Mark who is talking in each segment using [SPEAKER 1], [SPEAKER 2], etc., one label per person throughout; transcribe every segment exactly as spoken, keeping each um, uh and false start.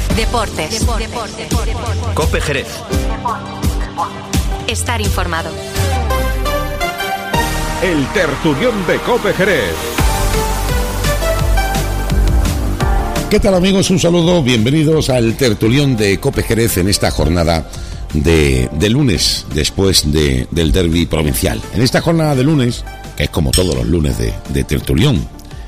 [SPEAKER 1] Deportes. Deportes. Deportes.
[SPEAKER 2] COPE Jerez.
[SPEAKER 1] Estar informado.
[SPEAKER 3] El tertulión de COPE Jerez.
[SPEAKER 4] ¿Qué tal, amigos? Un saludo, bienvenidos al tertulión de COPE Jerez en esta jornada de, de lunes, después de, del derbi provincial. En esta jornada de lunes, que es como todos los lunes de, de tertulión,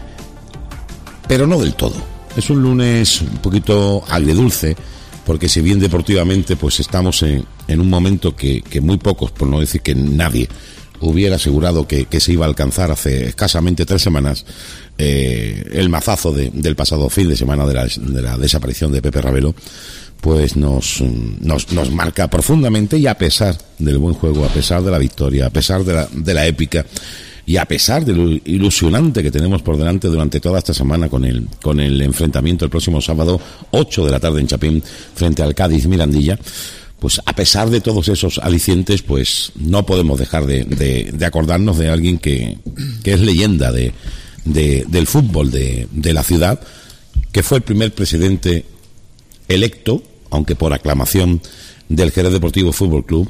[SPEAKER 4] pero no del todo. Es un lunes un poquito agridulce, porque si bien deportivamente pues estamos en, en un momento que, que muy pocos, por no decir que nadie, hubiera asegurado que, que se iba a alcanzar hace escasamente tres semanas, eh, el mazazo de, del pasado fin de semana de la, de la desaparición de Pepe Ravelo, pues nos, nos, nos marca profundamente, y a pesar del buen juego, a pesar de la victoria, a pesar de la, de la épica, y a pesar de lo ilusionante que tenemos por delante durante toda esta semana con el, con el enfrentamiento el próximo sábado, ocho de la tarde en Chapín, frente al Cádiz Mirandilla, pues a pesar de todos esos alicientes, pues no podemos dejar de, de, de acordarnos de alguien que, que es leyenda de, de, del fútbol de, de la ciudad, que fue el primer presidente electo, aunque por aclamación, del Jerez Deportivo Fútbol Club,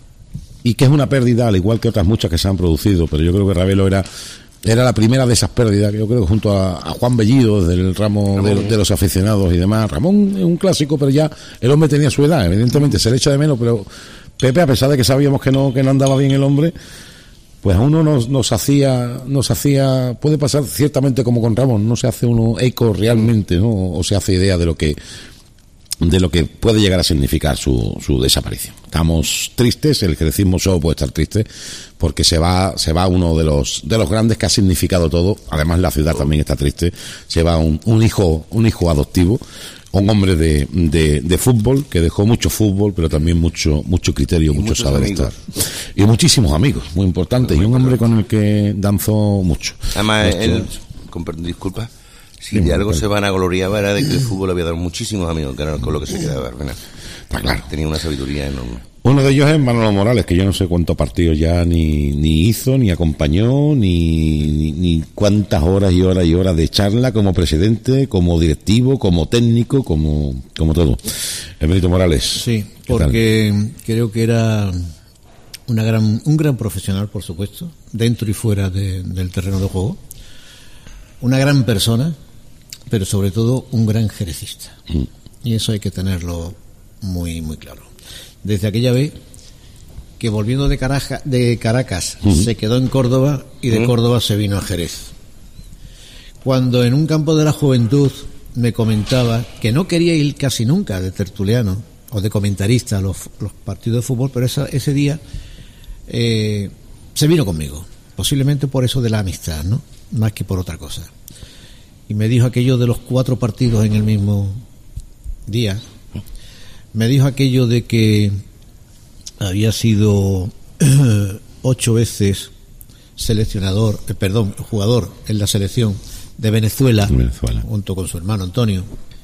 [SPEAKER 4] y que es una pérdida, al igual que otras muchas que se han producido, pero yo creo que Ravelo era era la primera de esas pérdidas, yo creo que junto a, a Juan Bellido, desde el ramo de, de los aficionados y demás. Ramón es un clásico, pero ya el hombre tenía su edad, evidentemente se le echa de menos, pero Pepe, a pesar de que sabíamos que no que no andaba bien el hombre, pues a uno nos, nos hacía, nos hacía, puede pasar ciertamente como con Ramón, no se hace uno eco realmente, ¿no? O se hace idea de lo que de lo que puede llegar a significar su, su desaparición. Estamos tristes, el jerecismo solo puede estar triste, porque se va, se va uno de los, de los grandes que ha significado todo. Además, la ciudad también está triste. Se va un, un hijo, un hijo adoptivo, un hombre de, de, de fútbol, que dejó mucho fútbol, pero también mucho, mucho criterio, mucho saber estar. Y muchísimos amigos, muy importantes, y un hombre con el que danzó mucho.
[SPEAKER 5] Además, él, con perdón, disculpa, si sí, de algo se van a gloriar era de que el fútbol había dado muchísimos amigos, que era con lo que se quedaba, ¿verdad?
[SPEAKER 4] Está claro.
[SPEAKER 5] Tenía una sabiduría enorme.
[SPEAKER 4] Uno de ellos es Manolo Morales, que yo no sé cuántos partidos ya ni, ni hizo, ni acompañó, ni, ni, ni cuántas horas y horas y horas de charla como presidente, como directivo, como técnico, como, como todo. Emérito Morales.
[SPEAKER 6] Sí, porque tal? Creo que era una gran, un gran profesional, por supuesto, dentro y fuera de, del terreno de juego. Una gran persona, pero sobre todo un gran jerecista. Mm. Y eso hay que tenerlo muy, muy claro. Desde aquella vez que, volviendo de, Caraja, de Caracas, mm. se quedó en Córdoba, y de mm. Córdoba se vino a Jerez. Cuando en un campo de la juventud me comentaba que no quería ir casi nunca de tertuliano o de comentarista a los, los partidos de fútbol, pero esa, ese día eh, se vino conmigo, posiblemente por eso de la amistad, ¿no? Más que por otra cosa. Y me dijo aquello de los cuatro partidos en el mismo día. Me dijo aquello de que había sido ocho veces seleccionador, eh, perdón, jugador en la selección de Venezuela, Venezuela, junto con su hermano Antonio.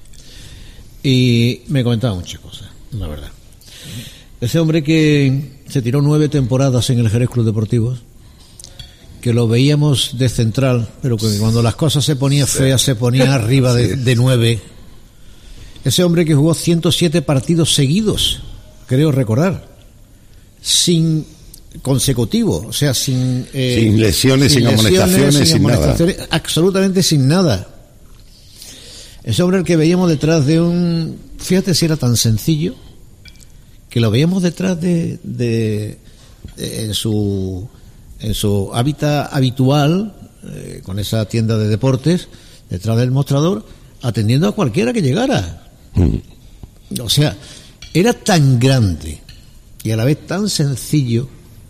[SPEAKER 6] Y me comentaba muchas cosas, la verdad. Ese hombre que se tiró nueve temporadas en el Jerez Club Deportivo, que lo veíamos de central, pero que cuando las cosas se ponían feas se ponía arriba de, de nueve. Ese hombre que jugó ciento siete partidos seguidos, creo recordar, sin consecutivo, o sea, sin eh,
[SPEAKER 4] sin lesiones, sin, sin amonestaciones, sin, sin amonestaciones,
[SPEAKER 6] nada. Absolutamente sin nada. Ese hombre el que veíamos detrás de un, fíjate si era tan sencillo, que lo veíamos detrás de, de, de en su en su hábitat habitual, eh, con esa tienda de deportes, detrás del mostrador, atendiendo a cualquiera que llegara. Mm. O sea, era tan grande y a la vez tan sencillo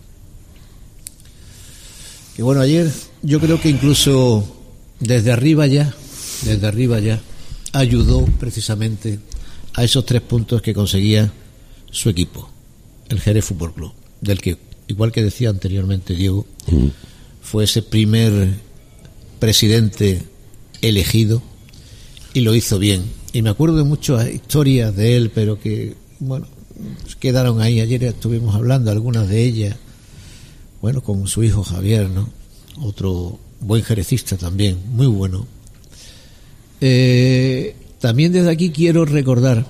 [SPEAKER 6] que, bueno, ayer yo creo que incluso desde arriba ya, desde arriba ya, ayudó precisamente a esos tres puntos que conseguía su equipo, el Jerez Fútbol Club, del que, igual que decía anteriormente Diego, mm. fue ese primer presidente elegido y lo hizo bien. Y me acuerdo de muchas historias de él, pero que, bueno, quedaron ahí. Ayer estuvimos hablando algunas de ellas, bueno, con su hijo Javier, ¿no? Otro buen jerecista también, muy bueno. Eh, también desde aquí quiero recordar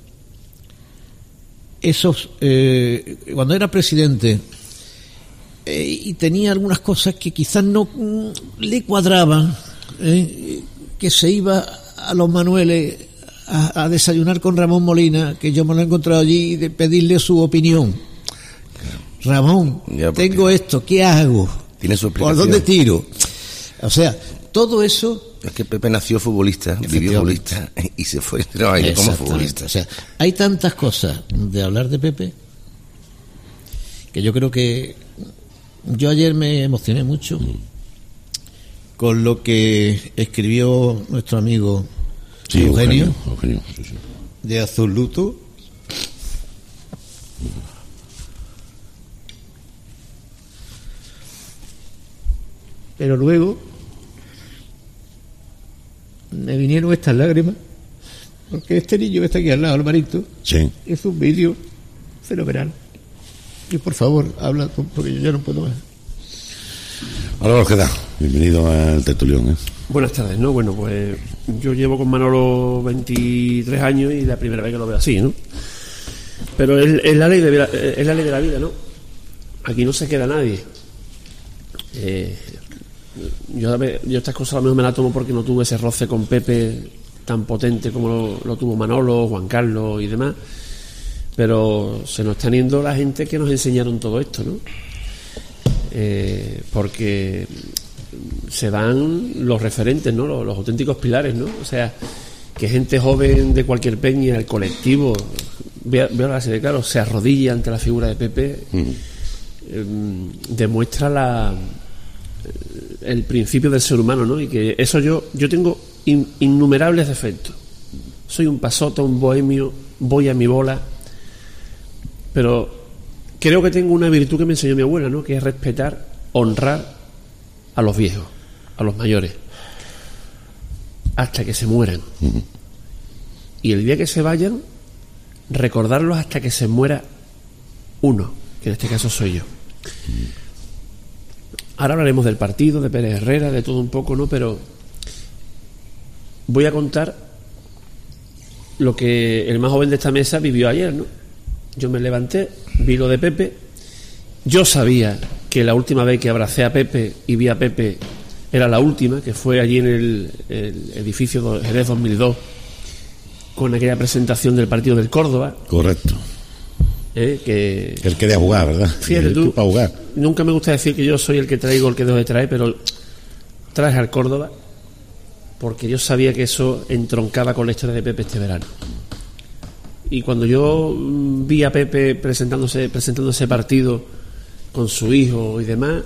[SPEAKER 6] esos eh, cuando era presidente eh, y tenía algunas cosas que quizás no mm, le cuadraban, eh, que se iba a los Manueles a, a desayunar con Ramón Molina, que yo me lo he encontrado allí, y de pedirle su opinión. Ramón, ya, tengo esto, ¿qué hago?
[SPEAKER 5] Tiene su explicación.
[SPEAKER 6] ¿Por dónde tiro? O sea, todo eso...
[SPEAKER 5] Es que Pepe nació futbolista, vivió futbolista y se fue no, como futbolista.
[SPEAKER 6] O sea, hay tantas cosas de hablar de Pepe que yo creo que yo ayer me emocioné mucho con lo que escribió nuestro amigo
[SPEAKER 4] sí,
[SPEAKER 6] Eugenio,
[SPEAKER 4] Eugenio, Eugenio sí, sí.
[SPEAKER 6] de Azul Luto. Pero luego me vinieron estas lágrimas porque este niño que está aquí al lado, Alvarito,
[SPEAKER 4] sí.
[SPEAKER 6] hizo un vídeo fenomenal. Y por favor, habla porque yo ya no puedo más.
[SPEAKER 4] Hola, Ojeda, bienvenido al tertulión. ¿eh?
[SPEAKER 2] Buenas tardes, ¿no? Bueno, pues yo llevo con Manolo veintitrés años y la primera vez que lo veo así, ¿no? Pero es, es, la, ley de, es la ley de la vida, ¿no? Aquí no se queda nadie. Eh, yo, yo estas cosas a lo mejor me las tomo porque no tuve ese roce con Pepe tan potente como lo, lo tuvo Manolo, Juan Carlos y demás. Pero se nos están yendo la gente que nos enseñaron todo esto, ¿no? Eh, porque se van los referentes, ¿no? Los, los auténticos pilares, ¿no? O sea, que gente joven de cualquier peña, el colectivo, veo la serie, claro, se arrodilla ante la figura de Pepe, mm. eh, demuestra la el principio del ser humano, ¿no? Y que eso yo yo tengo in, innumerables defectos. Soy un pasota, un bohemio, voy a mi bola, pero creo que tengo una virtud que me enseñó mi abuela, ¿no? Que es respetar, honrar a los viejos, a los mayores, hasta que se mueran. Uh-huh. Y el día que se vayan, recordarlos hasta que se muera uno, que en este caso soy yo. Uh-huh. Ahora hablaremos del partido, de Pérez Herrera, de todo un poco, ¿no? Pero voy a contar lo que el más joven de esta mesa vivió ayer, ¿no? Yo me levanté, vi lo de Pepe. Yo sabía que la última vez que abracé a Pepe y vi a Pepe era la última, que fue allí en el, el edificio Jerez dos mil dos, con aquella presentación del partido del Córdoba.
[SPEAKER 4] Correcto.
[SPEAKER 6] ¿Eh? Que
[SPEAKER 4] él quería jugar, ¿verdad?
[SPEAKER 6] Fíjate tú,
[SPEAKER 4] para jugar.
[SPEAKER 6] Nunca me gusta decir que yo soy el que traigo el que debo de traer, pero traje al Córdoba porque yo sabía que eso entroncaba con la historia de Pepe este verano. Y cuando yo vi a Pepe presentándose presentando ese partido con su hijo y demás,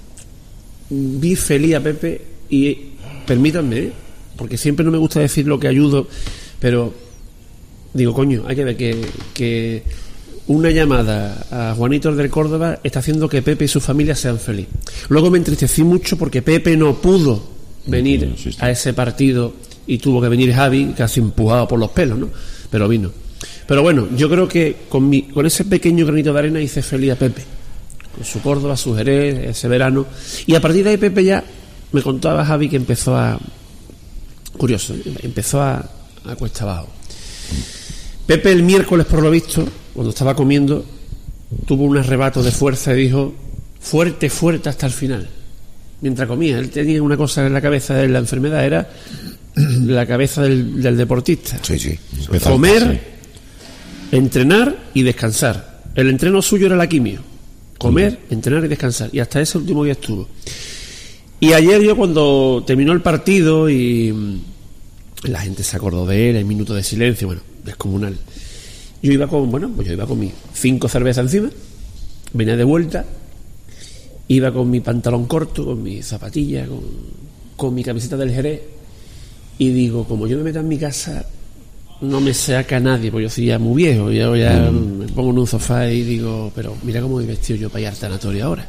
[SPEAKER 6] vi feliz a Pepe. Y permítanme, porque siempre no me gusta decir lo que ayudo, pero digo, coño, hay que ver que, que una llamada a Juanito del Córdoba está haciendo que Pepe y su familia sean felices. Luego me entristecí mucho porque Pepe no pudo venir sí, sí, sí. a ese partido y tuvo que venir Javi, casi empujado por los pelos, ¿no? Pero vino. Pero bueno, yo creo que con, mi, con ese pequeño granito de arena hice feliz a Pepe, con su Córdoba, su Jerez, ese verano. Y a partir de ahí Pepe ya me contaba Javi que empezó a... Curioso, empezó a, a cuesta abajo. Pepe el miércoles, por lo visto, cuando estaba comiendo, tuvo un arrebato de fuerza y dijo, fuerte, fuerte hasta el final. Mientras comía, él tenía una cosa en la cabeza de la enfermedad, era la cabeza del, del deportista.
[SPEAKER 4] Sí, sí.
[SPEAKER 6] Comer, sí. entrenar y descansar. El entreno suyo era la quimio. Comer, sí. entrenar y descansar. Y hasta ese último día estuvo. Y ayer yo, cuando terminó el partido y la gente se acordó de él, el minuto de silencio, bueno, descomunal. Yo iba con, bueno, pues yo iba con mis cinco cervezas encima, venía de vuelta, iba con mi pantalón corto, con mi zapatilla, con, con mi camiseta del Jerez, y digo, como yo me meta en mi casa, no me saca nadie, porque yo sería muy viejo, yo ya mm. me pongo en un sofá y digo, pero mira cómo he vestido yo para ir al tanatorio ahora.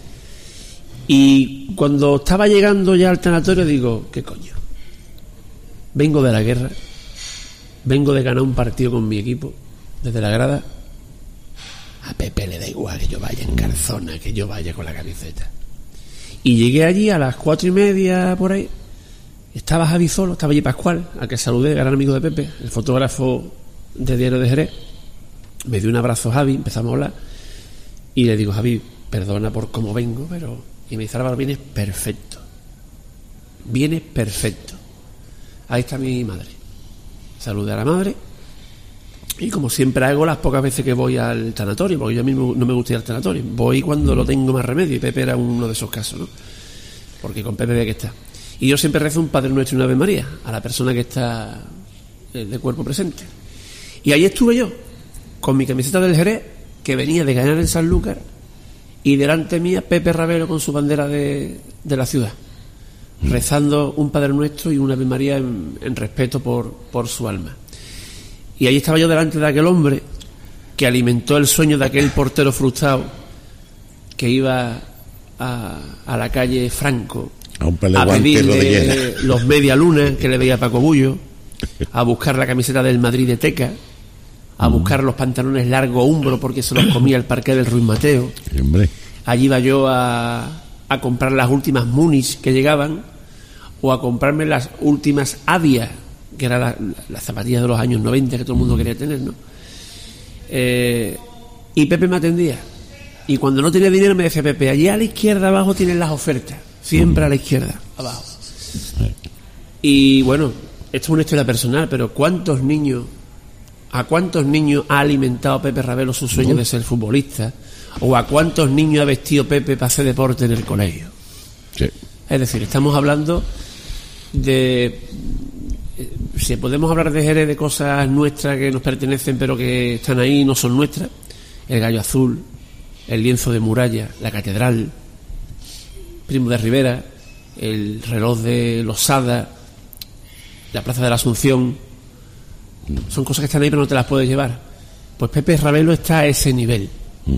[SPEAKER 6] Y cuando estaba llegando ya al tanatorio digo, ¿qué coño? Vengo de la guerra, vengo de ganar un partido con mi equipo, desde la grada. A Pepe le da igual que yo vaya en calzona, que yo vaya con la camiseta. Y llegué allí a las cuatro y media por ahí,
[SPEAKER 2] Estaba Javi solo, estaba allí Pascual, al que saludé, gran amigo de Pepe, el fotógrafo de Diario de Jerez. Me dio un abrazo Javi, empezamos a hablar, y le digo, Javi, perdona por cómo vengo, pero... Y me dice, Álvaro, vienes perfecto. Vienes perfecto. Ahí está mi madre. Saludé a la madre, y como siempre hago las pocas veces que voy al tanatorio, porque yo a mí no me gusta ir al tanatorio, voy cuando lo tengo más remedio, y Pepe era uno de esos casos, ¿no? Porque con Pepe ve que está. Y yo siempre rezo un Padre Nuestro y una Ave María a la persona que está de cuerpo presente. Y ahí estuve yo, con mi camiseta del Jerez, que venía de ganar en Sanlúcar, y delante mía Pepe Ravelo con su bandera de, de la ciudad, rezando un Padre Nuestro y una Ave María en, en respeto por, por su alma. Y ahí estaba yo delante de aquel hombre que alimentó el sueño de aquel portero frustrado que iba a, a la calle Franco
[SPEAKER 4] a, un
[SPEAKER 2] a pedirle los medialunas que le veía Paco Bullo, a buscar la camiseta del Madrid de Teca, a buscar los pantalones largo hombro porque se los comía el parque del Ruiz Mateo.
[SPEAKER 4] Hombre.
[SPEAKER 2] Allí iba yo a, a comprar las últimas Munis que llegaban, o a comprarme las últimas Avia, que eran las la zapatillas de los años noventa que todo el mundo quería tener, ¿no? Eh, y Pepe me atendía, y cuando no tenía dinero me decía, Pepe, allí a la izquierda abajo tienen las ofertas, siempre a la izquierda abajo. Y bueno, esto es una historia personal, pero ¿cuántos niños a cuántos niños ha alimentado Pepe Ravelo su sueño de ser futbolista? ¿O a cuántos niños ha vestido Pepe para hacer deporte en el colegio?
[SPEAKER 4] Sí.
[SPEAKER 2] Es decir, estamos hablando de... Si podemos hablar de Jerez, de cosas nuestras que nos pertenecen pero que están ahí y no son nuestras: el Gallo Azul, el lienzo de muralla, la catedral, Primo de Rivera, el reloj de Losada, la Plaza de la Asunción. Son cosas que están ahí pero no te las puedes llevar. Pues Pepe Ravelo está a ese nivel.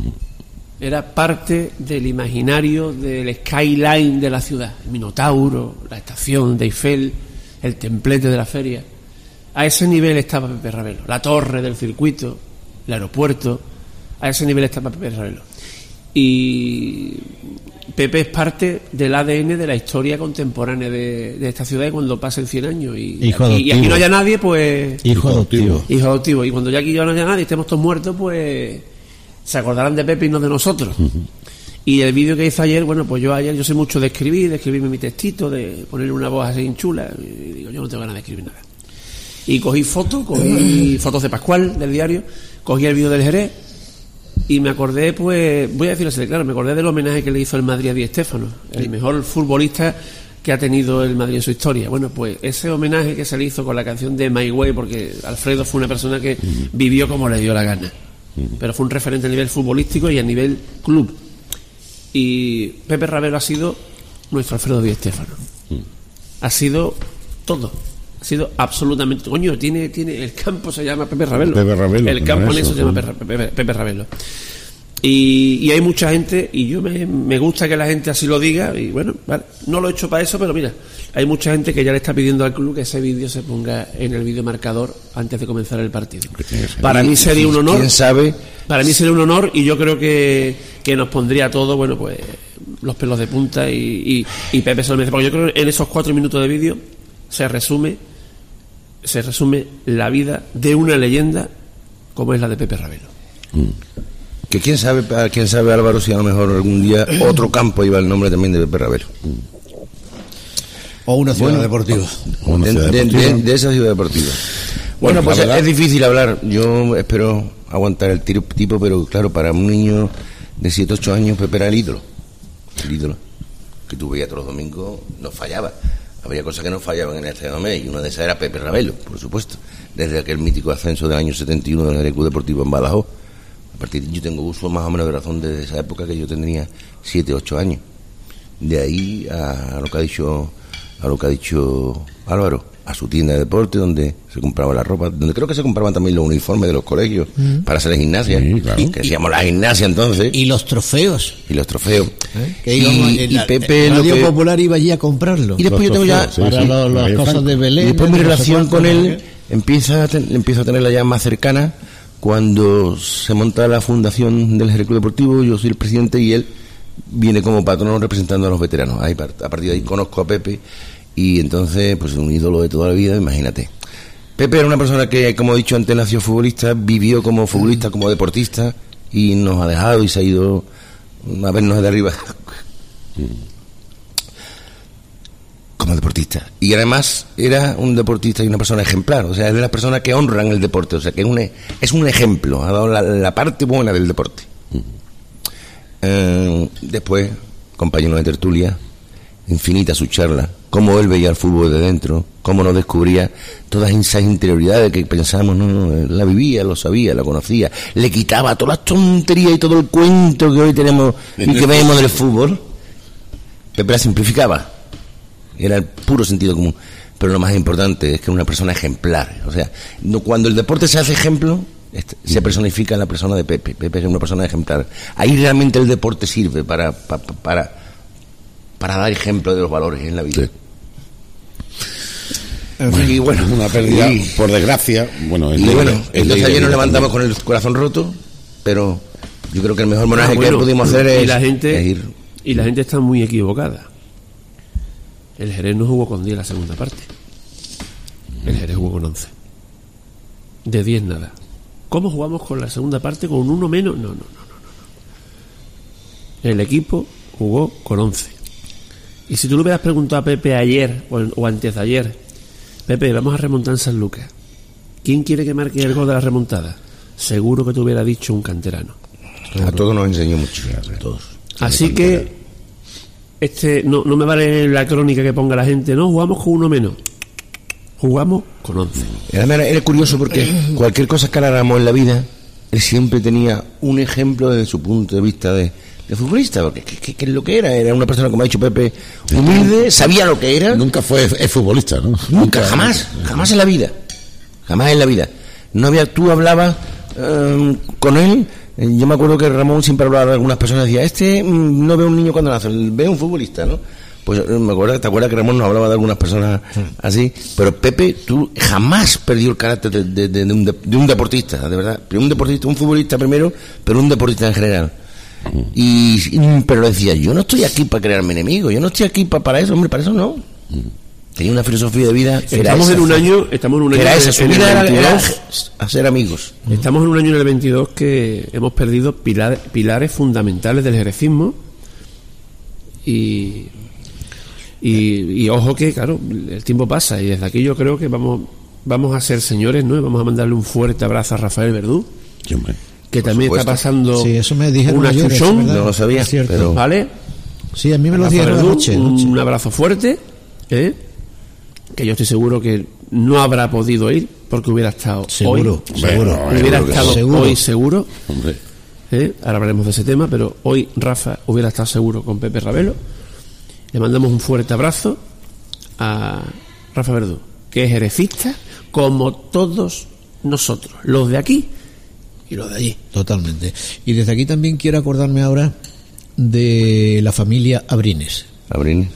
[SPEAKER 2] Era parte del imaginario del skyline de la ciudad, el Minotauro, la estación de Eiffel, el templete de la feria. A ese nivel estaba Pepe Ravelo. La torre del circuito, el aeropuerto, a ese nivel estaba Pepe Ravelo. Y Pepe es parte del A D N de la historia contemporánea de, de esta ciudad, y cuando pasen cien años y,
[SPEAKER 6] Hijo
[SPEAKER 2] aquí, y aquí no haya nadie, pues...
[SPEAKER 6] Hijo adoptivo.
[SPEAKER 2] Hijo adoptivo. Y cuando ya aquí ya no haya nadie, estemos todos muertos, pues se acordarán de Pepe y no de nosotros. Uh-huh. Y el vídeo que hice ayer, bueno, pues yo ayer, yo sé mucho de escribir, de escribirme mi textito, de ponerle una voz así chula, y digo, yo no tengo ganas de escribir nada. Y cogí fotos, cogí fotos de Pascual, del diario, cogí el vídeo del Jerez, y me acordé, pues, voy a decirlo así de claro, me acordé del homenaje que le hizo el Madrid a Di Stéfano, el mejor futbolista que ha tenido el Madrid en su historia. Bueno, pues ese homenaje que se le hizo con la canción de My Way, porque Alfredo fue una persona que vivió como le dio la gana, pero fue un referente a nivel futbolístico y a nivel club. Y Pepe Ravelo ha sido nuestro Alfredo Di Stéfano. Ha sido todo. Ha sido absolutamente... Coño, tiene, tiene el campo se llama Pepe Ravelo.
[SPEAKER 4] Pepe Ravelo.
[SPEAKER 2] El campo en eso se llama Pepe, Pepe, Pepe Ravelo. Y, y hay mucha gente, y yo me, me gusta que la gente así lo diga, y bueno, vale, no lo he hecho para eso, pero mira, hay mucha gente que ya le está pidiendo al club que ese vídeo se ponga en el vídeo marcador antes de comenzar el partido. Para mí sería un honor.
[SPEAKER 5] ¿Quién sabe?
[SPEAKER 2] Para mí sería un honor, y yo creo que, que nos pondría a todos, bueno, pues los pelos de punta, y, y, y Pepe se lo merece, porque yo creo que en esos cuatro minutos de vídeo se resume se resume la vida de una leyenda como es la de Pepe Ravelo.
[SPEAKER 5] Mm. Que quién sabe, quién sabe, Álvaro, si a lo mejor algún día otro campo lleva el nombre también de Pepe Ravelo.
[SPEAKER 6] O una ciudad
[SPEAKER 5] bueno,
[SPEAKER 6] deportiva.
[SPEAKER 5] O una ciudad de, deportiva. De, de, de esa ciudad deportiva. Bueno, bueno pues es, es difícil hablar. Yo espero aguantar el tiro, tipo, pero claro, para un niño de siete ocho años, Pepe era el ídolo. El ídolo. Que tú veías todos los domingos, no fallaba. Había cosas que no fallaban en el Estadio Mé, y una de esas era Pepe Ravelo, por supuesto. Desde aquel mítico ascenso del año setenta y uno del Club Deportivo en Badajoz. A partir de, yo tengo uso más o menos de razón desde esa época, que yo tendría siete ocho años. De ahí a, a lo que ha dicho a lo que ha dicho Álvaro, a su tienda de deporte donde se compraba la ropa, donde creo que se compraban también los uniformes de los colegios mm. para hacer gimnasia, sí, claro. Que decíamos la gimnasia entonces.
[SPEAKER 6] Y los trofeos.
[SPEAKER 5] Y los trofeos.
[SPEAKER 6] ¿Eh? Que íbamos, y,
[SPEAKER 5] y Pepe...
[SPEAKER 6] El Radio que... Popular iba allí a comprarlo.
[SPEAKER 5] Y después
[SPEAKER 6] los
[SPEAKER 5] yo tengo
[SPEAKER 6] trofeos,
[SPEAKER 5] ya...
[SPEAKER 6] sí, para sí, lo, las cosas de Belén.
[SPEAKER 5] Y después mi relación
[SPEAKER 6] no sé
[SPEAKER 5] con
[SPEAKER 6] cuánto,
[SPEAKER 5] él empieza a ten, empiezo a tenerla ya más cercana cuando se monta la fundación del Jerez Club Deportivo. Yo soy el presidente y él viene como patrono representando a los veteranos. Ahí, a partir de ahí conozco a Pepe y entonces, pues un ídolo de toda la vida, imagínate. Pepe era una persona que, como he dicho antes, nació futbolista, vivió como futbolista, como deportista, y nos ha dejado y se ha ido a vernos de arriba como deportista. Y además era un deportista y una persona ejemplar, o sea, es de las personas que honran el deporte, o sea, que es un, es un ejemplo, ha dado la, la parte buena del deporte. Eh, después, compañero de tertulia, infinita su charla, cómo él veía el fútbol de dentro, cómo nos descubría todas esas interioridades que pensábamos, no, no, la vivía, lo sabía, la conocía, le quitaba todas las tonterías y todo el cuento que hoy tenemos y que vemos del fútbol. Pepe la simplificaba, era el puro sentido común, pero lo más importante es que era una persona ejemplar, o sea, no, cuando el deporte se hace ejemplo, se personifica en la persona de Pepe. Pepe es una persona ejemplar. Ahí realmente el deporte sirve para para, para, para dar ejemplo de los valores en la vida. Sí.
[SPEAKER 4] Bueno, y bueno, una pérdida, y, por desgracia. Bueno, el
[SPEAKER 5] y
[SPEAKER 4] ley,
[SPEAKER 5] bueno,
[SPEAKER 4] el
[SPEAKER 5] entonces ayer nos levantamos con el corazón roto, pero yo creo que el mejor homenaje ah, bueno, que pudimos hacer es,
[SPEAKER 2] y la gente,
[SPEAKER 5] es ir.
[SPEAKER 2] Y la gente está muy equivocada. El Jerez no jugó con diez la segunda parte. El Jerez jugó con once. De diez nada. ¿Cómo jugamos con la segunda parte con uno menos? No, no, no, no, no. El equipo jugó con once. Y si tú le hubieras preguntado a Pepe ayer o, o antes de ayer, Pepe, vamos a remontar en San Lucas, ¿quién quiere que marque el gol de la remontada? Seguro que te hubiera dicho un canterano.
[SPEAKER 5] A todos nos enseñó mucho, a todos.
[SPEAKER 2] Así que este no, no me vale la crónica que ponga la gente, no, jugamos con uno menos. Jugamos con once.
[SPEAKER 5] Era, era curioso porque cualquier cosa que habláramos en la vida, él siempre tenía un ejemplo desde su punto de vista de, de futbolista, porque que, que es lo que era, era una persona, como ha dicho Pepe, humilde, sabía lo que era.
[SPEAKER 4] Nunca fue es futbolista, ¿no?
[SPEAKER 5] Nunca, Nunca jamás, jamás en la vida, jamás en la vida. No había, tú hablabas um, con él, yo me acuerdo que Ramón siempre hablaba de algunas personas, decía, este um, no ve un niño cuando nace, ve un futbolista, ¿no? Pues me acuerdo, ¿te acuerdas que Ramón nos hablaba de algunas personas así? Pero Pepe, tú jamás perdió el carácter de, de, de, de, un, de, de un deportista, de verdad. Un deportista, un futbolista primero, pero un deportista en general. Y, pero le decía, yo no estoy aquí para crearme enemigos, yo no estoy aquí para, para eso, hombre, para eso no. Tenía una filosofía de vida.
[SPEAKER 2] Estamos en un año, estamos en un año.
[SPEAKER 5] Era esa, su vida era, era a ser amigos.
[SPEAKER 2] Estamos en un año en el veintidós que hemos perdido pilares, pilares fundamentales del jerecismo y. Y, y ojo que, claro, el tiempo pasa y desde aquí yo creo que vamos vamos a ser señores, ¿no? Y vamos a mandarle un fuerte abrazo a Rafael Verdú,
[SPEAKER 4] sí,
[SPEAKER 2] que también
[SPEAKER 5] supuesto.
[SPEAKER 2] Está pasando
[SPEAKER 6] sí, eso me dijeron
[SPEAKER 2] una
[SPEAKER 6] ayer,
[SPEAKER 2] chuchón,
[SPEAKER 5] no lo sabía, pero...
[SPEAKER 2] ¿vale?
[SPEAKER 6] Sí, a mí me lo dijeron
[SPEAKER 2] Verdú,
[SPEAKER 6] anoche,
[SPEAKER 2] un,
[SPEAKER 6] anoche.
[SPEAKER 2] un abrazo fuerte, ¿eh? Que yo estoy seguro que no habrá podido ir porque hubiera estado
[SPEAKER 6] seguro,
[SPEAKER 2] hoy,
[SPEAKER 6] seguro,
[SPEAKER 2] bueno, hubiera estado
[SPEAKER 6] seguro.
[SPEAKER 2] hoy seguro,
[SPEAKER 4] hombre.
[SPEAKER 2] ¿eh? Ahora hablaremos de ese tema, pero hoy Rafa hubiera estado seguro con Pepe Ravelo. Le mandamos un fuerte abrazo a Rafa Verdú, que es jerecista como todos nosotros, los de aquí y los de allí.
[SPEAKER 6] Totalmente. Y desde aquí también quiero acordarme ahora de la familia Abrines.
[SPEAKER 5] Abrines.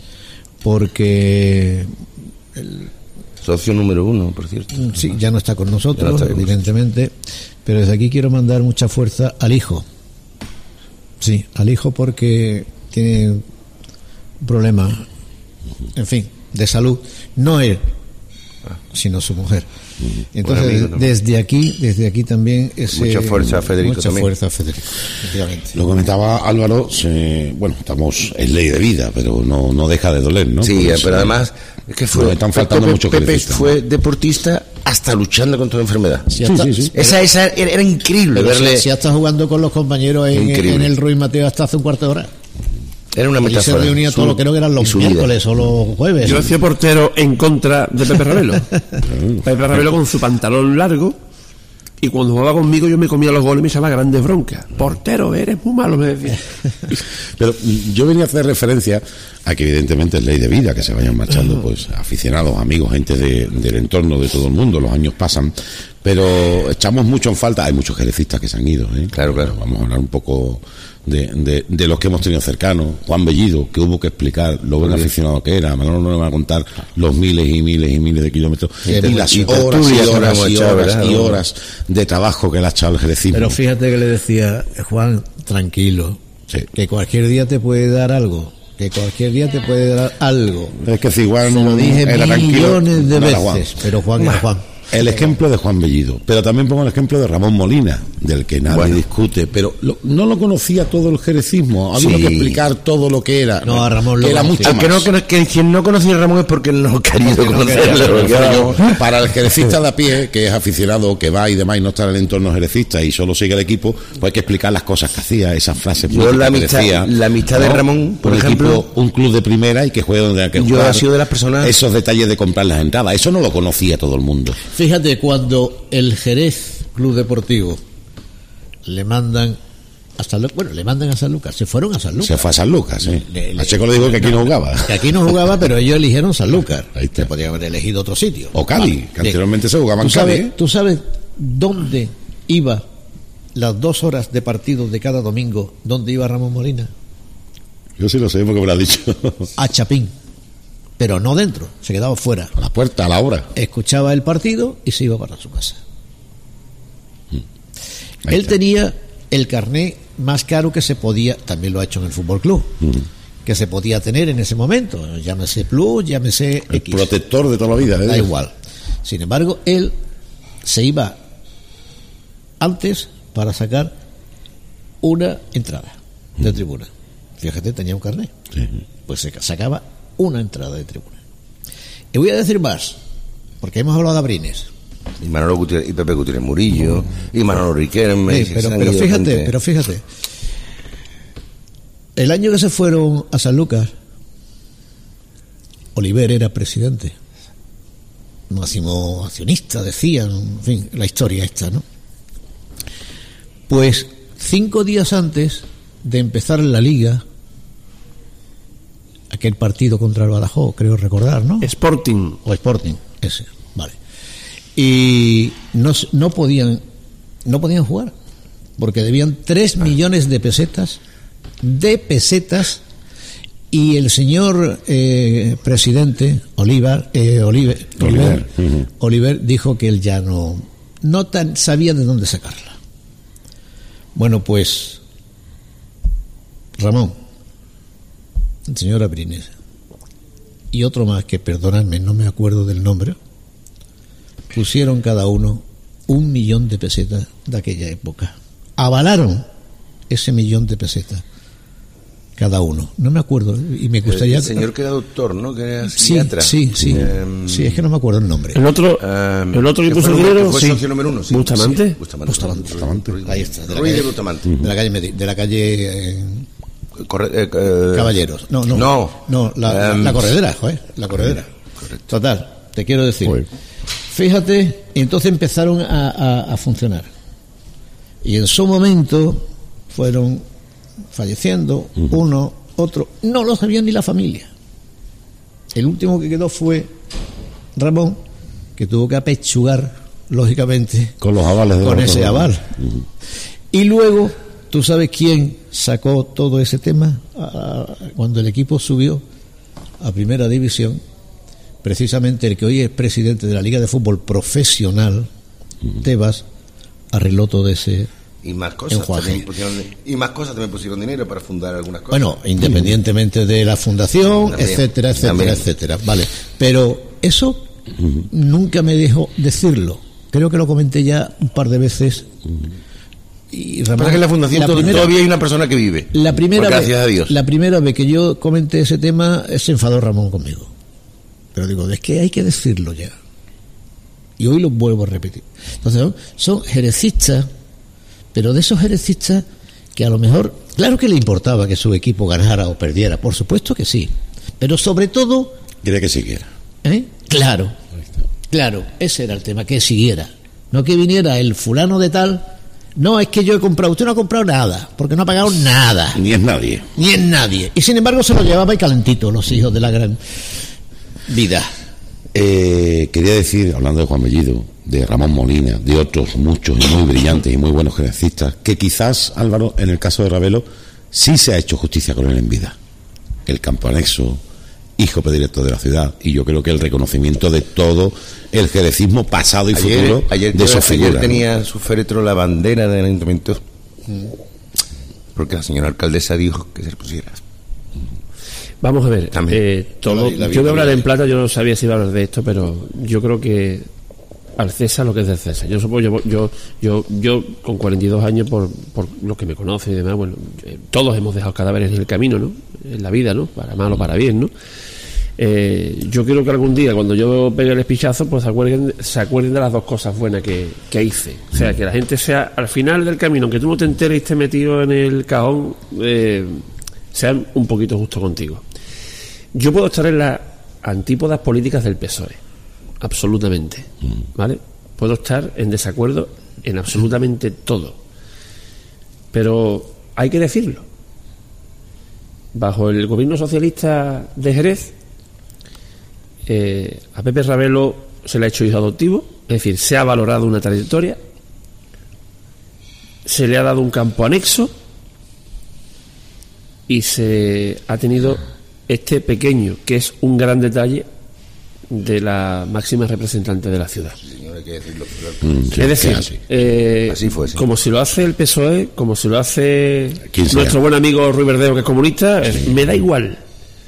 [SPEAKER 6] Porque el
[SPEAKER 5] socio número uno, por cierto.
[SPEAKER 6] Sí, ya no está con nosotros,
[SPEAKER 5] no está con
[SPEAKER 6] evidentemente, nosotros. Pero desde aquí quiero mandar mucha fuerza al hijo. Sí, al hijo porque tiene un problema, en fin, de salud, no él, sino su mujer. Entonces, bueno, desde aquí, desde aquí también ese,
[SPEAKER 5] mucha fuerza a Federico,
[SPEAKER 6] mucha
[SPEAKER 5] también.
[SPEAKER 6] fuerza a Federico, efectivamente.
[SPEAKER 4] Lo comentaba Álvaro, se, bueno, estamos en ley de vida, pero no, no deja de doler, ¿no?
[SPEAKER 5] Sí,
[SPEAKER 4] porque
[SPEAKER 5] pero
[SPEAKER 4] se,
[SPEAKER 5] además es que fue,
[SPEAKER 4] nos están faltando
[SPEAKER 5] Pepe,
[SPEAKER 4] muchos
[SPEAKER 5] Pepe
[SPEAKER 4] jerecistas,
[SPEAKER 5] fue
[SPEAKER 4] ¿no?
[SPEAKER 5] deportista hasta luchando contra la enfermedad.
[SPEAKER 6] Sí,
[SPEAKER 4] sí,
[SPEAKER 6] hasta,
[SPEAKER 4] sí, sí.
[SPEAKER 5] Esa, esa era, era increíble
[SPEAKER 6] pero
[SPEAKER 5] verle.
[SPEAKER 6] Si, si está jugando con los compañeros en, en el Ruiz Mateo hasta hace un cuarto de hora.
[SPEAKER 5] Era una
[SPEAKER 6] Allí
[SPEAKER 5] metáfora.
[SPEAKER 6] se reunía todo lo que no eran los miércoles o los jueves.
[SPEAKER 2] Yo hacía portero en contra de Pepe Ravelo. Pepe Ravelo con su pantalón largo, y cuando jugaba conmigo yo me comía los goles y me echaba grandes broncas. Portero, eres muy malo, me decía.
[SPEAKER 4] Pero yo venía a hacer referencia a que evidentemente es ley de vida que se vayan marchando pues aficionados, amigos, gente de, del entorno de todo el mundo, los años pasan, pero echamos mucho en falta, hay muchos jerecistas que se han ido, ¿eh?
[SPEAKER 5] Claro, claro.
[SPEAKER 4] Vamos a hablar un poco de, de, de los que hemos tenido cercanos. Juan Bellido, que hubo que explicar lo buen aficionado que era. Manolo no le va a contar los miles y miles y miles de kilómetros
[SPEAKER 6] sí,
[SPEAKER 4] y las y horas y horas y horas y horas de trabajo que le ha echado el jerecismo.
[SPEAKER 6] Pero fíjate que le decía, Juan, tranquilo, sí, que cualquier día te puede dar algo. que cualquier día te puede dar algo.
[SPEAKER 4] Es que si Juan
[SPEAKER 6] se lo dije
[SPEAKER 4] era
[SPEAKER 6] millones de
[SPEAKER 4] tranquilo,
[SPEAKER 6] veces, pero Juan era Juan.
[SPEAKER 4] El ejemplo de Juan Bellido, pero también pongo el ejemplo de Ramón Molina, del que nadie bueno. discute, pero lo, no lo conocía todo el jerecismo, había sí. que explicar todo lo que era.
[SPEAKER 6] No, a Ramón
[SPEAKER 4] que
[SPEAKER 6] lo
[SPEAKER 4] era mucho más.
[SPEAKER 5] Que, no, que, que quien no conocía a Ramón es porque no ha querido conocerlo.
[SPEAKER 4] Claro, para el jerecista de a pie, que es aficionado, que va y demás y no está en el entorno jerecista y solo sigue el equipo, pues hay que explicar las cosas que hacía, esas frases
[SPEAKER 5] yo la
[SPEAKER 4] que
[SPEAKER 5] amistad,
[SPEAKER 4] decía.
[SPEAKER 5] La amistad ¿no? de Ramón, por
[SPEAKER 4] un
[SPEAKER 5] ejemplo,
[SPEAKER 4] equipo, un club de primera y que juegue donde hay que
[SPEAKER 5] jugar. Yo he sido de las personas.
[SPEAKER 4] Esos detalles de comprar las entradas, eso no lo conocía todo el mundo.
[SPEAKER 6] Fíjate, cuando el Jerez Club Deportivo le mandan a San Lucas, bueno, le mandan a San Lucas, se fueron a San Lucas.
[SPEAKER 4] Se fue a San Lucas, sí.
[SPEAKER 6] Le, le,
[SPEAKER 4] a Checo le digo que aquí no jugaba.
[SPEAKER 6] Que aquí no jugaba, pero ellos eligieron San Lucas.
[SPEAKER 4] Ahí está.
[SPEAKER 6] Se podían haber elegido otro sitio.
[SPEAKER 4] O Cádiz, vale. que anteriormente se jugaba en
[SPEAKER 6] Cádiz.
[SPEAKER 4] ¿eh?
[SPEAKER 6] ¿Tú sabes dónde iba las dos horas de partido de cada domingo? ¿Dónde iba Ramón Molina?
[SPEAKER 4] Yo sí lo sé porque me lo ha dicho.
[SPEAKER 6] A Chapín. Pero no dentro, se quedaba fuera.
[SPEAKER 4] A la puerta, a la hora.
[SPEAKER 6] Escuchaba el partido y se iba para su casa.
[SPEAKER 4] Ahí
[SPEAKER 6] Él
[SPEAKER 4] está.
[SPEAKER 6] tenía el carné más caro que se podía, también lo ha hecho en el Fútbol Club, uh-huh. que se podía tener en ese momento. Llámese Plus, llámese
[SPEAKER 4] el
[SPEAKER 6] X.
[SPEAKER 4] Protector de toda la vida. ¿eh?
[SPEAKER 6] Da igual. Sin embargo, él se iba antes para sacar una entrada de uh-huh. tribuna. Fíjate, tenía un carné.
[SPEAKER 4] Sí.
[SPEAKER 6] Pues se sacaba una entrada de tribuna. Y voy a decir más, porque hemos hablado de Abrines.
[SPEAKER 5] Y Manolo Gutiérrez, y Pepe Gutiérrez Murillo, y Manolo Riquelme.
[SPEAKER 6] Sí, pero, pero fíjate, gente. pero fíjate. El año que se fueron a San Lucas, Oliver era presidente. Máximo accionista, decían, en fin, la historia esta, ¿no? Pues cinco días antes de empezar la liga, aquel partido contra el Badajoz, creo recordar, ¿no?
[SPEAKER 2] Sporting.
[SPEAKER 6] O Sporting, ese, vale. Y no, no podían no podían jugar, porque debían tres millones de pesetas, de pesetas, y el señor eh, presidente, Oliver, eh, Oliver, Oliver, Oliver, uh-huh. Oliver dijo que él ya no, no tan sabía de dónde sacarla. Bueno, pues, Ramón, el señor Abrines y otro más que, perdonadme, no me acuerdo del nombre, pusieron cada uno un millón de pesetas de aquella época. Avalaron ese millón de pesetas cada uno. No me acuerdo y me gustaría.
[SPEAKER 5] El señor que era doctor, ¿no? Que era
[SPEAKER 6] sí,
[SPEAKER 5] psiquiatra.
[SPEAKER 6] Sí, sí, um, sí. Es que no me acuerdo el nombre.
[SPEAKER 2] El otro, um, el otro que puso el dinero,
[SPEAKER 5] fue
[SPEAKER 2] sí.
[SPEAKER 5] socio número uno, sí.
[SPEAKER 2] Bustamante.
[SPEAKER 5] Sí. Bustamante. Bustamante.
[SPEAKER 6] Bustamante. Bustamante. Ahí está. De la
[SPEAKER 5] Ruiz
[SPEAKER 6] calle,
[SPEAKER 5] de Bustamante.
[SPEAKER 6] de la calle, Medi- de la calle. Eh,
[SPEAKER 5] Corre, eh, eh,
[SPEAKER 6] Caballeros. No, no.
[SPEAKER 5] No.
[SPEAKER 6] No, la, um, la, la corredera, joder. La corredera. Correcto. Total. Te quiero decir. Joder. Fíjate, entonces empezaron a, a, a funcionar. Y en su momento fueron falleciendo uh-huh. uno, otro. No lo sabía ni la familia. El último que quedó fue Ramón, que tuvo que apechugar, lógicamente,
[SPEAKER 4] con los avales de
[SPEAKER 6] con ese
[SPEAKER 4] otro,
[SPEAKER 6] aval.
[SPEAKER 4] Uh-huh.
[SPEAKER 6] Y luego, ¿tú sabes quién sacó todo ese tema? A, a, cuando el equipo subió a Primera División, precisamente el que hoy es presidente de la Liga de Fútbol Profesional, uh-huh. Tebas, arregló todo ese
[SPEAKER 5] y más cosas también pusieron, y más cosas también pusieron dinero para fundar algunas cosas.
[SPEAKER 6] Bueno, independientemente de la fundación, también, etcétera, etcétera, también. etcétera. Vale, pero eso uh-huh. nunca me dejó decirlo. Creo que lo comenté ya un par de veces. Uh-huh. Y Ramón,
[SPEAKER 5] Para que en la fundación la primera, todavía hay una persona que vive.
[SPEAKER 6] La primera
[SPEAKER 5] gracias
[SPEAKER 6] vez,
[SPEAKER 5] a Dios.
[SPEAKER 6] La primera vez que yo comenté ese tema, se enfadó Ramón conmigo. Pero digo, es que hay que decirlo ya. Y hoy lo vuelvo a repetir. Entonces, son, son jerecistas, pero de esos jerecistas que a lo mejor, claro que le importaba que su equipo ganara o perdiera, por supuesto que sí. Pero sobre todo...
[SPEAKER 4] Quería que siguiera.
[SPEAKER 6] ¿Eh? Claro, claro, ese era el tema, que siguiera. No que viniera el fulano de tal... No, es que yo he comprado, usted no ha comprado nada, porque no ha pagado nada.
[SPEAKER 4] Ni es nadie.
[SPEAKER 6] Ni es nadie. Y sin embargo se lo llevaba y calentito los hijos de la gran vida.
[SPEAKER 4] Eh, quería decir, hablando de Juan Bellido, de Ramón Molina, de otros muchos y muy brillantes y muy buenos jerecistas, que quizás, Álvaro, en el caso de Ravelo, sí se ha hecho justicia con él en vida. El campo anexo, hijo predilecto de la ciudad, y yo creo que el reconocimiento de todo el jerecismo pasado y
[SPEAKER 5] ayer,
[SPEAKER 4] futuro
[SPEAKER 5] ayer,
[SPEAKER 4] de esos figuras.
[SPEAKER 5] Ayer tenía su féretro la bandera del ayuntamiento, porque la señora alcaldesa dijo que se le pusiera.
[SPEAKER 2] Vamos a ver, eh, todo, la, la yo voy a hablar en plata, yo no sabía si iba a hablar de esto, pero yo creo que al César lo que es del César. Yo supongo, yo, yo, yo, yo con cuarenta y dos años, por, por lo que me conoce y demás, bueno, eh, todos hemos dejado cadáveres en el camino, ¿no? En la vida, ¿no? Para mal o para bien, ¿no? Eh, yo quiero que algún día, cuando yo pegue el espichazo, pues se acuerden, se acuerden de las dos cosas buenas que, que hice. O sea, que la gente sea, al final del camino, aunque tú no te enteres y estés metido en el cajón, eh, sean un poquito justo contigo. Yo puedo estar en las antípodas políticas del P S O E, absolutamente, ¿vale? Puedo estar en desacuerdo en absolutamente todo, pero hay que decirlo. Bajo el gobierno socialista de Jerez, eh, a Pepe Ravelo se le ha hecho hijo adoptivo, es decir, se ha valorado una trayectoria, se le ha dado un campo anexo y se ha tenido este pequeño, que es un gran detalle, de la máxima representante de la ciudad.
[SPEAKER 5] Hay que decirlo,
[SPEAKER 2] mm, sí, es decir, así. Eh, así fue, sí. Como si lo hace el P S O E, como si lo hace nuestro buen amigo Ruy Verdeo, que es comunista, sí. Me da igual.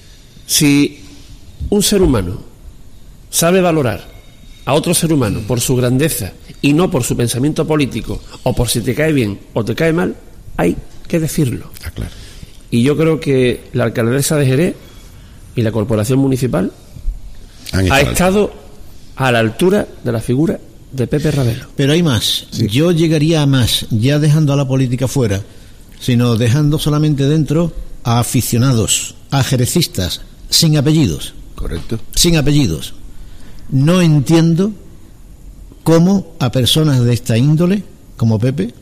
[SPEAKER 2] Si un ser humano sabe valorar a otro ser humano por su grandeza y no por su pensamiento político, o por si te cae bien o te cae mal, hay que decirlo.
[SPEAKER 4] Ah, claro.
[SPEAKER 2] Y yo creo que la alcaldesa de Jerez y la corporación municipal ha estado a la altura de la figura de Pepe Ravelo.
[SPEAKER 6] Pero hay más. Sí. Yo llegaría a más, ya dejando a la política fuera, sino dejando solamente dentro a aficionados, a jerecistas, sin apellidos.
[SPEAKER 5] Correcto.
[SPEAKER 6] Sin apellidos. No entiendo cómo a personas de esta índole, como Pepe,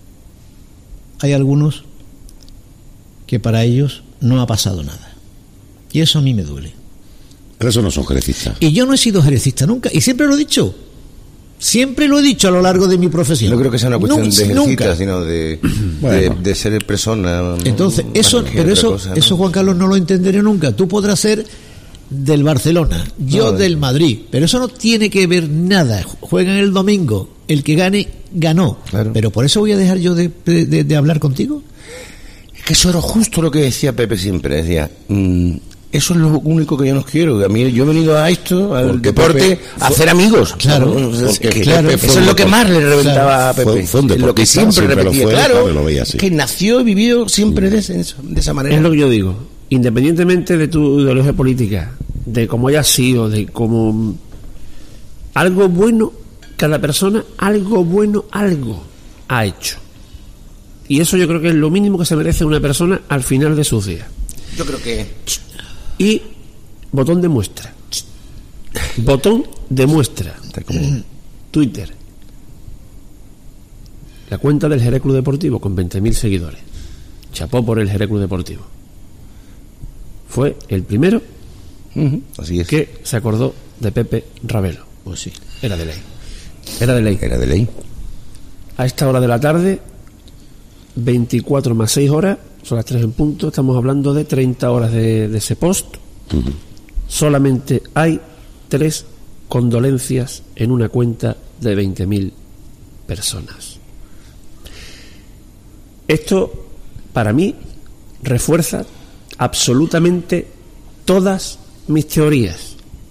[SPEAKER 6] hay algunos que para ellos no ha pasado nada. Y eso a mí me duele.
[SPEAKER 4] Pero eso no son jerecistas.
[SPEAKER 6] Y yo no he sido jerecista nunca, y siempre lo he dicho. Siempre lo he dicho a lo largo de mi profesión.
[SPEAKER 5] No creo que sea una cuestión nunca, de jerecista, sino de, bueno. de, de ser persona.
[SPEAKER 6] Entonces, eso, pero eso, cosa, ¿no? Eso Juan Carlos no lo entenderé nunca. Tú podrás ser del Barcelona, yo no, del Madrid, pero eso no tiene que ver nada. Juegan el domingo, el que gane, ganó. Claro. Pero por eso voy a dejar yo de, de, de hablar contigo.
[SPEAKER 5] Es que eso era justo lo que decía Pepe siempre. Decía... Mmm, eso es lo único que yo no quiero. A mí, yo he venido a esto, al porque deporte, Pepe a hacer amigos.
[SPEAKER 6] Claro,
[SPEAKER 5] porque que, claro eso es lo que más le reventaba claro, a Pepe. Fue, fue un lo que siempre, siempre repetía. Fue, claro, lo veía así. Que nació y vivió siempre de, ese, de esa manera.
[SPEAKER 2] Es lo que yo digo. Independientemente de tu ideología política, de cómo hayas sido, de cómo... Algo bueno, cada persona, algo bueno, algo ha hecho. Y eso yo creo que es lo mínimo que se merece una persona al final de sus días.
[SPEAKER 5] Yo creo que...
[SPEAKER 2] Y botón de muestra. Botón de muestra. Twitter. La cuenta del Jerez Club Deportivo con veinte mil seguidores. Chapó por el Jerez Club Deportivo. Fue el primero uh-huh. Así es. Que se acordó de Pepe Ravelo.
[SPEAKER 6] Pues sí.
[SPEAKER 2] Era de ley. Era de ley.
[SPEAKER 5] Era de ley.
[SPEAKER 2] A esta hora de la tarde, veinticuatro más seis horas, son las tres en punto, estamos hablando de treinta horas de, de ese post. Uh-huh. Solamente hay tres condolencias en una cuenta de veinte mil personas. Esto, para mí, refuerza absolutamente todas mis teorías.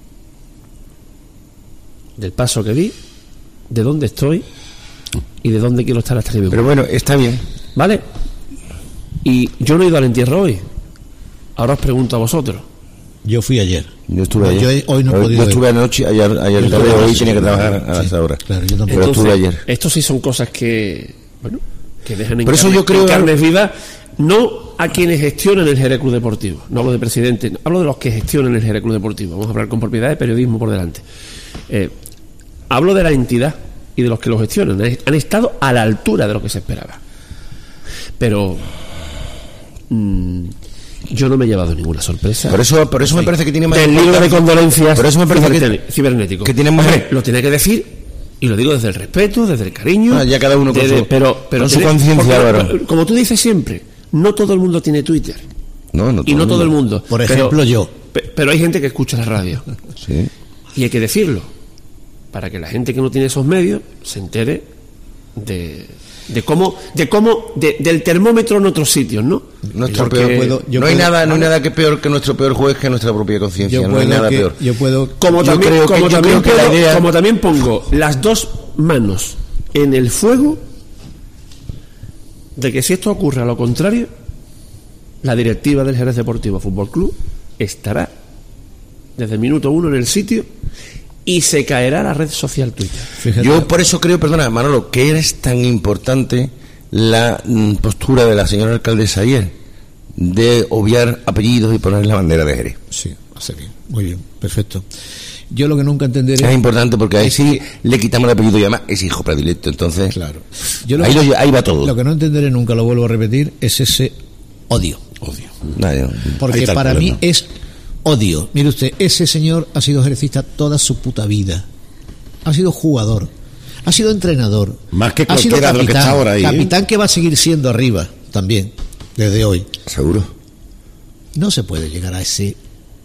[SPEAKER 2] Del paso que di, de dónde estoy y de dónde quiero estar hasta que me
[SPEAKER 5] Pero bueno, está bien.
[SPEAKER 2] ¿Vale? Y yo no he ido al entierro hoy. Ahora os pregunto a vosotros.
[SPEAKER 6] Yo fui ayer.
[SPEAKER 5] Yo estuve ayer.
[SPEAKER 6] Yo hoy no he podido.
[SPEAKER 5] Yo estuve anoche, ayer, ayer tarde, hoy tenía que trabajar a las
[SPEAKER 6] sí,
[SPEAKER 5] horas.
[SPEAKER 6] Claro, yo tampoco.
[SPEAKER 2] Pero
[SPEAKER 5] estuve ayer.
[SPEAKER 2] Estos sí son cosas que, bueno, que dejan en,
[SPEAKER 5] Por eso
[SPEAKER 2] carne,
[SPEAKER 5] yo creo
[SPEAKER 2] en carnes vivas, no a quienes gestionan el Jerez Club Deportivo. No hablo de presidente, hablo de los que gestionan el Jerez Club Deportivo. Vamos a hablar con propiedad de periodismo por delante. Eh, hablo de la entidad y de los que lo gestionan. Han estado a la altura de lo que se esperaba. Pero mmm, yo no me he llevado ninguna sorpresa.
[SPEAKER 5] Por eso, por eso sí. me parece que tiene más
[SPEAKER 2] del libro de condolencias.
[SPEAKER 5] Por eso me parece que
[SPEAKER 2] cibernético.
[SPEAKER 5] Que tiene más.
[SPEAKER 2] Lo tiene que decir, y lo digo desde el respeto, desde el cariño.
[SPEAKER 5] Ah, ya cada uno con
[SPEAKER 2] desde,
[SPEAKER 5] su,
[SPEAKER 2] pero, pero
[SPEAKER 5] con su
[SPEAKER 2] tiene,
[SPEAKER 5] conciencia.
[SPEAKER 2] porque, como tú dices siempre, no todo el mundo tiene Twitter.
[SPEAKER 5] No, no todo
[SPEAKER 2] y no todo el mundo.
[SPEAKER 6] Por ejemplo,
[SPEAKER 2] pero,
[SPEAKER 6] yo.
[SPEAKER 2] Pero hay gente que escucha la radio.
[SPEAKER 5] Sí.
[SPEAKER 2] Y hay que decirlo, para que la gente que no tiene esos medios se entere de, de cómo, de cómo, de, del termómetro en otros sitios, ¿no?
[SPEAKER 5] Nuestro peor, puedo, no puedo, hay nada, no hay nada que peor que nuestro peor juez que nuestra propia conciencia. No hay nada
[SPEAKER 6] que,
[SPEAKER 5] peor.
[SPEAKER 6] Yo puedo,
[SPEAKER 2] como
[SPEAKER 5] yo
[SPEAKER 2] también,
[SPEAKER 5] creo
[SPEAKER 2] como
[SPEAKER 5] que,
[SPEAKER 2] también,
[SPEAKER 5] creo
[SPEAKER 2] puedo,
[SPEAKER 5] que la idea...
[SPEAKER 2] como también pongo las dos manos en el fuego de que si esto ocurre a lo contrario, la directiva del Jerez Deportivo Fútbol Club estará desde el minuto uno en el sitio y se caerá la red social Twitter.
[SPEAKER 5] Fíjate. Yo por eso creo, perdona Manolo, que es tan importante la mm, postura de la señora alcaldesa ayer de obviar apellidos y poner la bandera de Jerez.
[SPEAKER 6] Sí, hace bien, muy bien, perfecto. Yo lo que nunca entenderé
[SPEAKER 5] es importante porque ahí sí le quitamos el apellido y además es hijo predilecto, entonces
[SPEAKER 6] claro. Yo lo
[SPEAKER 5] ahí,
[SPEAKER 6] que,
[SPEAKER 5] lo, ahí va todo.
[SPEAKER 6] Lo que no entenderé, nunca lo vuelvo a repetir, es ese odio.
[SPEAKER 4] Odio.
[SPEAKER 5] Nadie,
[SPEAKER 6] porque para mí es odio. Mire usted, ese señor ha sido jerecista toda su puta vida. Ha sido jugador, ha sido entrenador,
[SPEAKER 4] más que
[SPEAKER 6] ha sido
[SPEAKER 4] cualquiera de lo que está ahora ahí,
[SPEAKER 6] capitán
[SPEAKER 4] ¿eh?
[SPEAKER 6] Que va a seguir siendo arriba también desde hoy.
[SPEAKER 5] Seguro.
[SPEAKER 6] No se puede llegar a ese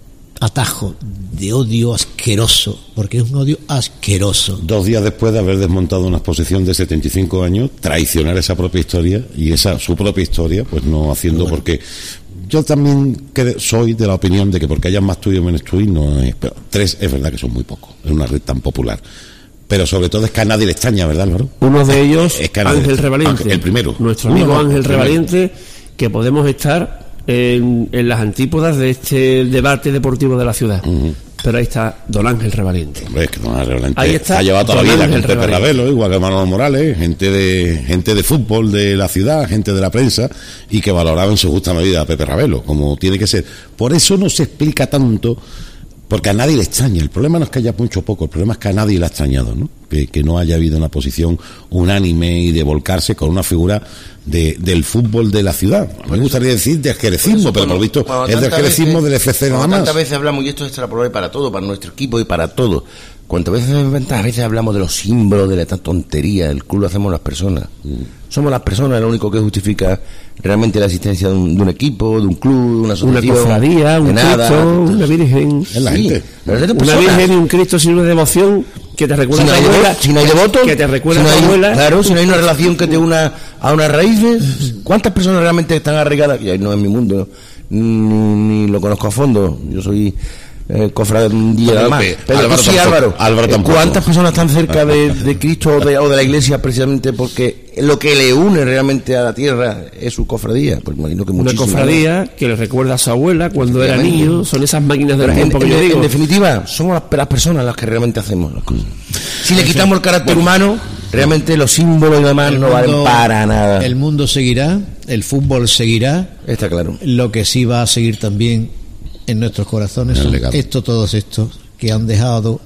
[SPEAKER 6] atajo de odio asqueroso, porque es un odio asqueroso.
[SPEAKER 4] Dos días después de haber desmontado una exposición de setenta y cinco años, traicionar esa propia historia y esa su propia historia, pues no haciendo bueno. Porque yo también soy de la opinión de que porque hayan más tuyos menos tuyos no es, pero tres es verdad que son muy pocos en una red tan popular. Pero sobre todo es que a nadie le extraña, ¿verdad, Álvaro?
[SPEAKER 2] Uno de ellos,
[SPEAKER 4] es que
[SPEAKER 2] Ángel Revaliente,
[SPEAKER 4] el primero,
[SPEAKER 2] nuestro amigo Uno, Ángel Revaliente, que podemos estar En, en las antípodas de este debate deportivo de la ciudad. Uh-huh. Pero ahí está don Ángel Revaliente.
[SPEAKER 4] Hombre, es que don Ángel Revaliente
[SPEAKER 2] ahí está,
[SPEAKER 4] ha llevado toda la vida con Pepe
[SPEAKER 2] Revaliente.
[SPEAKER 4] Ravelo, igual que Manolo Morales, gente de gente de fútbol de la ciudad, gente de la prensa, y que valoraba en su justa medida a Pepe Ravelo, como tiene que ser. Por eso no se explica tanto, porque a nadie le extraña. El problema no es que haya mucho poco, el problema es que a nadie le ha extrañado, ¿no? Que, que no haya habido una posición unánime y de volcarse con una figura de, del fútbol de la ciudad. Me gustaría decir de jerecismo, pero por lo visto es del jerecismo del F C nada más.
[SPEAKER 5] Tantas veces hablamos, y esto es extrapolable para todo, para nuestro equipo y para todo. Cuántas veces, tantas veces hablamos de los símbolos, de la tontería, el club lo hacemos las personas. Mm. Somos las personas lo único que justifica realmente la existencia de un, de un equipo, de un club, de una asociación.
[SPEAKER 2] Una cofradía, un
[SPEAKER 5] nada,
[SPEAKER 2] Cristo, una virgen.
[SPEAKER 4] Es la sí, gente.
[SPEAKER 2] Una virgen y un Cristo sin una devoción que te recuerda
[SPEAKER 5] si no
[SPEAKER 2] a tu abuela.
[SPEAKER 5] Si no hay devotos,
[SPEAKER 2] que te recuerda
[SPEAKER 5] si no
[SPEAKER 2] a tu
[SPEAKER 5] hay,
[SPEAKER 2] abuela.
[SPEAKER 5] Claro, si no hay una relación que te una a unas raíces. ¿Cuántas personas realmente están arraigadas? Y no es mi mundo, ni, ni lo conozco a fondo. Yo soy eh, cofradía nada más. Pero
[SPEAKER 4] Álvaro
[SPEAKER 5] sí,
[SPEAKER 4] tampoco,
[SPEAKER 5] Álvaro,
[SPEAKER 4] Álvaro tampoco.
[SPEAKER 5] ¿Cuántas personas están cerca de, de Cristo o de, o de la Iglesia precisamente porque lo que le une realmente a la tierra es su cofradía? Pues imagino que
[SPEAKER 2] una cofradía que le recuerda a su abuela cuando era niño. Son esas máquinas del tiempo que
[SPEAKER 5] en,
[SPEAKER 2] yo digo.
[SPEAKER 5] En definitiva, somos las, las personas las que realmente hacemos las cosas. Si le quitamos el carácter bueno, humano, realmente los símbolos y demás no mundo, valen para nada.
[SPEAKER 6] El mundo seguirá, el fútbol seguirá.
[SPEAKER 5] Está claro.
[SPEAKER 6] Lo que sí va a seguir también en nuestros corazones son estos, todos estos que han dejado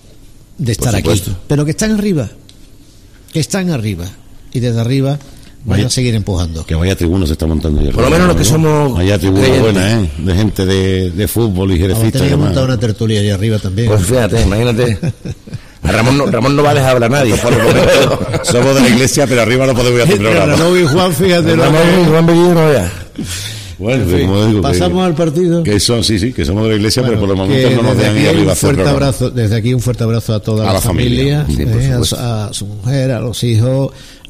[SPEAKER 6] de estar aquí, pero que están arriba, que están arriba y desde arriba van vaya, a seguir empujando.
[SPEAKER 4] Que vaya tribuna se está montando ya.
[SPEAKER 5] Por lo menos los que somos.
[SPEAKER 4] Vaya tribuna buena, ¿eh? De gente de, de fútbol y jerecistas.
[SPEAKER 6] Tenía que montar una tertulia allá arriba también.
[SPEAKER 5] Pues fíjate, imagínate. A Ramón no, Ramón no va a dejar hablar a nadie. Por lo momento.
[SPEAKER 4] Somos de la iglesia, pero arriba no podemos ir a hacer programa.
[SPEAKER 6] Ramón y Juan, fíjate.
[SPEAKER 5] Ramón y Juan Bellido ya.
[SPEAKER 6] Bueno, en fin, como digo, pasamos que, al partido.
[SPEAKER 4] Que son, sí, sí, que somos de la iglesia, bueno, pero por el momento no nos dejan ir arriba a hacer
[SPEAKER 6] fuerte abrazo, desde aquí un fuerte abrazo a toda
[SPEAKER 4] a
[SPEAKER 6] la,
[SPEAKER 4] la familia,
[SPEAKER 6] familia sí, eh, a, a su mujer, a los hijos,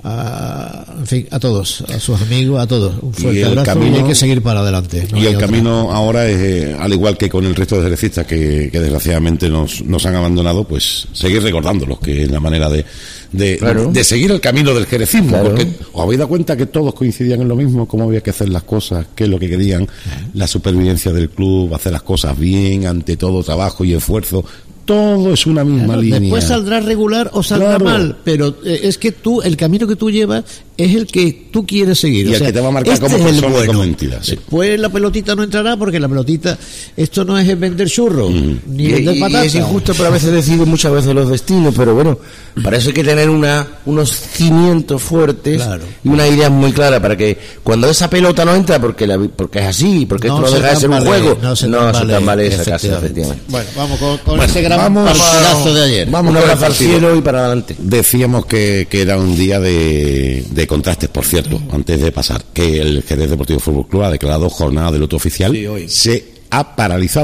[SPEAKER 6] a, en fin, a todos, a sus amigos, a todos. Un fuerte y abrazo camino, y hay que seguir para adelante.
[SPEAKER 4] No y el otra. camino ahora es, eh, al igual que con el resto de jerecistas que, que desgraciadamente nos, nos han abandonado, pues seguir recordándolos, que es la manera de de, claro. de seguir el camino del jerecismo, claro. Porque os habéis dado cuenta que todos coincidían en lo mismo, cómo había que hacer las cosas, qué es lo que querían, la supervivencia del club, hacer las cosas bien, ante todo trabajo y esfuerzo. Todo es una misma claro, línea.
[SPEAKER 6] Después saldrá regular o saldrá claro. mal, pero eh, es que tú, el camino que tú llevas es el que tú quieres seguir.
[SPEAKER 4] Y
[SPEAKER 6] o
[SPEAKER 4] el
[SPEAKER 6] sea,
[SPEAKER 4] que te va a marcar
[SPEAKER 6] este
[SPEAKER 4] como
[SPEAKER 6] es
[SPEAKER 4] persona
[SPEAKER 6] el bueno.
[SPEAKER 4] y como entidad. Sí.
[SPEAKER 6] Después la pelotita no entrará porque la pelotita, esto no es vender churros, mm. ni
[SPEAKER 5] y,
[SPEAKER 6] vender
[SPEAKER 5] y,
[SPEAKER 6] patatas.
[SPEAKER 5] Y es injusto, pero a veces deciden muchas veces los destinos, pero bueno, para eso hay que tener una unos cimientos fuertes claro. y una idea muy clara para que cuando esa pelota no entra, porque la, porque es así, porque
[SPEAKER 6] no
[SPEAKER 5] esto no deja de ser un juego,
[SPEAKER 6] no se
[SPEAKER 5] no
[SPEAKER 6] se
[SPEAKER 5] tambale esa casa, efectivamente.
[SPEAKER 6] Bueno, vamos con, con
[SPEAKER 4] bueno,
[SPEAKER 6] ese gran partidazo de ayer.
[SPEAKER 5] Vamos un abrazo al cielo y para adelante.
[SPEAKER 4] Decíamos que, que era un día de, de contrastes, por cierto, antes de pasar, que el Jerez Deportivo Fútbol Club ha declarado jornada de luto oficial.
[SPEAKER 6] Sí, hoy.
[SPEAKER 4] Se ha paralizado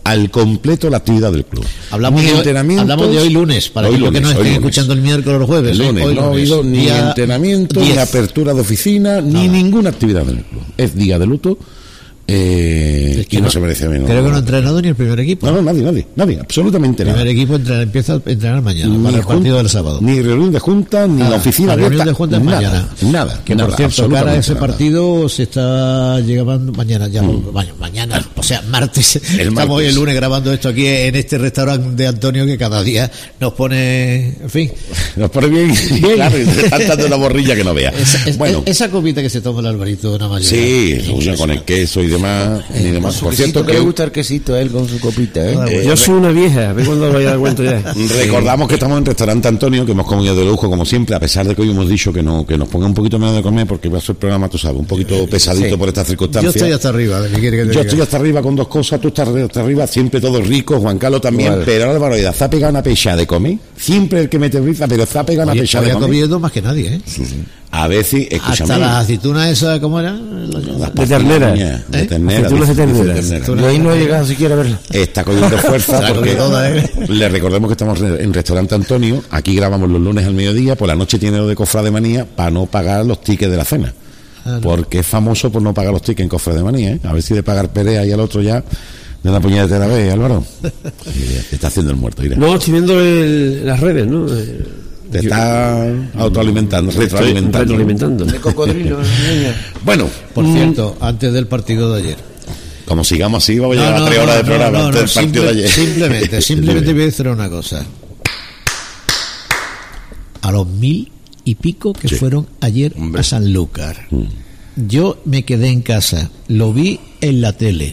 [SPEAKER 4] al completo la actividad del club.
[SPEAKER 6] Hablamos,
[SPEAKER 4] ni
[SPEAKER 6] de,
[SPEAKER 4] entrenamientos,
[SPEAKER 6] hablamos de hoy lunes, para
[SPEAKER 4] hoy
[SPEAKER 6] los que no estén escuchando el miércoles o el jueves.
[SPEAKER 4] El lunes,
[SPEAKER 6] hoy
[SPEAKER 4] no ha
[SPEAKER 6] lunes,
[SPEAKER 4] habido ni
[SPEAKER 6] día
[SPEAKER 4] entrenamiento,
[SPEAKER 6] diez.
[SPEAKER 4] ni apertura de oficina, ni
[SPEAKER 6] Nada.
[SPEAKER 4] ninguna actividad del club. Es día de luto. Eh,
[SPEAKER 6] Es que
[SPEAKER 4] y no,
[SPEAKER 6] no-
[SPEAKER 4] se merece menos.
[SPEAKER 6] Creo que no ha entrenado ni el primer equipo.
[SPEAKER 4] No, no, nadie, nadie, nadie, absolutamente
[SPEAKER 6] El
[SPEAKER 4] nada.
[SPEAKER 6] primer equipo entrena- empieza a entrenar mañana,
[SPEAKER 4] Ni
[SPEAKER 6] para el
[SPEAKER 4] jun-
[SPEAKER 6] partido del sábado.
[SPEAKER 4] Ni reunión de junta, ni
[SPEAKER 6] Nada,
[SPEAKER 4] la oficina
[SPEAKER 6] la reunión
[SPEAKER 4] abierta,
[SPEAKER 6] de junta es
[SPEAKER 4] nada,
[SPEAKER 6] mañana.
[SPEAKER 4] Nada,
[SPEAKER 6] Que
[SPEAKER 4] nada,
[SPEAKER 6] por cierto, cara a
[SPEAKER 4] absolutamente
[SPEAKER 6] ese
[SPEAKER 4] nada.
[SPEAKER 6] partido se está llegando mañana, ya
[SPEAKER 4] Mm.
[SPEAKER 6] ma- mañana, o sea, martes. Estamos
[SPEAKER 4] martes.
[SPEAKER 6] hoy el lunes grabando esto aquí en este restaurante de Antonio que cada día nos pone, en fin.
[SPEAKER 4] Nos pone bien, claro, y te están dando una borrilla que no veas.
[SPEAKER 6] Esa, es-
[SPEAKER 4] Bueno,
[SPEAKER 6] esa copita que se toma el Alvarito de una mañana.
[SPEAKER 4] sí, una con el queso y demás, y demás. Por cierto,
[SPEAKER 5] que le
[SPEAKER 4] que
[SPEAKER 5] gusta el quesito a él con su copita, ¿eh?
[SPEAKER 6] Ah,
[SPEAKER 4] Eh,
[SPEAKER 2] Yo soy una vieja, ve cuando vaya a dar cuenta ya.
[SPEAKER 4] recordamos que estamos en Restaurante Antonio, que hemos comido de lujo como siempre, a pesar de que hoy hemos dicho que no, que nos ponga un poquito menos de comer porque va a ser el programa, tú sabes, un poquito pesadito
[SPEAKER 5] Sí.
[SPEAKER 4] por estas
[SPEAKER 6] Yo
[SPEAKER 4] circunstancias.
[SPEAKER 6] estoy hasta arriba, ¿qué quiere que te
[SPEAKER 4] Yo
[SPEAKER 6] diga?
[SPEAKER 4] estoy hasta arriba con dos cosas, tú estás hasta arriba, siempre todo rico, Juan Carlos también,
[SPEAKER 5] Vale.
[SPEAKER 4] pero Álvaro ya se ha pegado una pechada de comer, siempre el que mete risa, pero se ha pegado una
[SPEAKER 6] Oye,
[SPEAKER 4] pechada
[SPEAKER 6] hoy
[SPEAKER 4] de
[SPEAKER 6] ha
[SPEAKER 4] comer.
[SPEAKER 6] comido más que nadie, ¿eh?
[SPEAKER 4] A veces, escúchame.
[SPEAKER 6] Hasta las aceitunas esas, ¿cómo eran?
[SPEAKER 4] las
[SPEAKER 2] De ternera.
[SPEAKER 4] pastiñas, de
[SPEAKER 6] ¿Eh?
[SPEAKER 4] ternera,
[SPEAKER 2] Aceitunas de
[SPEAKER 4] dice- dice
[SPEAKER 2] ternera.
[SPEAKER 4] ternera.
[SPEAKER 5] Yo ahí no he llegado siquiera a verla.
[SPEAKER 4] Está cogiendo fuerza
[SPEAKER 6] La
[SPEAKER 4] porque
[SPEAKER 6] coge toda, ¿eh?
[SPEAKER 4] le recordemos que estamos en Restaurante Antonio. Aquí grabamos los lunes al mediodía. Por la noche tiene lo de Cofra de Manía para no pagar los tickets de la cena.
[SPEAKER 6] Ah, no.
[SPEAKER 4] Porque es famoso por no pagar los tickets en Cofra de Manía, ¿eh? A ver si de pagar Perea y al otro ya de la puñetera vez, Álvaro. Sí, te está haciendo el muerto, mira.
[SPEAKER 2] No, estoy viendo el- las redes, ¿no? Eh,
[SPEAKER 4] Te está autoalimentando,
[SPEAKER 2] Estoy
[SPEAKER 4] retroalimentando.
[SPEAKER 2] retroalimentando.
[SPEAKER 5] De cocodrilo, niña.
[SPEAKER 4] Bueno,
[SPEAKER 6] Por
[SPEAKER 4] mm,
[SPEAKER 6] cierto, antes del partido de ayer.
[SPEAKER 4] como sigamos así, vamos a
[SPEAKER 6] No,
[SPEAKER 4] llegar a
[SPEAKER 6] no,
[SPEAKER 4] tres
[SPEAKER 6] no,
[SPEAKER 4] horas de
[SPEAKER 6] no,
[SPEAKER 4] programa
[SPEAKER 6] no,
[SPEAKER 4] antes
[SPEAKER 6] no,
[SPEAKER 4] del partido
[SPEAKER 6] simple-
[SPEAKER 4] de ayer.
[SPEAKER 6] Simplemente, simplemente
[SPEAKER 4] Dime.
[SPEAKER 6] voy a decir una cosa. A los mil y pico que
[SPEAKER 4] Sí.
[SPEAKER 6] fueron ayer
[SPEAKER 5] Hombre.
[SPEAKER 6] a Sanlúcar. Yo me quedé en casa, lo vi en la tele,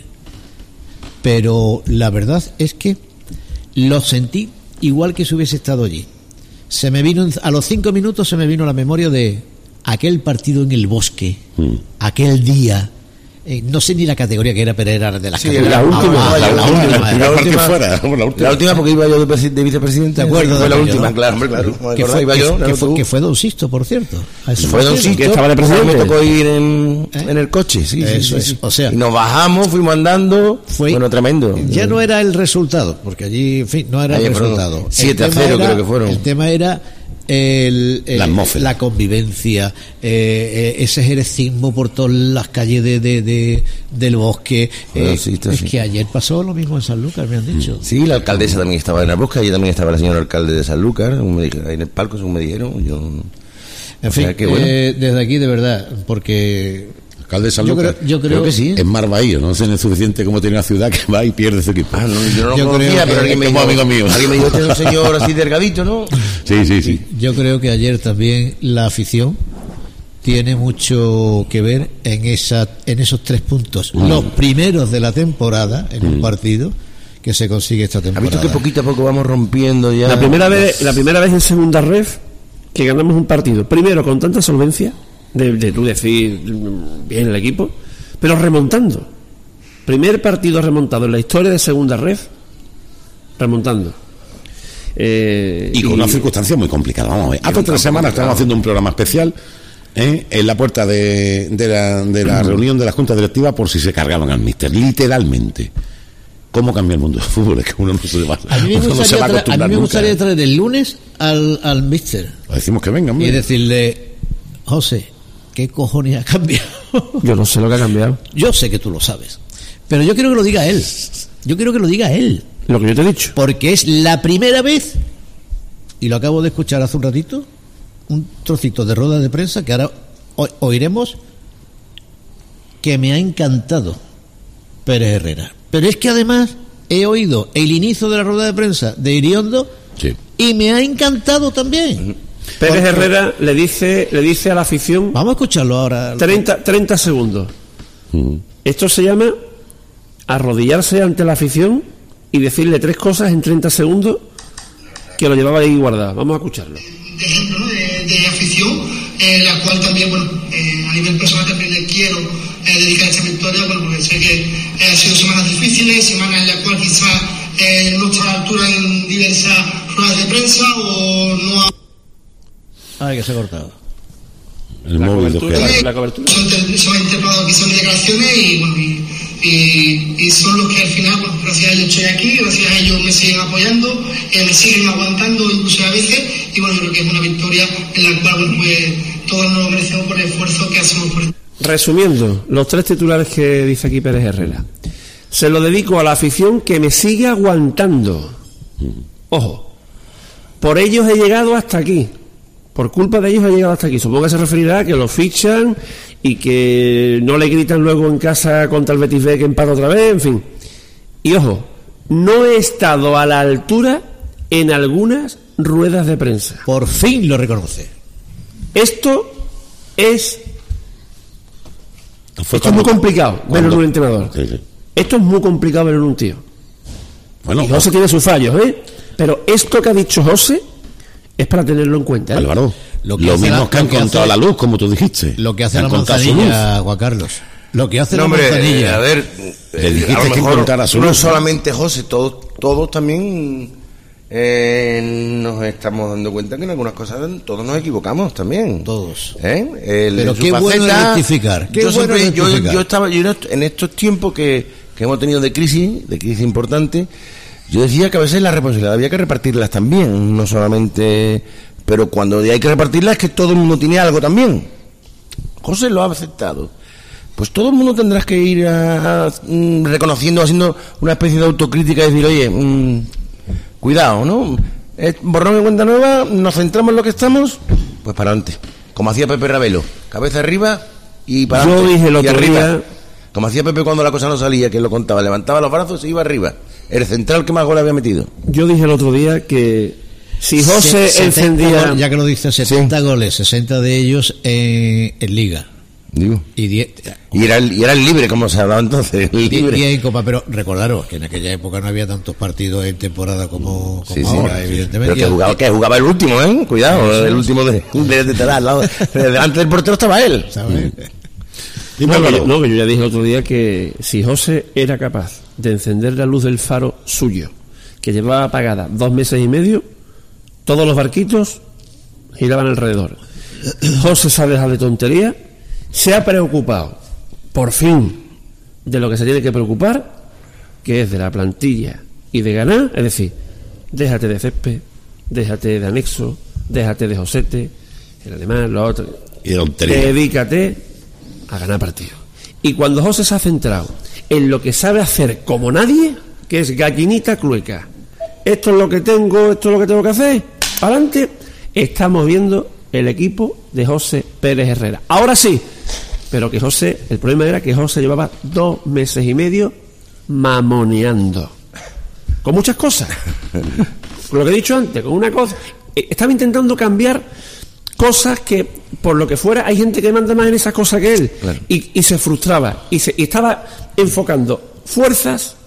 [SPEAKER 6] pero la verdad es que lo sentí igual que si hubiese estado allí. Se me vino, a los cinco minutos se me vino la memoria de aquel partido en el bosque,
[SPEAKER 4] Mm.
[SPEAKER 6] aquel día. Eh, no sé ni la categoría que era, pero era de las
[SPEAKER 5] Sí,
[SPEAKER 6] categorías
[SPEAKER 5] la
[SPEAKER 6] más
[SPEAKER 5] última,
[SPEAKER 6] bajas,
[SPEAKER 5] la
[SPEAKER 6] la
[SPEAKER 5] última,
[SPEAKER 6] última,
[SPEAKER 5] la
[SPEAKER 6] era.
[SPEAKER 4] La
[SPEAKER 5] última-
[SPEAKER 4] última fuera, vamos, la última.
[SPEAKER 5] La última porque iba yo de, presi- de vicepresidente.
[SPEAKER 6] ¿Te acuerdas
[SPEAKER 5] Fue
[SPEAKER 6] de
[SPEAKER 5] la
[SPEAKER 6] aquello,
[SPEAKER 5] última,
[SPEAKER 6] no?
[SPEAKER 5] claro, hombre, claro. ¿Me
[SPEAKER 6] que
[SPEAKER 5] acordáis?
[SPEAKER 6] fue,
[SPEAKER 5] Iba
[SPEAKER 6] que-
[SPEAKER 5] yo,
[SPEAKER 6] que
[SPEAKER 5] ¿no?
[SPEAKER 6] fue-
[SPEAKER 5] Tú.
[SPEAKER 6] que fue Don Sisto, por cierto. A ese
[SPEAKER 5] Fue Don
[SPEAKER 6] partido.
[SPEAKER 5] Sisto,
[SPEAKER 2] que estaba de presidente.
[SPEAKER 5] me tocó ir en,
[SPEAKER 6] ¿Eh?
[SPEAKER 5] en el coche, sí, sí,
[SPEAKER 6] Eso
[SPEAKER 5] sí,
[SPEAKER 6] es,
[SPEAKER 5] sí.
[SPEAKER 6] o sea-
[SPEAKER 5] y nos bajamos, fuimos andando,
[SPEAKER 6] Fue-
[SPEAKER 5] bueno, tremendo.
[SPEAKER 6] Ya no era el resultado, porque allí, en fin, no era
[SPEAKER 5] Ayer
[SPEAKER 6] el
[SPEAKER 5] fueron
[SPEAKER 6] resultado. El
[SPEAKER 5] siete a
[SPEAKER 6] tema
[SPEAKER 5] cero
[SPEAKER 6] era-
[SPEAKER 5] creo que fueron.
[SPEAKER 6] El tema era el, el-
[SPEAKER 4] La atmósfera.
[SPEAKER 6] la convivencia, eh, eh, ese jerecismo por todas las calles de, de, de- del bosque.
[SPEAKER 5] Bueno,
[SPEAKER 6] Eh,
[SPEAKER 5] sí, está
[SPEAKER 6] es
[SPEAKER 5] así.
[SPEAKER 6] que ayer pasó lo mismo en Sanlúcar, me han dicho.
[SPEAKER 5] Sí, la alcaldesa también estaba en la bosca, y también estaba la señora alcalde de Sanlúcar, según me dijeron, ahí en el palco, según me dijeron. Yo...
[SPEAKER 6] En
[SPEAKER 5] O
[SPEAKER 6] fin,
[SPEAKER 5] sea, que bueno.
[SPEAKER 6] eh, desde aquí, de verdad, porque
[SPEAKER 4] Alcalde de San
[SPEAKER 6] yo
[SPEAKER 4] Lucas.
[SPEAKER 6] creo, yo creo,
[SPEAKER 5] Creo que sí.
[SPEAKER 4] Es Mar Bahío, no sé, no es suficiente como tiene una ciudad que va y pierde su equipo.
[SPEAKER 5] Ah, no, yo no lo
[SPEAKER 6] Yo
[SPEAKER 5] conocía,
[SPEAKER 6] creo que-
[SPEAKER 5] pero alguien me
[SPEAKER 4] como
[SPEAKER 5] dijo,
[SPEAKER 4] amigo mío.
[SPEAKER 5] alguien me dijo, este es un señor así delgadito, ¿no?
[SPEAKER 4] Sí, sí, sí.
[SPEAKER 6] Yo creo que ayer también la afición tiene mucho que ver en esa en esos tres puntos,
[SPEAKER 4] Mm.
[SPEAKER 6] los primeros de la temporada en un partido que se consigue esta
[SPEAKER 5] ¿Has
[SPEAKER 6] temporada.
[SPEAKER 5] visto que poquito a poco vamos rompiendo ya?
[SPEAKER 2] La primera vez, la primera vez en segunda ref que ganamos un partido. Primero con tanta solvencia, de, de tú decir mm, bien el equipo, pero remontando. Primer partido remontado en la historia de segunda ref, remontando. Eh,
[SPEAKER 4] Y con una circunstancia muy complicada. Vamos a ver. Hace tres semanas estábamos haciendo un programa especial ¿eh? en la puerta de, de la, de la reunión de la Junta Directiva por si se cargaban al míster. Literalmente. ¿Cómo cambia el mundo del fútbol? Es que uno no se va,
[SPEAKER 6] A mí me
[SPEAKER 4] uno no se
[SPEAKER 6] gustaría,
[SPEAKER 4] va a
[SPEAKER 6] tra- a
[SPEAKER 4] acostumbrar
[SPEAKER 6] mí me
[SPEAKER 4] nunca.
[SPEAKER 6] gustaría traer el lunes al, al míster
[SPEAKER 4] Le decimos que venga, hombre.
[SPEAKER 6] y decirle, José, ¿qué cojones ha cambiado?
[SPEAKER 2] yo no sé lo que ha cambiado.
[SPEAKER 6] Yo sé que tú lo sabes, pero yo quiero que lo diga él. Yo quiero que lo diga él.
[SPEAKER 2] Lo que yo te he dicho.
[SPEAKER 6] Porque es la primera vez, y lo acabo de escuchar hace un ratito, un trocito de rueda de prensa que ahora o- oiremos, que me ha encantado Pérez Herrera. Pero es que además he oído el inicio de la rueda de prensa de Iriondo
[SPEAKER 4] Sí.
[SPEAKER 6] y me ha encantado también.
[SPEAKER 2] Pérez
[SPEAKER 6] Porque-
[SPEAKER 2] Herrera le dice, le dice a la afición
[SPEAKER 6] Vamos a escucharlo ahora.
[SPEAKER 2] treinta, treinta segundos.
[SPEAKER 4] Mm.
[SPEAKER 2] Esto se llama arrodillarse ante la afición y decirle tres cosas en treinta segundos que lo llevaba ahí guardado. Vamos a escucharlo.
[SPEAKER 7] de ejemplo, ¿no? de, de afición, eh, la cual también, bueno, eh, a nivel personal también le quiero eh, dedicar esta victoria, bueno, porque sé que eh, han sido semanas difíciles, semanas en las cuales quizás eh, no está a la altura en diversas ruedas de prensa o no ha...
[SPEAKER 6] Ay, que se ha cortado.
[SPEAKER 4] El
[SPEAKER 2] La
[SPEAKER 4] móvil
[SPEAKER 2] cobertura,
[SPEAKER 4] dos
[SPEAKER 2] la,
[SPEAKER 4] que-
[SPEAKER 2] la cobertura.
[SPEAKER 7] se han inter- se han interpretado quizás mis declaraciones y bueno, y y, y son los que al final, bueno, gracias a ellos estoy aquí, gracias a ellos me siguen apoyando, eh, me siguen aguantando incluso a veces, y bueno, yo creo que es una victoria en la cual, bueno, pues todos nos lo merecemos por el esfuerzo que hacemos por esto.
[SPEAKER 2] Resumiendo, los tres titulares que dice aquí Pérez Herrera. Se lo dedico a la afición que me sigue aguantando. Ojo, por ellos he llegado hasta aquí. Por culpa de ellos he llegado hasta aquí. Supongo que se referirá a que los fichan y que no le gritan luego en casa contra el Betis B que empata otra vez, en fin. Y ojo, no he estado a la altura en algunas ruedas de prensa.
[SPEAKER 6] Por fin lo reconoce.
[SPEAKER 2] Esto es...
[SPEAKER 4] Fue
[SPEAKER 2] Esto es muy complicado verlo en un entrenador.
[SPEAKER 4] Sí, sí.
[SPEAKER 2] Esto es muy complicado verlo en un tío.
[SPEAKER 4] Bueno,
[SPEAKER 2] y José tiene sus fallos, ¿eh? Pero esto que ha dicho José es para tenerlo en cuenta, ¿eh?
[SPEAKER 4] Álvaro,
[SPEAKER 6] lo
[SPEAKER 4] lo,
[SPEAKER 6] que
[SPEAKER 4] lo
[SPEAKER 6] hace
[SPEAKER 4] mismo
[SPEAKER 6] la-
[SPEAKER 4] que han
[SPEAKER 6] lo que
[SPEAKER 4] encontrado
[SPEAKER 6] hace-
[SPEAKER 4] la luz, como tú dijiste.
[SPEAKER 6] Lo que hace
[SPEAKER 4] Han
[SPEAKER 6] la
[SPEAKER 4] encontrado su
[SPEAKER 6] manzanilla, Juan Carlos. Lo que hace
[SPEAKER 5] No,
[SPEAKER 6] la
[SPEAKER 5] hombre,
[SPEAKER 6] manzanilla.
[SPEAKER 5] eh, a ver,
[SPEAKER 4] Le
[SPEAKER 5] eh,
[SPEAKER 4] dijiste
[SPEAKER 5] a lo
[SPEAKER 4] que
[SPEAKER 5] mejor
[SPEAKER 4] encontrara su
[SPEAKER 5] no
[SPEAKER 4] luz.
[SPEAKER 5] solamente José, todos, todos también eh, nos estamos dando cuenta que en algunas cosas todos nos equivocamos también.
[SPEAKER 6] Todos.
[SPEAKER 5] ¿Eh? El-
[SPEAKER 6] Pero
[SPEAKER 5] en su
[SPEAKER 6] qué bueno
[SPEAKER 5] faceta,
[SPEAKER 6] rectificar, qué
[SPEAKER 5] yo,
[SPEAKER 6] bueno
[SPEAKER 5] siempre- yo-
[SPEAKER 6] rectificar.
[SPEAKER 5] yo estaba yo en est- en estos tiempos que, que hemos tenido de crisis, de crisis importante, yo decía que a veces la responsabilidad había que repartirlas también, no solamente, pero cuando hay que repartirlas es que todo el mundo tiene algo también. José lo ha aceptado. Pues todo el mundo tendrás que ir a, a, mm, reconociendo, haciendo una especie de autocrítica y decir, oye, mm, cuidado, ¿no? Eh, borrón y cuenta nueva, nos centramos en lo que estamos, pues para adelante. Como hacía Pepe Ravelo, cabeza arriba y para
[SPEAKER 2] Yo
[SPEAKER 5] adelante.
[SPEAKER 2] dije el
[SPEAKER 5] y
[SPEAKER 2] otro
[SPEAKER 5] arriba.
[SPEAKER 2] día-
[SPEAKER 5] Como hacía Pepe cuando la cosa no salía, que lo contaba, levantaba los brazos y iba arriba. El central que más goles había metido.
[SPEAKER 2] Yo dije el otro día que si José
[SPEAKER 6] Se- setenta
[SPEAKER 2] encendía...
[SPEAKER 6] goles, ya que lo dice, setenta goles, sesenta de ellos en, en Liga.
[SPEAKER 5] Digo.
[SPEAKER 6] Y diez,
[SPEAKER 5] Y era el, y era el libre, como se hablaba entonces. El
[SPEAKER 6] y
[SPEAKER 5] libre.
[SPEAKER 6] diez en Copa, pero recordaros que en aquella época no había tantos partidos en temporada como, como
[SPEAKER 5] Sí, sí.
[SPEAKER 6] ahora, evidentemente.
[SPEAKER 5] Pero que jugaba, que jugaba el último, ¿eh? Cuidado, el último de, de, de, de al lado. Delante del portero estaba él.
[SPEAKER 6] ¿Sabes?
[SPEAKER 2] No, que yo, no, que yo ya dije el otro día que si José era capaz de encender la luz del faro suyo, que llevaba apagada dos meses y medio, todos los barquitos giraban alrededor. José se ha dejado de tontería, se ha preocupado, por fin, de lo que se tiene que preocupar, que es de la plantilla y de ganar, es decir, déjate de césped, déjate de anexo, déjate de Josete, el alemán, lo otro.
[SPEAKER 4] Y de tontería.
[SPEAKER 2] Dedícate a ganar partidos. Y cuando José se ha centrado en lo que sabe hacer como nadie, que es gallinita clueca, esto es lo que tengo, esto es lo que tengo que hacer, para adelante, estamos viendo el equipo de José Pérez Herrera. Ahora sí, pero que José, el problema era que José llevaba dos meses y medio mamoneando. Con muchas cosas. Con lo que he dicho antes, con una cosa. eh, Estaba intentando cambiar cosas que, por lo que fuera, hay gente que manda más en esas cosas que él.
[SPEAKER 5] Claro.
[SPEAKER 2] Y, y se frustraba. Y, se, y estaba enfocando fuerzas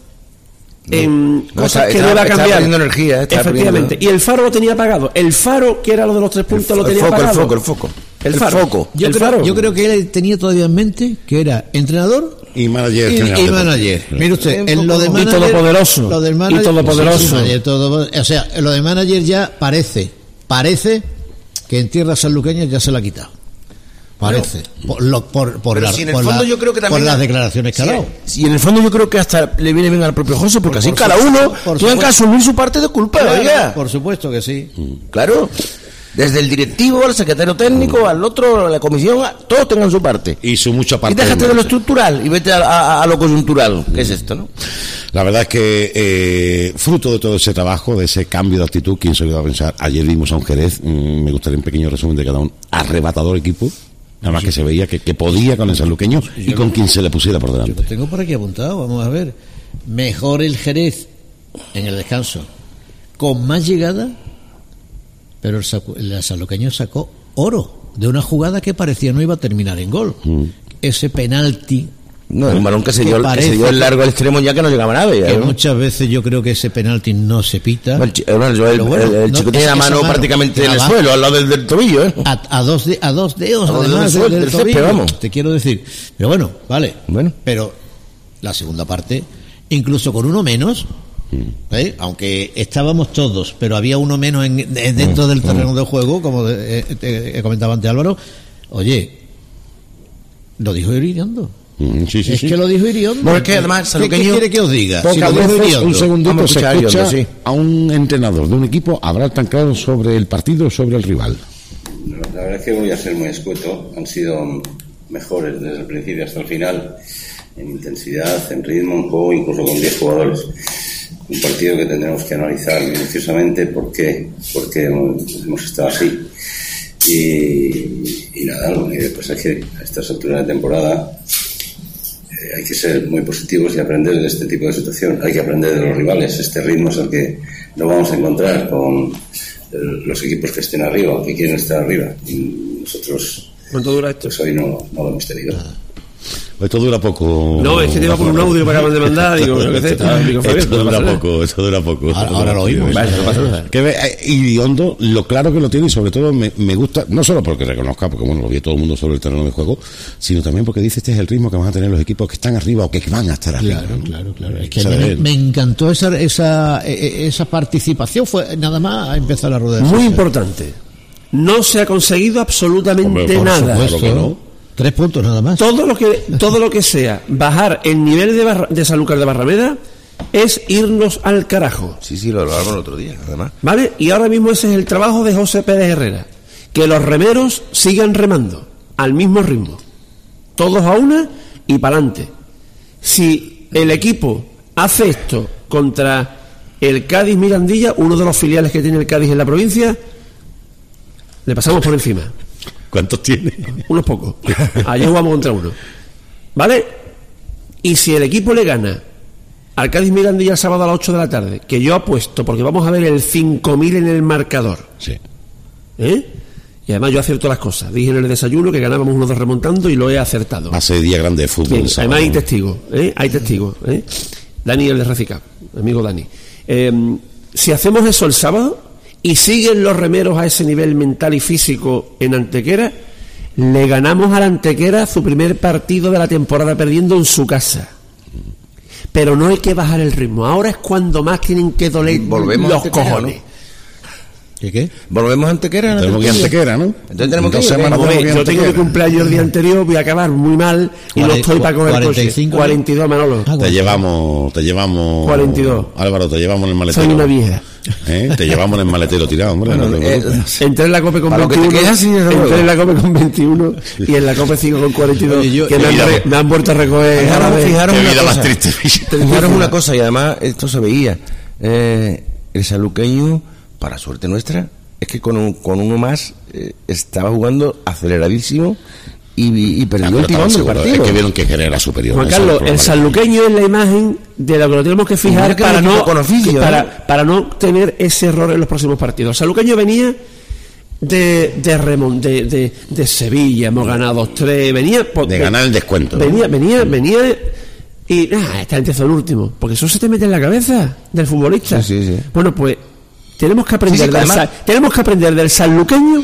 [SPEAKER 2] en
[SPEAKER 5] No,
[SPEAKER 2] cosas
[SPEAKER 5] está-
[SPEAKER 2] que
[SPEAKER 5] está-
[SPEAKER 2] no iba a
[SPEAKER 5] está
[SPEAKER 2] cambiar.
[SPEAKER 5] perdiendo energía, está
[SPEAKER 2] Efectivamente.
[SPEAKER 5] perdiendo-
[SPEAKER 2] Y el faro lo tenía apagado. El faro, que era lo de los tres puntos, lo
[SPEAKER 5] el
[SPEAKER 2] tenía
[SPEAKER 5] foco, el
[SPEAKER 2] apagado.
[SPEAKER 5] foco, el foco.
[SPEAKER 2] El
[SPEAKER 5] El
[SPEAKER 2] faro.
[SPEAKER 5] foco.
[SPEAKER 6] Yo,
[SPEAKER 2] el
[SPEAKER 6] creo,
[SPEAKER 2] faro.
[SPEAKER 6] yo creo que él tenía todavía en mente que era entrenador
[SPEAKER 4] Y manager
[SPEAKER 6] y,
[SPEAKER 4] general
[SPEAKER 6] y
[SPEAKER 4] de
[SPEAKER 6] manager.
[SPEAKER 4] deporte.
[SPEAKER 6] Mire usted,
[SPEAKER 5] Un
[SPEAKER 6] en lo de
[SPEAKER 5] poco-
[SPEAKER 2] y
[SPEAKER 6] manager,
[SPEAKER 2] todopoderoso.
[SPEAKER 6] lo del
[SPEAKER 2] Y
[SPEAKER 6] manager,
[SPEAKER 2] todopoderoso.
[SPEAKER 6] sí, sí, manager, todo- o sea, lo de manager ya parece, parece que en tierras sanluqueñas ya se lo ha quitado. Parece. por, lo- por, por,
[SPEAKER 5] Pero
[SPEAKER 6] la-
[SPEAKER 5] si en el
[SPEAKER 6] por
[SPEAKER 5] fondo
[SPEAKER 6] la-
[SPEAKER 5] yo creo que también...
[SPEAKER 6] por las declaraciones que ha dado.
[SPEAKER 5] Sí, y en el fondo yo creo que hasta le viene bien al propio José, porque así
[SPEAKER 6] Por
[SPEAKER 5] cada
[SPEAKER 6] supuesto,
[SPEAKER 5] uno
[SPEAKER 6] por
[SPEAKER 5] tiene que
[SPEAKER 6] supuesto.
[SPEAKER 5] asumir su parte de culpa,
[SPEAKER 6] Claro,
[SPEAKER 5] oiga.
[SPEAKER 6] por supuesto que sí.
[SPEAKER 5] Claro. Desde el directivo, al secretario técnico, al otro, a la comisión, a- todos tengan su parte.
[SPEAKER 4] Y su mucha parte.
[SPEAKER 5] Y déjate
[SPEAKER 4] del
[SPEAKER 5] de lo
[SPEAKER 4] mérito.
[SPEAKER 5] estructural y vete a, a- a lo coyuntural, que es esto, ¿no?
[SPEAKER 4] La verdad es que eh, fruto de todo ese trabajo, de ese cambio de actitud, ¿quién se iba a pensar? Ayer vimos a un Jerez, mm, me gustaría un pequeño resumen de cada un arrebatador equipo, además que se veía que, que podía con el sanluqueño y con quien se le pusiera por
[SPEAKER 6] Yo
[SPEAKER 4] delante.
[SPEAKER 6] lo tengo por aquí apuntado, vamos a ver. Mejor el Jerez en el descanso, con más llegada, pero el, saco- el sanluqueño sacó oro de una jugada que parecía no iba a terminar en gol. Ese penalti,
[SPEAKER 5] No, un balón que se
[SPEAKER 6] Que
[SPEAKER 5] dio, que
[SPEAKER 6] parece
[SPEAKER 5] se dio el
[SPEAKER 6] que-
[SPEAKER 5] largo al extremo ya que no llegaba a nadie.
[SPEAKER 6] que
[SPEAKER 5] ¿no?
[SPEAKER 6] muchas veces yo creo que ese penalti no se pita.
[SPEAKER 5] El, chi- bueno, yo- el,
[SPEAKER 6] Pero bueno,
[SPEAKER 5] el- el
[SPEAKER 6] no,
[SPEAKER 5] chico
[SPEAKER 6] es
[SPEAKER 5] tiene la
[SPEAKER 6] que esa
[SPEAKER 5] mano
[SPEAKER 6] mano
[SPEAKER 5] prácticamente en el
[SPEAKER 6] abajo.
[SPEAKER 5] suelo, al lado del, del tobillo, ¿eh?
[SPEAKER 6] A, a dos de, a dos dedos,
[SPEAKER 5] A dos
[SPEAKER 6] además
[SPEAKER 5] dedos del
[SPEAKER 6] del,
[SPEAKER 5] suelo, del césped,
[SPEAKER 6] tobillo,
[SPEAKER 5] vamos.
[SPEAKER 6] te quiero decir. Pero bueno, vale.
[SPEAKER 5] Bueno.
[SPEAKER 6] Pero la segunda parte, incluso con uno menos,
[SPEAKER 5] Mm.
[SPEAKER 6] ¿eh? Aunque estábamos todos, pero había uno menos en, en- dentro
[SPEAKER 5] Mm.
[SPEAKER 6] del terreno de juego, como de- eh, te- eh, comentaba antes Álvaro. Oye, lo dijo Irinondo.
[SPEAKER 4] Mm, sí, sí,
[SPEAKER 6] es
[SPEAKER 4] sí.
[SPEAKER 6] que lo dijo Iriondo.
[SPEAKER 5] Bueno, es que además,
[SPEAKER 6] ¿Qué, ¿qué quiere que os diga?
[SPEAKER 4] Pocas
[SPEAKER 6] Si lo dijo
[SPEAKER 4] veces,
[SPEAKER 6] Iriondo.
[SPEAKER 4] un segundito,
[SPEAKER 5] Vamos a
[SPEAKER 4] se
[SPEAKER 5] escuchar a
[SPEAKER 4] escucha
[SPEAKER 5] Iriondo, sí.
[SPEAKER 4] a un entrenador de un equipo hablar tan claro sobre el partido, sobre el rival.
[SPEAKER 8] La verdad es que voy a ser muy escueto. Han sido mejores desde el principio hasta el final, en intensidad, en ritmo, en juego, incluso con diez jugadores. Un partido que tendremos que analizar minuciosamente por qué, por qué hemos, hemos estado así. Y, y nada, lo que pasa es que a estas alturas de temporada eh, hay que ser muy positivos y aprender de este tipo de situación. Hay que aprender de los rivales. Este ritmo es el que no vamos a encontrar con el, los equipos que estén arriba, que quieren estar arriba. Y nosotros,
[SPEAKER 2] ¿cuánto dura esto?
[SPEAKER 8] Pues hoy no, no lo hemos tenido.
[SPEAKER 4] Esto dura poco.
[SPEAKER 2] No, es que te iba por un audio que acaban de mandar. Digo, ¿qué es esto? Digo, Fabián,
[SPEAKER 4] Esto
[SPEAKER 2] no
[SPEAKER 4] dura
[SPEAKER 2] pasa nada.
[SPEAKER 4] poco, esto dura poco.
[SPEAKER 6] Ahora, ahora lo oímos.
[SPEAKER 2] Vale, no pasa nada.
[SPEAKER 4] Que ve, eh, y Hondo, lo claro que lo tiene y sobre todo me, me gusta, no solo porque reconozca, porque bueno, lo vio todo el mundo sobre el terreno de juego, sino también porque dice este es el ritmo que van a tener los equipos que están arriba o que van a estar arriba.
[SPEAKER 6] Claro,
[SPEAKER 4] ¿no?
[SPEAKER 6] claro, claro. Es que
[SPEAKER 4] Esa
[SPEAKER 6] me,
[SPEAKER 4] de él.
[SPEAKER 6] me encantó esa, esa, e- esa participación. Fue nada más a empezar la rueda de
[SPEAKER 2] Muy
[SPEAKER 6] prensa.
[SPEAKER 2] importante. No se ha conseguido absolutamente
[SPEAKER 4] Hombre, por
[SPEAKER 2] nada.
[SPEAKER 4] supuesto. Claro que no.
[SPEAKER 6] Tres puntos nada más.
[SPEAKER 2] Todo lo que todo lo que sea bajar el nivel de, Barra- de Sanlúcar de Barrameda es irnos al carajo,
[SPEAKER 5] Sí, sí, lo hablamos el otro día, además.
[SPEAKER 2] ¿vale? Y ahora mismo ese es el trabajo de José Pérez Herrera, que los remeros sigan remando al mismo ritmo, todos a una y para adelante. Si el equipo hace esto contra el Cádiz Mirandilla, uno de los filiales que tiene el Cádiz en la provincia, le pasamos por encima.
[SPEAKER 4] ¿Cuántos tiene?
[SPEAKER 2] Unos pocos. Ayer jugamos contra uno. ¿Vale? Y si el equipo le gana al Cádiz Mirandilla el sábado a las ocho de la tarde, que yo apuesto, porque vamos a ver el cinco mil en el marcador,
[SPEAKER 4] Sí.
[SPEAKER 2] ¿eh? Y además yo acierto las cosas. Dije en el desayuno que ganábamos uno dos remontando y lo he acertado.
[SPEAKER 4] Va a ser día grande de fútbol.
[SPEAKER 2] Bien,
[SPEAKER 4] el sábado.
[SPEAKER 2] además hay testigos, ¿eh? Hay testigos, ¿eh? Dani, el de Recicap, amigo Dani. Eh, si hacemos eso el sábado y siguen los remeros a ese nivel mental y físico en Antequera, le ganamos a la Antequera su primer partido de la temporada perdiendo en su casa. Pero no hay que bajar el ritmo. Ahora es cuando más tienen que doler
[SPEAKER 5] Volvemos a
[SPEAKER 2] los
[SPEAKER 5] Antequera,
[SPEAKER 2] cojones.
[SPEAKER 5] ¿no?
[SPEAKER 6] ¿Qué qué?
[SPEAKER 5] Volvemos a Antequera. ¿no?
[SPEAKER 4] Tenemos que ir a Antequera, ¿no?
[SPEAKER 5] Entonces tenemos que
[SPEAKER 4] Dos
[SPEAKER 5] ir,
[SPEAKER 4] semanas
[SPEAKER 2] Vamos a ver,
[SPEAKER 4] tenemos que ir a
[SPEAKER 2] yo tengo mi
[SPEAKER 4] Antequera.
[SPEAKER 2] cumpleaños el día anterior, voy a acabar muy mal y no
[SPEAKER 6] Cuare-
[SPEAKER 2] estoy para coger
[SPEAKER 6] cuarenta y
[SPEAKER 2] coche.
[SPEAKER 6] cinco, ¿no?
[SPEAKER 2] cuarenta y dos, Manolo.
[SPEAKER 6] Ah,
[SPEAKER 4] Te llevamos, te llevamos.
[SPEAKER 2] cuarenta y dos.
[SPEAKER 4] Álvaro, te llevamos en el maletero.
[SPEAKER 2] Soy una vieja.
[SPEAKER 4] ¿Eh? Te llevamos en el maletero tirado, hombre.
[SPEAKER 5] Bueno,
[SPEAKER 4] no te
[SPEAKER 5] eh,
[SPEAKER 4] preocupes.
[SPEAKER 2] Entré en la COPE con
[SPEAKER 5] Para lo que te
[SPEAKER 2] veintiuno,
[SPEAKER 5] quedas, sí, desde luego.
[SPEAKER 2] entré en la COPE con veintiuno y en la COPE sigo con cuarenta y dos,
[SPEAKER 6] Oye, yo-
[SPEAKER 2] que me han,
[SPEAKER 4] Mira,
[SPEAKER 2] re- me han vuelto a recoger.
[SPEAKER 5] Fijaros,
[SPEAKER 2] ahora de-
[SPEAKER 5] fijaros
[SPEAKER 4] Qué
[SPEAKER 5] una
[SPEAKER 4] vida más
[SPEAKER 5] cosa.
[SPEAKER 4] triste.
[SPEAKER 5] Fijaros una cosa, y además esto se veía. Eh, el sanluqueño, para suerte nuestra, es que con, un- con uno más eh, estaba jugando aceleradísimo y, y perdió
[SPEAKER 4] Ah, pero
[SPEAKER 5] el timón
[SPEAKER 4] estaba
[SPEAKER 5] del
[SPEAKER 4] seguro,
[SPEAKER 5] partido.
[SPEAKER 4] es que vieron que era superior.
[SPEAKER 2] Juan
[SPEAKER 4] Ese es
[SPEAKER 2] Carlos,
[SPEAKER 4] problema
[SPEAKER 2] el
[SPEAKER 4] que
[SPEAKER 2] sanluqueño es la imagen de lo que lo tenemos que fijar
[SPEAKER 5] Mira que
[SPEAKER 2] para
[SPEAKER 5] un equipo
[SPEAKER 2] no,
[SPEAKER 5] con oficio,
[SPEAKER 2] para,
[SPEAKER 5] ¿eh?
[SPEAKER 2] para no tener ese error en los próximos partidos. El sanluqueño venía de de, remon- de, de, de Sevilla, hemos ganado dos tres, venía por-
[SPEAKER 4] De ganar el descuento.
[SPEAKER 2] Venía, venía, venía y ah, esta gente fue el último, porque eso se te mete en la cabeza del futbolista.
[SPEAKER 5] Sí, sí, sí.
[SPEAKER 2] Bueno, pues tenemos que aprender
[SPEAKER 5] Sí, sí,
[SPEAKER 2] del
[SPEAKER 5] además-
[SPEAKER 2] sa- tenemos que aprender del sanluqueño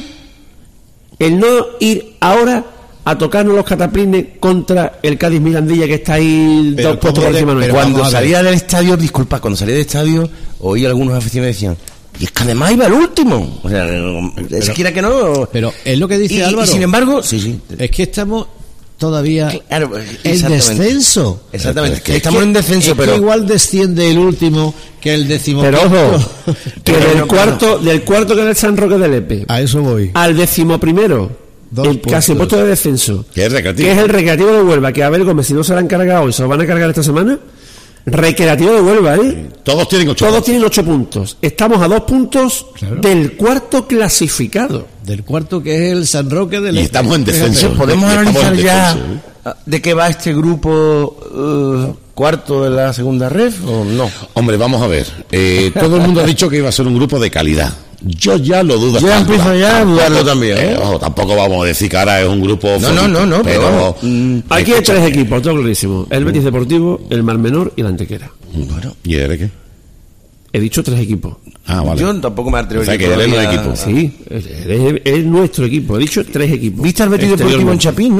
[SPEAKER 2] el no ir ahora a tocarnos los cataplines contra el Cádiz Mirandilla que está ahí
[SPEAKER 6] Pero
[SPEAKER 2] dos puestos
[SPEAKER 6] ¿cómo
[SPEAKER 2] por
[SPEAKER 6] de-
[SPEAKER 2] encima nuestro.
[SPEAKER 6] pero
[SPEAKER 5] Cuando
[SPEAKER 6] vamos a ver.
[SPEAKER 5] salía del estadio, disculpa, cuando salía del estadio, oí algunos aficionados decían, y es que además iba el último. O sea, es que era que no.
[SPEAKER 6] Pero es lo que dice
[SPEAKER 5] y,
[SPEAKER 6] Álvaro.
[SPEAKER 5] y sin embargo, sí, sí.
[SPEAKER 6] Es que estamos todavía
[SPEAKER 5] Claro,
[SPEAKER 6] en
[SPEAKER 5] exactamente.
[SPEAKER 6] descenso.
[SPEAKER 5] Exactamente.
[SPEAKER 4] Es que-
[SPEAKER 5] Estamos
[SPEAKER 6] Es
[SPEAKER 5] en
[SPEAKER 6] que-
[SPEAKER 5] descenso,
[SPEAKER 6] es
[SPEAKER 5] pero.
[SPEAKER 6] que igual desciende el último que el décimo.
[SPEAKER 2] Pero ojo, que
[SPEAKER 5] Pero
[SPEAKER 2] del
[SPEAKER 5] no,
[SPEAKER 2] cuarto, del cuarto que era el San Roque del Epe
[SPEAKER 6] A eso voy.
[SPEAKER 2] al decimoprimero,
[SPEAKER 6] Dos
[SPEAKER 2] el casi
[SPEAKER 6] puntos.
[SPEAKER 2] puesto de descenso,
[SPEAKER 4] Que es recreativo.
[SPEAKER 2] que es el Recreativo de Huelva, que Abel Gómez, si no se lo han cargado y se lo van a cargar esta semana, Recreativo de Huelva, ¿eh?
[SPEAKER 4] Todos tienen ocho.
[SPEAKER 2] Todos tienen ocho puntos. Estamos a dos puntos
[SPEAKER 6] Claro.
[SPEAKER 2] del cuarto clasificado.
[SPEAKER 6] Del cuarto que es el San Roque del
[SPEAKER 4] Y
[SPEAKER 6] Este.
[SPEAKER 4] estamos en descenso.
[SPEAKER 5] Entonces, ¿podemos
[SPEAKER 4] Estamos en
[SPEAKER 5] analizar ya
[SPEAKER 4] descenso, ¿eh?
[SPEAKER 5] ah, de qué va este grupo eh, cuarto de la segunda ref o no?
[SPEAKER 4] Hombre, vamos a ver. Eh, todo el mundo ha dicho que iba a ser un grupo de calidad. Yo ya lo dudo.
[SPEAKER 5] Yo
[SPEAKER 4] hasta
[SPEAKER 5] empiezo
[SPEAKER 4] ahora.
[SPEAKER 5] ya a
[SPEAKER 4] Tampoco-
[SPEAKER 5] dudarlo también, ¿eh?
[SPEAKER 4] ojo, tampoco vamos a decir que ahora es un grupo.
[SPEAKER 5] No, no, no, no, pero vamos, mm,
[SPEAKER 2] Aquí hay tres equipos, todo clarísimo. El Betis Deportivo, el Mar Menor y la Antequera.
[SPEAKER 5] Bueno,
[SPEAKER 4] ¿Y eres qué?
[SPEAKER 2] He dicho tres equipos.
[SPEAKER 4] Ah, vale.
[SPEAKER 5] yo tampoco me atrevo
[SPEAKER 4] O sea,
[SPEAKER 5] a
[SPEAKER 4] que él no es equipo.
[SPEAKER 2] Sí, es, es- es nuestro equipo. He dicho tres equipos.
[SPEAKER 5] ¿Viste al Betis Deportivo en
[SPEAKER 2] Exteriormente.
[SPEAKER 5] Chapín, no?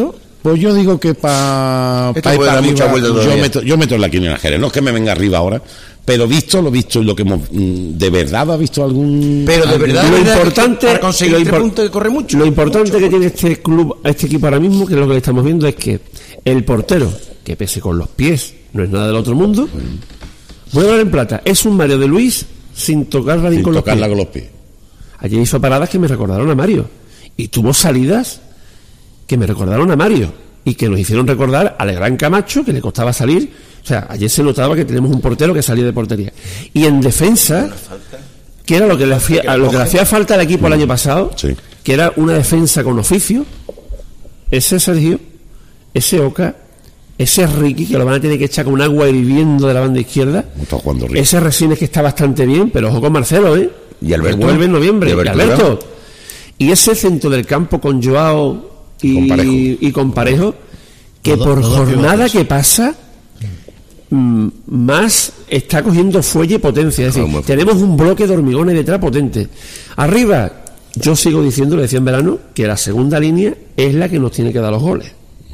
[SPEAKER 4] Pues yo digo que para
[SPEAKER 5] Esto
[SPEAKER 4] pa
[SPEAKER 5] puede dar mucha vuelta
[SPEAKER 4] yo
[SPEAKER 5] todavía.
[SPEAKER 4] meto, yo meto la quiniela Jerez, no es que me venga arriba ahora, pero visto lo visto y lo que hemos, mm, de verdad ha visto algún
[SPEAKER 5] Pero de
[SPEAKER 4] algún-
[SPEAKER 5] verdad,
[SPEAKER 2] lo
[SPEAKER 5] de verdad,
[SPEAKER 2] importante-
[SPEAKER 5] para conseguir
[SPEAKER 2] lo
[SPEAKER 5] tres
[SPEAKER 2] impor-
[SPEAKER 5] puntos que corre mucho.
[SPEAKER 2] Lo importante que tiene este club, este equipo ahora mismo, que es lo que le estamos viendo, es que el portero, que pese con los pies, no es nada del otro mundo, voy a hablar en plata, es un Mario de Luis sin tocarla ni
[SPEAKER 4] sin
[SPEAKER 2] con los
[SPEAKER 4] tocarla
[SPEAKER 2] pies.
[SPEAKER 4] con los pies.
[SPEAKER 2] Ayer hizo paradas que me recordaron a Mario. Y tuvo salidas que me recordaron a Mario. Y que nos hicieron recordar al gran Camacho, que le costaba salir. O sea, ayer se notaba que tenemos un portero que salía de portería. Y en defensa, que era lo que le hacía, a lo que le hacía falta al equipo el año pasado,
[SPEAKER 4] Sí.
[SPEAKER 2] que era una defensa con oficio, ese Sergio, ese Oca, ese Ricky, que lo van a tener que echar con agua hirviendo de la banda izquierda,
[SPEAKER 4] Está jugando Ricky.
[SPEAKER 2] ese Resines, que está bastante bien, pero ojo con Marcelo, ¿eh?
[SPEAKER 5] Y Alberto.
[SPEAKER 2] Que vuelve en noviembre.
[SPEAKER 5] Y
[SPEAKER 2] Y
[SPEAKER 5] Alberto
[SPEAKER 2] Alberto. Y ese centro del campo con Joao y
[SPEAKER 4] Con Parejo.
[SPEAKER 2] y con Parejo, que
[SPEAKER 6] Los dos-
[SPEAKER 2] por
[SPEAKER 6] los dos
[SPEAKER 2] jornada
[SPEAKER 6] pivotes.
[SPEAKER 2] que pasa, mm, más está cogiendo fuelle y potencia. Es decir,
[SPEAKER 5] Como-
[SPEAKER 2] tenemos un bloque de hormigones detrás potente. Arriba, yo sigo diciendo, lo decía en verano, que la segunda línea es la que nos tiene que dar los goles.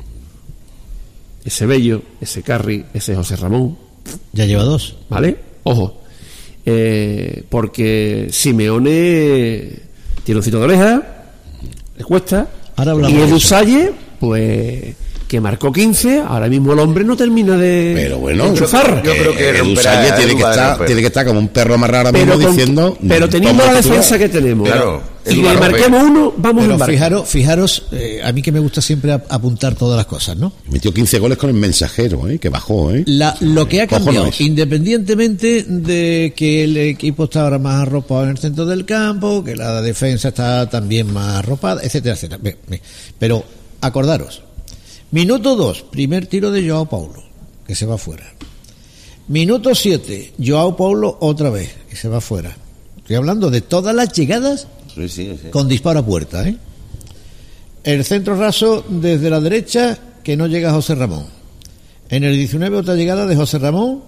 [SPEAKER 2] Ese Bello, ese Carri, ese José Ramón,
[SPEAKER 6] Ya lleva dos.
[SPEAKER 2] ¿vale? Ojo, eh, porque Simeone tiene un cito de oreja, le cuesta,
[SPEAKER 6] Ahora hablamos
[SPEAKER 2] y
[SPEAKER 6] de
[SPEAKER 2] Edu
[SPEAKER 6] eso.
[SPEAKER 2] Salle, pues, que marcó quince, ahora mismo el hombre no termina de
[SPEAKER 4] Pero bueno,
[SPEAKER 2] de enchufar.
[SPEAKER 5] yo creo que
[SPEAKER 4] Edu
[SPEAKER 5] romperá,
[SPEAKER 4] Salle tiene
[SPEAKER 5] Edu
[SPEAKER 4] que
[SPEAKER 5] va a
[SPEAKER 4] estar,
[SPEAKER 5] romper.
[SPEAKER 4] tiene que estar como un perro amarrado ahora
[SPEAKER 2] pero,
[SPEAKER 4] mismo
[SPEAKER 2] con-
[SPEAKER 4] diciendo.
[SPEAKER 2] pero teniendo
[SPEAKER 4] toma
[SPEAKER 2] la
[SPEAKER 4] titular.
[SPEAKER 2] defensa que tenemos,
[SPEAKER 5] Claro,
[SPEAKER 2] y
[SPEAKER 5] Edu va a
[SPEAKER 2] le
[SPEAKER 5] romper.
[SPEAKER 2] marquemos uno, vamos a
[SPEAKER 6] Pero
[SPEAKER 2] embarcar.
[SPEAKER 6] fijaros, fijaros eh, a mí que me gusta siempre ap- apuntar todas las cosas, ¿no?
[SPEAKER 4] Metió quince goles con el Mensajero, ¿eh? Que bajó, ¿eh?
[SPEAKER 6] La, lo que ha cambiado,
[SPEAKER 4] Cojones.
[SPEAKER 6] independientemente de que el equipo está ahora más arropado en el centro del campo, que la defensa está también más arropada, etcétera, etcétera. Bien, bien. Pero acordaros, minuto dos, primer tiro de Joao Paulo, que se va fuera. Minuto siete, Joao Paulo otra vez, que se va fuera. Estoy hablando de todas las llegadas
[SPEAKER 5] Sí, sí, sí.
[SPEAKER 6] con disparo a puerta, ¿eh? El centro raso desde la derecha, que no llega a José Ramón. En el diecinueve otra llegada de José Ramón,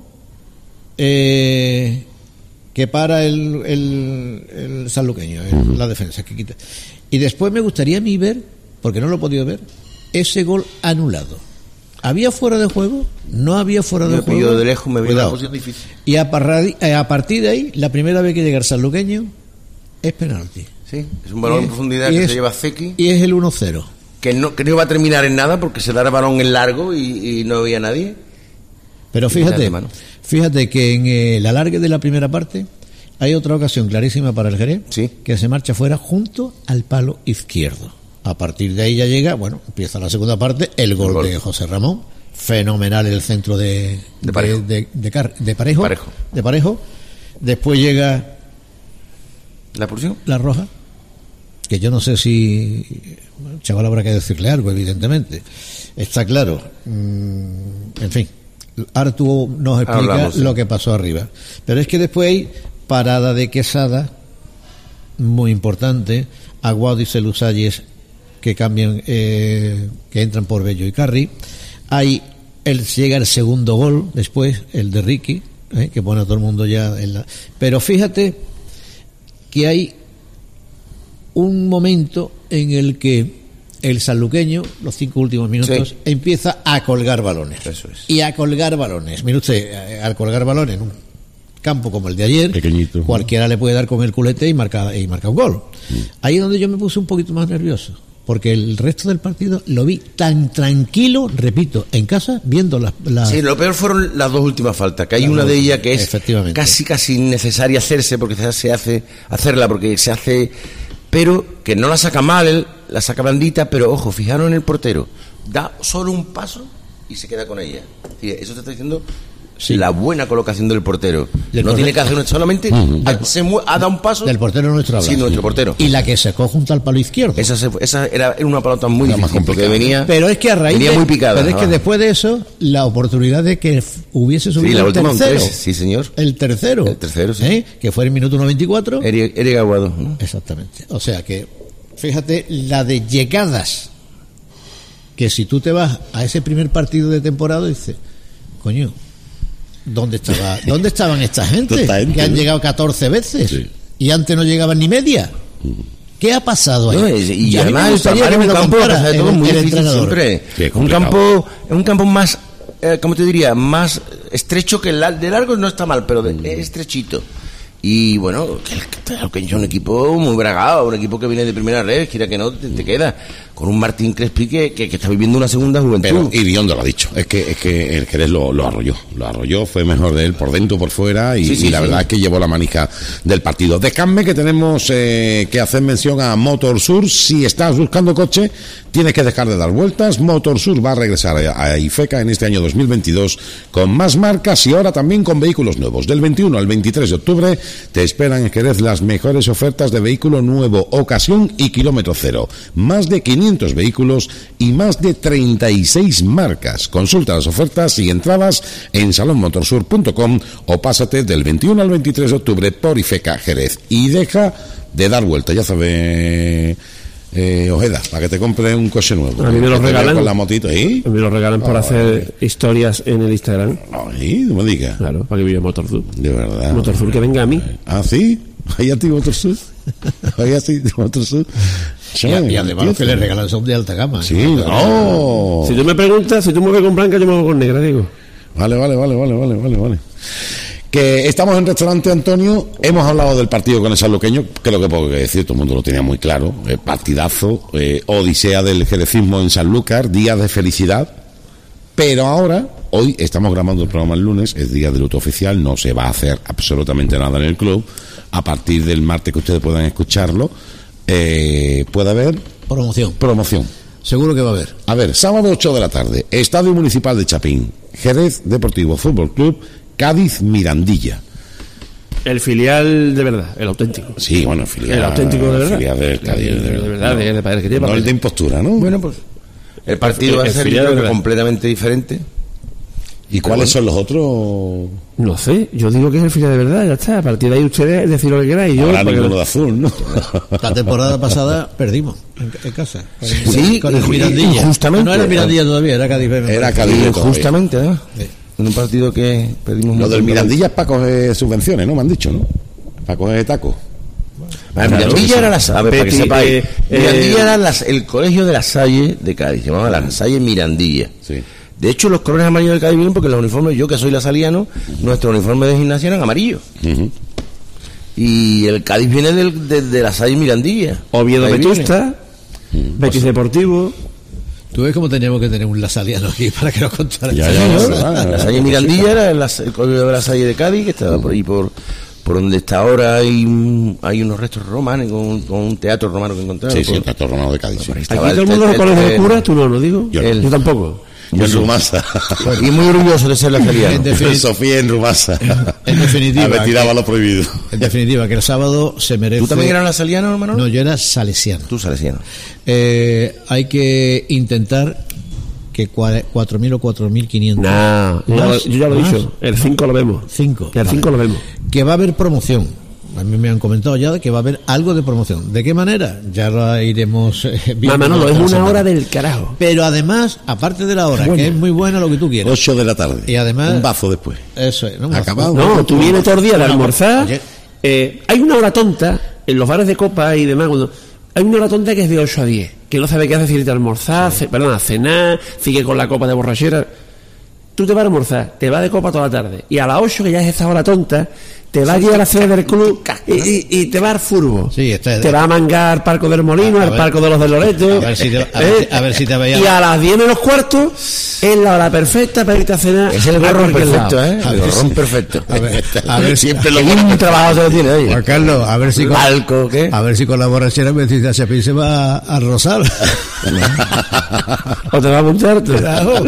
[SPEAKER 6] eh, que para el, el, el sanluqueño, el- la defensa que quita. Y después me gustaría a mí ver, porque no lo he podido ver, ese gol anulado. ¿Había fuera de juego? No había fuera de
[SPEAKER 5] Me
[SPEAKER 6] juego.
[SPEAKER 5] pilló de lejos, me vi en una
[SPEAKER 6] Cuidado.
[SPEAKER 5] posición difícil.
[SPEAKER 6] Y a, parradi- eh, a partir de ahí, la primera vez que llega el sanluqueño es penalti.
[SPEAKER 5] Sí, es un balón
[SPEAKER 6] Y
[SPEAKER 5] en
[SPEAKER 6] es-
[SPEAKER 5] profundidad
[SPEAKER 6] y
[SPEAKER 5] que
[SPEAKER 6] es-
[SPEAKER 5] se lleva Zeki,
[SPEAKER 6] Y es el uno cero.
[SPEAKER 5] que no, que no iba a terminar en nada porque se dará balón en largo y, y no había nadie.
[SPEAKER 6] Pero
[SPEAKER 5] Y
[SPEAKER 6] fíjate,
[SPEAKER 5] de mano.
[SPEAKER 6] fíjate que en eh, el alargue de la primera parte hay otra ocasión clarísima para el Jerez,
[SPEAKER 5] Sí.
[SPEAKER 6] que se marcha fuera junto al palo izquierdo. A partir de ahí ya llega, bueno, empieza la segunda parte, el gol,
[SPEAKER 5] El gol.
[SPEAKER 6] de José Ramón, fenomenal el centro de,
[SPEAKER 5] De Parejo.
[SPEAKER 6] de, de- de Car- de Parejo,
[SPEAKER 5] Parejo.
[SPEAKER 6] de Parejo. Después llega
[SPEAKER 5] ¿La pulsión?
[SPEAKER 6] la roja, que yo no sé si, bueno, chaval, habrá que decirle algo, evidentemente. Está claro. Mm, en fin, ahora tú nos explica
[SPEAKER 5] Hablamos, sí.
[SPEAKER 6] lo que pasó arriba. Pero es que después hay parada de Quesada, muy importante, Aguado y Celusalles que cambian, eh, que entran por Bello y Carri. Hay el llega el segundo gol después, el de Ricky, eh, que pone a todo el mundo ya en la. Pero fíjate que hay un momento en el que el sanluqueño, los cinco últimos minutos,
[SPEAKER 5] Sí.
[SPEAKER 6] empieza a colgar balones.
[SPEAKER 5] Eso es.
[SPEAKER 6] Y a colgar balones. Mire usted, eh, al colgar balones en un campo como el de ayer,
[SPEAKER 4] Pequeñito.
[SPEAKER 6] cualquiera le puede dar con el culete y marca, y marca un gol. Ahí es donde yo me puse un poquito más nervioso. Porque el resto del partido lo vi tan tranquilo, repito, en casa, viendo las... las-
[SPEAKER 5] Sí, lo peor fueron las dos últimas faltas, que hay
[SPEAKER 6] Las
[SPEAKER 5] una
[SPEAKER 6] dos
[SPEAKER 5] de ellas
[SPEAKER 6] últimas,
[SPEAKER 5] que es
[SPEAKER 6] efectivamente.
[SPEAKER 5] casi casi necesaria hacerse porque se se hace hacerla porque se hace, pero que no la saca mal, él, la saca blandita, pero ojo, fijaros en el portero, da solo un paso y se queda con ella. Sí, eso te está diciendo
[SPEAKER 6] Sí.
[SPEAKER 5] la buena colocación del portero.
[SPEAKER 6] Y el
[SPEAKER 5] No
[SPEAKER 6] portero-
[SPEAKER 5] tiene que hacer un- solamente ha, se mue- ha dado un paso
[SPEAKER 6] del portero nuestro
[SPEAKER 5] Sí,
[SPEAKER 6] habla.
[SPEAKER 5] nuestro portero.
[SPEAKER 6] Y la que sacó junto al palo izquierdo.
[SPEAKER 5] Esa, se fue- esa era, era una pelota muy
[SPEAKER 4] Era más
[SPEAKER 5] difícil porque
[SPEAKER 4] complicada.
[SPEAKER 5] venía,
[SPEAKER 6] Pero es que a raíz
[SPEAKER 5] venía
[SPEAKER 6] de-
[SPEAKER 5] muy picada.
[SPEAKER 6] pero es que
[SPEAKER 5] abajo.
[SPEAKER 6] después de eso, la oportunidad de que f- hubiese
[SPEAKER 5] Sí,
[SPEAKER 6] subido
[SPEAKER 5] la
[SPEAKER 6] el
[SPEAKER 5] última un
[SPEAKER 6] tercero.
[SPEAKER 5] tres, sí, señor.
[SPEAKER 6] El tercero.
[SPEAKER 5] El tercero, sí.
[SPEAKER 6] ¿Eh? Que fue en el minuto noventa y cuatro.
[SPEAKER 5] Eric, Eric Aguado, ¿no?
[SPEAKER 6] Exactamente. O sea que, fíjate, la de llegadas, que si tú te vas a ese primer partido de temporada, dices, coño, ¿dónde estaba, ¿dónde estaban esta gente?
[SPEAKER 4] Esta gente,
[SPEAKER 6] que han
[SPEAKER 4] ¿no?
[SPEAKER 6] llegado catorce veces
[SPEAKER 4] Sí.
[SPEAKER 6] y antes no llegaban ni media. ¿Qué ha pasado ahí?
[SPEAKER 5] No, y, y
[SPEAKER 6] y
[SPEAKER 5] además el Palmar es un campo, es todo muy difícil siempre. Es un campo, es un campo más, eh, ¿cómo te diría? Más estrecho que el de largo no está mal, pero de, es estrechito. Y bueno, que, que, que es un equipo muy bragado, un equipo que viene de primera red, quiera que no, te, te queda con un Martín Crespi que, que, que está viviendo una segunda juventud.
[SPEAKER 4] Pero Iriondo lo ha dicho, es que es que el Jerez lo, lo arrolló, lo arrolló, fue mejor de él por dentro, por fuera, y, sí, sí, y la sí. verdad es que llevó la manija del partido. Dejadme que tenemos eh, que hacer mención a Motor Sur. Si estás buscando coche, tienes que dejar de dar vueltas. Motor Sur va a regresar a, a IFECA en este año dos mil veintidós con más marcas y ahora también con vehículos nuevos. Del veintiuno al veintitrés de octubre te esperan en Jerez las mejores ofertas de vehículo nuevo, ocasión y kilómetro cero. Más de quinientos vehículos y más de treinta y seis marcas. Consulta las ofertas y entradas en salón motorsur punto com o pásate del veintiuno al veintitrés de octubre por IFECA Jerez. Y deja de dar vuelta, ya sabes... Eh, Ojeda, para que te compre un coche nuevo.
[SPEAKER 2] A mí me lo regalan
[SPEAKER 4] con la motito, ¿eh?
[SPEAKER 2] A mí me lo regalan por oh, hacer eh. historias en el Instagram.
[SPEAKER 4] Ay, no me digas.
[SPEAKER 2] Claro, para que viva Motorsur.
[SPEAKER 4] De verdad.
[SPEAKER 2] Motorsur que venga a mí.
[SPEAKER 4] Ah, ¿sí? ¿Ahí a ti Motorsur? ¿Ahí a ti Motorsur?
[SPEAKER 6] Y, y además los que le regalan son de alta gama.
[SPEAKER 4] Sí, no. no.
[SPEAKER 2] Si tú me preguntas, si tú me ves con blanca, yo me voy con negra, digo.
[SPEAKER 4] Vale, vale, vale, vale, vale, vale, vale. Que estamos en restaurante Antonio, hemos hablado del partido con el sanluqueño, creo que poco que decir, todo el mundo lo tenía muy claro, eh, partidazo, eh, odisea del jerecismo en Sanlúcar, día de felicidad, pero ahora, hoy estamos grabando el programa el lunes, es día de luto oficial, no se va a hacer absolutamente nada en el club, a partir del martes que ustedes puedan escucharlo, eh, puede haber...
[SPEAKER 6] Promoción.
[SPEAKER 4] Promoción.
[SPEAKER 6] Seguro que va a haber.
[SPEAKER 4] A ver, sábado ocho de la tarde, Estadio Municipal de Chapín, Jerez Deportivo Fútbol Club, Cádiz Mirandilla.
[SPEAKER 2] El filial de verdad, el auténtico.
[SPEAKER 4] Sí, bueno, el filial.
[SPEAKER 2] El auténtico de verdad.
[SPEAKER 4] El filial del Cádiz.
[SPEAKER 2] De, de, de verdad, de, de padre que tiene.
[SPEAKER 4] No el de impostura, ¿no?
[SPEAKER 5] Bueno, pues el partido el, va a ser yo creo que completamente diferente.
[SPEAKER 4] ¿Y cuáles son los otros?
[SPEAKER 2] No sé, yo digo que es el filial de verdad, ya está. A partir de ahí ustedes decir lo que queráis. Yo,
[SPEAKER 4] ahora ninguno de azul, ¿no?
[SPEAKER 6] La temporada pasada perdimos en, en casa. Con el,
[SPEAKER 5] sí,
[SPEAKER 6] con el Mirandilla.
[SPEAKER 5] Justamente.
[SPEAKER 6] No era Mirandilla todavía, era Cádiz.
[SPEAKER 4] Era Cádiz.
[SPEAKER 5] Justamente, ¿no? Sí. En un partido que perdimos.
[SPEAKER 4] Lo del Mirandilla es para coger subvenciones, ¿no? Me han dicho, ¿no? Para coger tacos.
[SPEAKER 5] Bueno, claro, Mirandilla era la Salle, para que sepáis. Eh, Mirandilla eh, era las, el colegio de la Salle de Cádiz, se llamaba la Salle Mirandilla. Sí. De hecho, los colores amarillos de Cádiz vienen porque los uniformes, yo que soy lasaliano, uh-huh. nuestro uniforme de gimnasia eran amarillos. Uh-huh. Y el Cádiz viene del, de, de la Salle Mirandilla.
[SPEAKER 2] Oviedo Vetusta, uh-huh. Betis Deportivo.
[SPEAKER 6] Tú ves cómo teníamos que tener un lasaliano aquí para que nos contara.
[SPEAKER 5] Ya, ya, ya, ya, la Salle Mirandilla era el, el colegio de la Salle de Cádiz, que estaba por ahí por... por donde está ahora hay, hay unos restos romanos con, con un teatro romano que encontraron.
[SPEAKER 4] Sí, sí, el teatro romano de Cádiz. Sí.
[SPEAKER 2] Aquí todo el mundo lo conoce de cura, tú no lo digo. Yo, el, yo tampoco.
[SPEAKER 4] Yo en Rumasa.
[SPEAKER 5] Y muy orgulloso de ser lasaliano.
[SPEAKER 4] Sofía en Rumasa.
[SPEAKER 6] En definitiva.
[SPEAKER 4] Me tiraba lo prohibido.
[SPEAKER 6] En definitiva, que el sábado se merece.
[SPEAKER 5] ¿Tú también eras lasaliano, hermano?
[SPEAKER 6] No, yo era salesiano.
[SPEAKER 5] Tú salesiano.
[SPEAKER 6] Eh, hay que intentar que cuatro mil o cuatro mil quinientos.
[SPEAKER 2] Nah, yo, yo ya lo he dicho. El cinco lo vemos.
[SPEAKER 6] cinco.
[SPEAKER 2] El cinco
[SPEAKER 6] vale.
[SPEAKER 2] lo vemos.
[SPEAKER 6] Que va a haber promoción. A mí me han comentado ya que va a haber algo de promoción. ¿De qué manera? Ya lo iremos eh, viendo.
[SPEAKER 2] Mamá, no, es una semana. Hora del carajo.
[SPEAKER 6] Pero además, aparte de la hora, bueno, que es muy buena lo que tú quieras.
[SPEAKER 4] ocho de la tarde.
[SPEAKER 6] Y además...
[SPEAKER 4] Un bazo después.
[SPEAKER 6] Eso es. ¿No?
[SPEAKER 4] Acabado.
[SPEAKER 2] No, tú vienes todo el día a almorzar. Eh, hay una hora tonta en los bares de copa y demás. Cuando, hay una hora tonta que es de ocho a diez. Que no sabe qué hacer, si irte a almorzar, sí. ce, perdón, a cenar, sigue con la copa de borrachera. Tú te vas a almorzar, te vas de copa toda la tarde. Y a las ocho, que ya es esa hora tonta... te va a guiar a la sede del club y, y, y te va a dar furbo.
[SPEAKER 6] Sí, está,
[SPEAKER 2] te va a mangar Parco del Molino, al Parco de los de Loreto.
[SPEAKER 6] A ver si te, a ver, eh, a ver si te veía.
[SPEAKER 2] Y a las diez menos cuartos es la hora perfecta para irte a cenar.
[SPEAKER 5] Es el gorrón perfecto, ¿eh? El gorrón perfecto.
[SPEAKER 6] A ver, a ver
[SPEAKER 5] siempre lo mismo trabajo se lo tiene ahí.
[SPEAKER 6] Juan Carlos, a ver si con,
[SPEAKER 5] Alco, ¿qué?
[SPEAKER 6] A ver si con la borrachera me dice a Chapín se va a Rosal.
[SPEAKER 2] O te va a apuntarte.
[SPEAKER 6] Claro.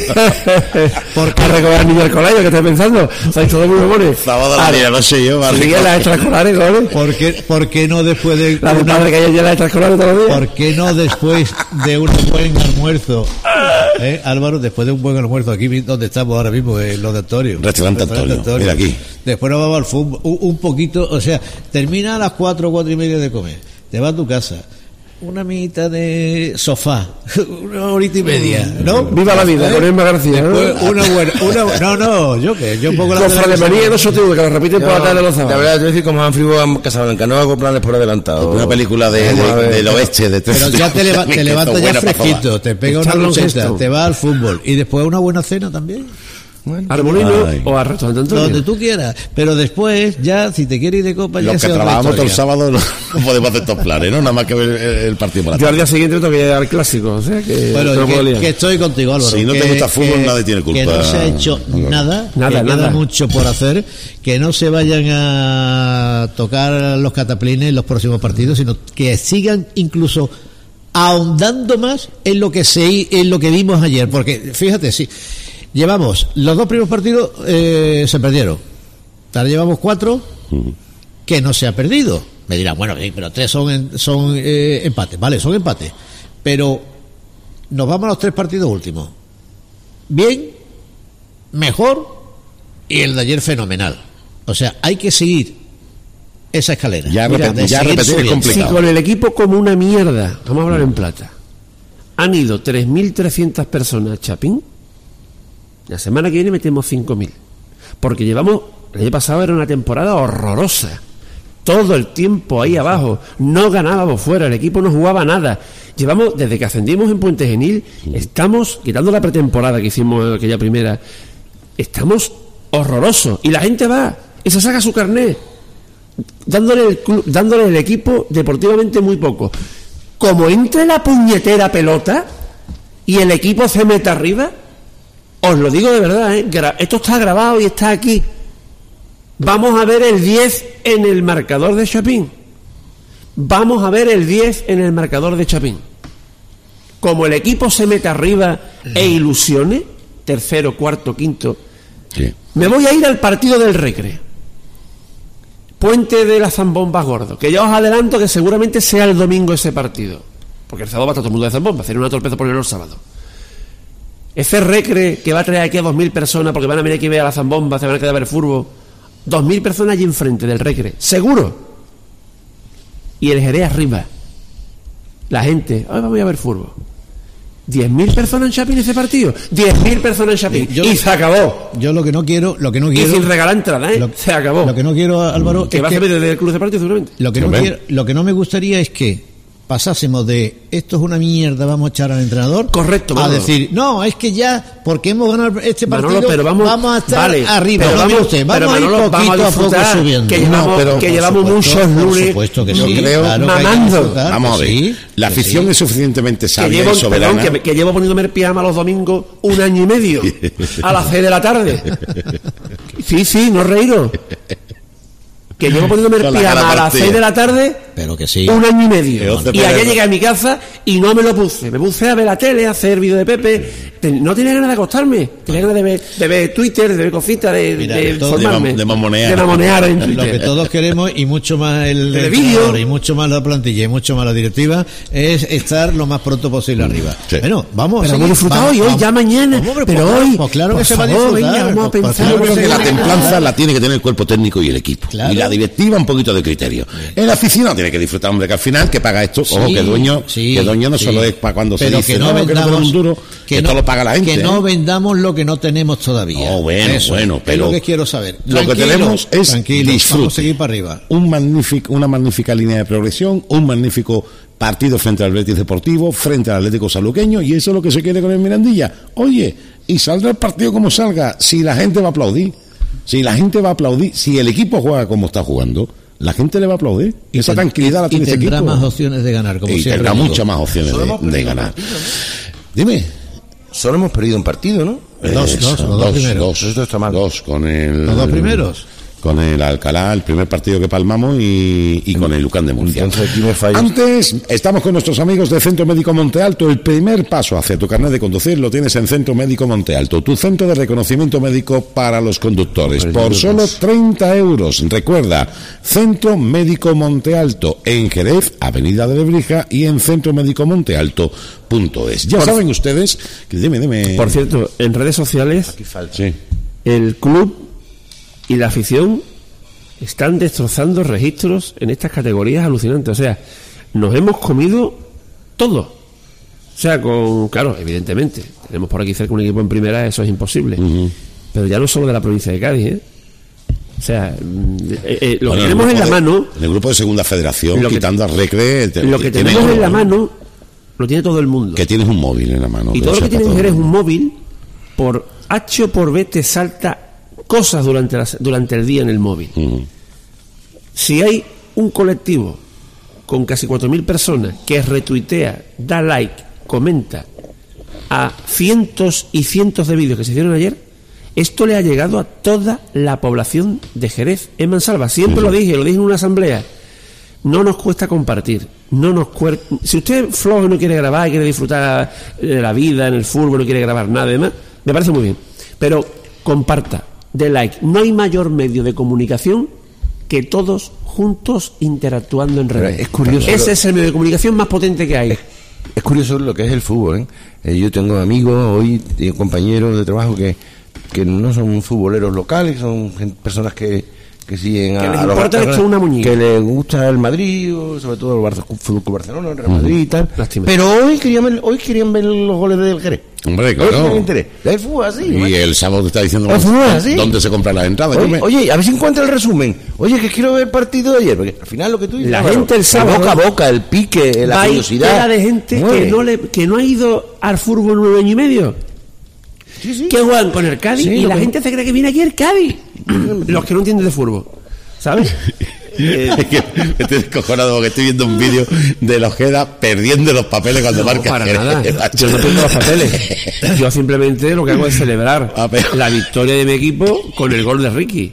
[SPEAKER 2] Porque a recoger al niño del colegio, ¿qué estás pensando? ¿Sabes todo muy buenos?
[SPEAKER 4] Sábado a la mañana, no sé yo,
[SPEAKER 2] ¿vale? Las extraescolares, ¿vale?
[SPEAKER 6] ¿Por qué, ¿Por qué no después de
[SPEAKER 2] la una, padre que haya las extraescolares todos los días?
[SPEAKER 6] ¿Por qué no después de un buen almuerzo? ¿Eh, Álvaro? Después de un buen almuerzo, aquí donde estamos ahora mismo, en los de Antonio.
[SPEAKER 4] Restaurante Antonio, Antonio. Mira aquí.
[SPEAKER 6] Después nos vamos al fútbol, un, un poquito, o sea, termina a las cuatro, cuatro y media de comer, te vas a tu casa, una mitad de sofá, una horita y media, ¿no?
[SPEAKER 2] Viva la vida, con Emma García, ¿no?
[SPEAKER 6] Después, una buena, una, no, no, yo que yo pongo la
[SPEAKER 2] Con Fran de María, no soy tú, que lo repiten por la tarde de los sábados.
[SPEAKER 5] La verdad, te voy a decir como Humphrey Bogart Casablanca, no hago planes por adelantado.
[SPEAKER 4] Una película de, de, del oeste, de tres.
[SPEAKER 6] Pero ya te, leva, te levantas ya fresquito, te pega una lucheta, te vas al fútbol y después una buena cena también.
[SPEAKER 2] Bueno, al Molino o al restaurante Antonio,
[SPEAKER 6] donde tú quieras, pero después ya si te quieres ir de copa ya
[SPEAKER 4] los que trabajamos todo el sábado no, no podemos hacer estos planes, ¿no? Nada más que ver el, el partido por la tarde.
[SPEAKER 2] Yo al día siguiente tengo que ir al clásico, o sea que
[SPEAKER 6] bueno, no que, que estoy contigo, Álvaro.
[SPEAKER 4] Si no
[SPEAKER 6] que,
[SPEAKER 4] te gusta fútbol,
[SPEAKER 6] que,
[SPEAKER 4] nadie tiene culpa.
[SPEAKER 6] Que no se ha hecho nada,
[SPEAKER 2] nada,
[SPEAKER 6] que
[SPEAKER 2] nada.
[SPEAKER 6] Queda mucho por hacer, que no se vayan a tocar los cataplines en los próximos partidos, sino que sigan incluso ahondando más en lo que se en lo que vimos ayer, porque fíjate, sí. Llevamos, los dos primeros partidos eh, se perdieron. Ahora llevamos cuatro que no se ha perdido. Me dirán, bueno, pero tres son en, son eh, empates. Vale, son empates. Pero nos vamos a los tres partidos últimos. Bien, mejor y el de ayer fenomenal. O sea, hay que seguir esa escalera.
[SPEAKER 4] Ya,
[SPEAKER 2] Mira,
[SPEAKER 4] repetir, ya repetir es complicado.
[SPEAKER 2] Si con el equipo como una mierda, vamos a hablar en plata, han ido tres mil trescientas personas a Chapín, la semana que viene metemos cinco mil. Porque llevamos, el año pasado era una temporada horrorosa. Todo el tiempo ahí abajo. No ganábamos fuera, el equipo no jugaba nada. Llevamos, desde que ascendimos en Puente Genil, estamos, quitando la pretemporada que hicimos aquella primera, estamos horrorosos. Y la gente va y se saca su carnet, dándole el, club, dándole el equipo deportivamente muy poco. Como entre la puñetera pelota y el equipo se mete arriba, os lo digo de verdad, ¿eh? Esto está grabado y está aquí. Vamos a ver el diez en el marcador de Chapín. Vamos a ver el diez en el marcador de Chapín. Como el equipo se mete arriba e ilusione, tercero, cuarto, quinto, sí. Me voy a ir al partido del Recre. Puente de las Zambombas Gordo, que ya os adelanto que seguramente sea el domingo ese partido. Porque el sábado va a estar todo el mundo de Zambomba, hacer una torpeza por el sábado. Ese Recre que va a traer aquí a dos mil personas porque van a venir aquí a ver a la Zambomba, se van a quedar a ver fútbol. Dos mil personas allí enfrente del Recre, seguro. Y el Jerez arriba. La gente, hoy vamos a ver fútbol. Diez mil personas en Chapín ese partido. Diez mil personas en Chapín. Yo, y se acabó.
[SPEAKER 6] Yo lo que no quiero, lo que no quiero.
[SPEAKER 2] Y sin regalar entrada, ¿eh?
[SPEAKER 6] Lo,
[SPEAKER 2] se acabó.
[SPEAKER 6] Lo que no quiero, Álvaro,
[SPEAKER 2] que
[SPEAKER 6] es
[SPEAKER 2] va
[SPEAKER 6] que,
[SPEAKER 2] a ser desde el club de partido seguramente.
[SPEAKER 6] Lo que no quiero, lo que no me gustaría es que pasásemos de esto es una mierda, vamos a echar al entrenador,
[SPEAKER 2] correcto,
[SPEAKER 6] a
[SPEAKER 2] Manolo.
[SPEAKER 6] decir, no, es que ya, porque hemos ganado este partido,
[SPEAKER 2] Manolo, pero vamos,
[SPEAKER 6] vamos a estar
[SPEAKER 2] vale,
[SPEAKER 6] arriba,
[SPEAKER 2] pero vamos,
[SPEAKER 6] usted, vamos
[SPEAKER 2] pero
[SPEAKER 6] a ir
[SPEAKER 2] Manolo,
[SPEAKER 6] poquito
[SPEAKER 2] vamos a,
[SPEAKER 6] a poco subiendo.
[SPEAKER 2] Que llevamos,
[SPEAKER 6] no, pero,
[SPEAKER 2] que llevamos
[SPEAKER 6] supuesto,
[SPEAKER 2] muchos lunes,
[SPEAKER 6] por supuesto que sí,
[SPEAKER 4] creo,
[SPEAKER 6] claro,
[SPEAKER 2] mamando.
[SPEAKER 6] Que
[SPEAKER 4] vamos a ver,
[SPEAKER 6] sí,
[SPEAKER 4] la afición sí. es suficientemente sabia
[SPEAKER 2] que llevo,
[SPEAKER 4] y soberana.
[SPEAKER 2] Perdón, que, que llevo poniéndome el pijama los domingos un año y medio, a las seis de la tarde. Sí, sí, no reíros. Que llevo poniéndome el pijama a las seis de la tarde,
[SPEAKER 6] pero que sí,
[SPEAKER 2] un año y medio. Y ayer llegué a mi casa y no me lo puse. Me puse a ver la tele, a hacer vídeo de Pepe. No tenía ganas de acostarme. Tenía ganas de ver, de ver Twitter, de ver cositas, de,
[SPEAKER 6] Mira,
[SPEAKER 2] de
[SPEAKER 6] todo,
[SPEAKER 2] formarme.
[SPEAKER 4] De, de mamonear.
[SPEAKER 2] De mamonear en Twitter.
[SPEAKER 6] Lo que todos queremos, y mucho más el
[SPEAKER 2] vídeo,
[SPEAKER 6] y mucho más la plantilla, y mucho más la directiva, es estar lo más pronto posible arriba. Sí. Bueno, vamos
[SPEAKER 2] pero
[SPEAKER 6] a
[SPEAKER 2] hemos disfrutado hoy, hoy, ya mañana. Vamos, pero
[SPEAKER 6] pues,
[SPEAKER 2] hoy.
[SPEAKER 6] Pues claro que se
[SPEAKER 2] favor,
[SPEAKER 6] va a disfrutar.
[SPEAKER 2] Venga, vamos a pensar.
[SPEAKER 4] Yo creo que la templanza la tiene que tener el cuerpo técnico y el equipo.
[SPEAKER 6] Claro.
[SPEAKER 4] Y la directiva un poquito de criterio. El aficionado tiene que disfrutar, hombre, que al final que paga esto, sí, ojo, que dueño, sí, que dueño no sí. solo es para cuando pero se dice,
[SPEAKER 6] que no,
[SPEAKER 4] no,
[SPEAKER 6] vendamos,
[SPEAKER 4] que no un duro, que, que no, todo lo paga la gente.
[SPEAKER 6] Que no
[SPEAKER 4] ¿eh?
[SPEAKER 6] vendamos lo que no tenemos todavía.
[SPEAKER 4] Oh, bueno,
[SPEAKER 6] Eso,
[SPEAKER 4] bueno, pero
[SPEAKER 6] es lo que quiero saber.
[SPEAKER 4] Lo que tenemos es disfrute.
[SPEAKER 6] Vamos a seguir para arriba.
[SPEAKER 4] Un magnífico, una magnífica línea de progresión, un magnífico partido frente al Betis Deportivo, frente al Atlético Sanluqueño, y eso es lo que se quiere con el Mirandilla. Oye, y saldrá el partido como salga, si la gente va a aplaudir, si la gente va a aplaudir, si el equipo juega como está jugando, la gente le va a aplaudir. Y esa tranquilidad la tiene este equipo.
[SPEAKER 6] Y tendrá más opciones de ganar, como
[SPEAKER 4] y
[SPEAKER 6] siempre.
[SPEAKER 4] tendrá muchas más opciones de, de ganar. Partido, ¿no? Dime.
[SPEAKER 5] Solo hemos perdido un partido, ¿no?
[SPEAKER 6] Eh, dos, dos, los dos, dos primeros.
[SPEAKER 4] Dos, esto está mal. Dos, con el...
[SPEAKER 6] ¿Los dos primeros?
[SPEAKER 4] Con el Alcalá, el primer partido que palmamos, y, y con el Lucán de Murcia.
[SPEAKER 5] Entonces aquí me falla.
[SPEAKER 4] Antes, estamos con nuestros amigos de Centro Médico Monte Alto. El primer paso hacia tu carnet de conducir lo tienes en Centro Médico Monte Alto, tu centro de reconocimiento médico para los conductores. Por solo treinta euros. Recuerda, Centro Médico Monte Alto, en Jerez, Avenida de Lebrija, y en centro médico monte alto punto es. Ya por saben ustedes que dime, dime.
[SPEAKER 2] Por cierto, en redes sociales,
[SPEAKER 4] aquí falta. Sí.
[SPEAKER 2] El club y la afición están destrozando registros en estas categorías alucinantes. O sea, nos hemos comido todo. O sea, con, claro, evidentemente, tenemos por aquí cerca un equipo en primera, eso es imposible. Uh-huh. Pero ya no solo de la provincia de Cádiz, ¿eh? O sea, eh, eh, lo bueno, que tenemos en la
[SPEAKER 4] de,
[SPEAKER 2] mano...
[SPEAKER 4] En el grupo de Segunda Federación, que, quitando a Recre...
[SPEAKER 2] Te, lo que tenemos en la mano lo tiene todo el mundo.
[SPEAKER 4] Que tienes un móvil en la mano.
[SPEAKER 2] Y todo lo que tienes que ver es un móvil, por H o por B te salta cosas durante, la, durante el día en el móvil. Uh-huh. Si hay un colectivo con casi cuatro mil personas que retuitea, da like, comenta a cientos y cientos de vídeos que se hicieron ayer, esto le ha llegado a toda la población de Jerez en Mansalva. Siempre uh-huh. lo dije, lo dije en una asamblea. No nos cuesta compartir. No nos cuer... Si usted flojo no quiere grabar y quiere disfrutar de la vida en el fútbol, no quiere grabar nada demás, me parece muy bien. Pero comparta, dé like. No hay mayor medio de comunicación que todos juntos interactuando en redes.
[SPEAKER 5] Es curioso.
[SPEAKER 2] Ese lo... es el medio de comunicación más potente que hay.
[SPEAKER 5] Es, es curioso lo que es el fútbol, ¿eh? Eh, yo tengo amigos hoy, tengo compañeros de trabajo que que no son futboleros locales, son gente, personas que, que siguen
[SPEAKER 2] que
[SPEAKER 5] a,
[SPEAKER 2] les
[SPEAKER 5] a los
[SPEAKER 2] importa una muñeca.
[SPEAKER 5] Que les gusta el Madrid, o sobre todo el Barça, Fútbol Club Barcelona, el Real Madrid y tal.
[SPEAKER 2] Lástima.
[SPEAKER 5] Pero hoy querían ver, hoy querían ver los goles del Jerez.
[SPEAKER 4] Hombre, claro.
[SPEAKER 5] El fútbol así.
[SPEAKER 4] Y
[SPEAKER 5] ¿no?
[SPEAKER 4] el sábado te está diciendo
[SPEAKER 5] el fútbol así.
[SPEAKER 4] dónde se compran las entradas.
[SPEAKER 5] Oye, oye, a ver si encuentra el resumen. Oye, que quiero ver el partido de ayer, porque al final lo que tú dices,
[SPEAKER 2] la
[SPEAKER 5] bueno,
[SPEAKER 2] gente el sábado,
[SPEAKER 5] boca a boca, el pique, la curiosidad.
[SPEAKER 2] de gente que no, le, que no ha ido al fútbol un año y medio.
[SPEAKER 5] Sí, sí.
[SPEAKER 2] Que juegan con el Cádiz, sí, y la que... gente se cree que viene aquí el Cádiz. Los que no entienden de fútbol, ¿sabes?
[SPEAKER 4] eh... Estoy descojonado porque estoy viendo un vídeo de los Ojeda perdiendo los papeles cuando
[SPEAKER 2] no,
[SPEAKER 4] marca.
[SPEAKER 2] Para nada. Yo no pierdo los papeles. Yo simplemente lo que hago es celebrar la victoria de mi equipo con el gol de Ricky.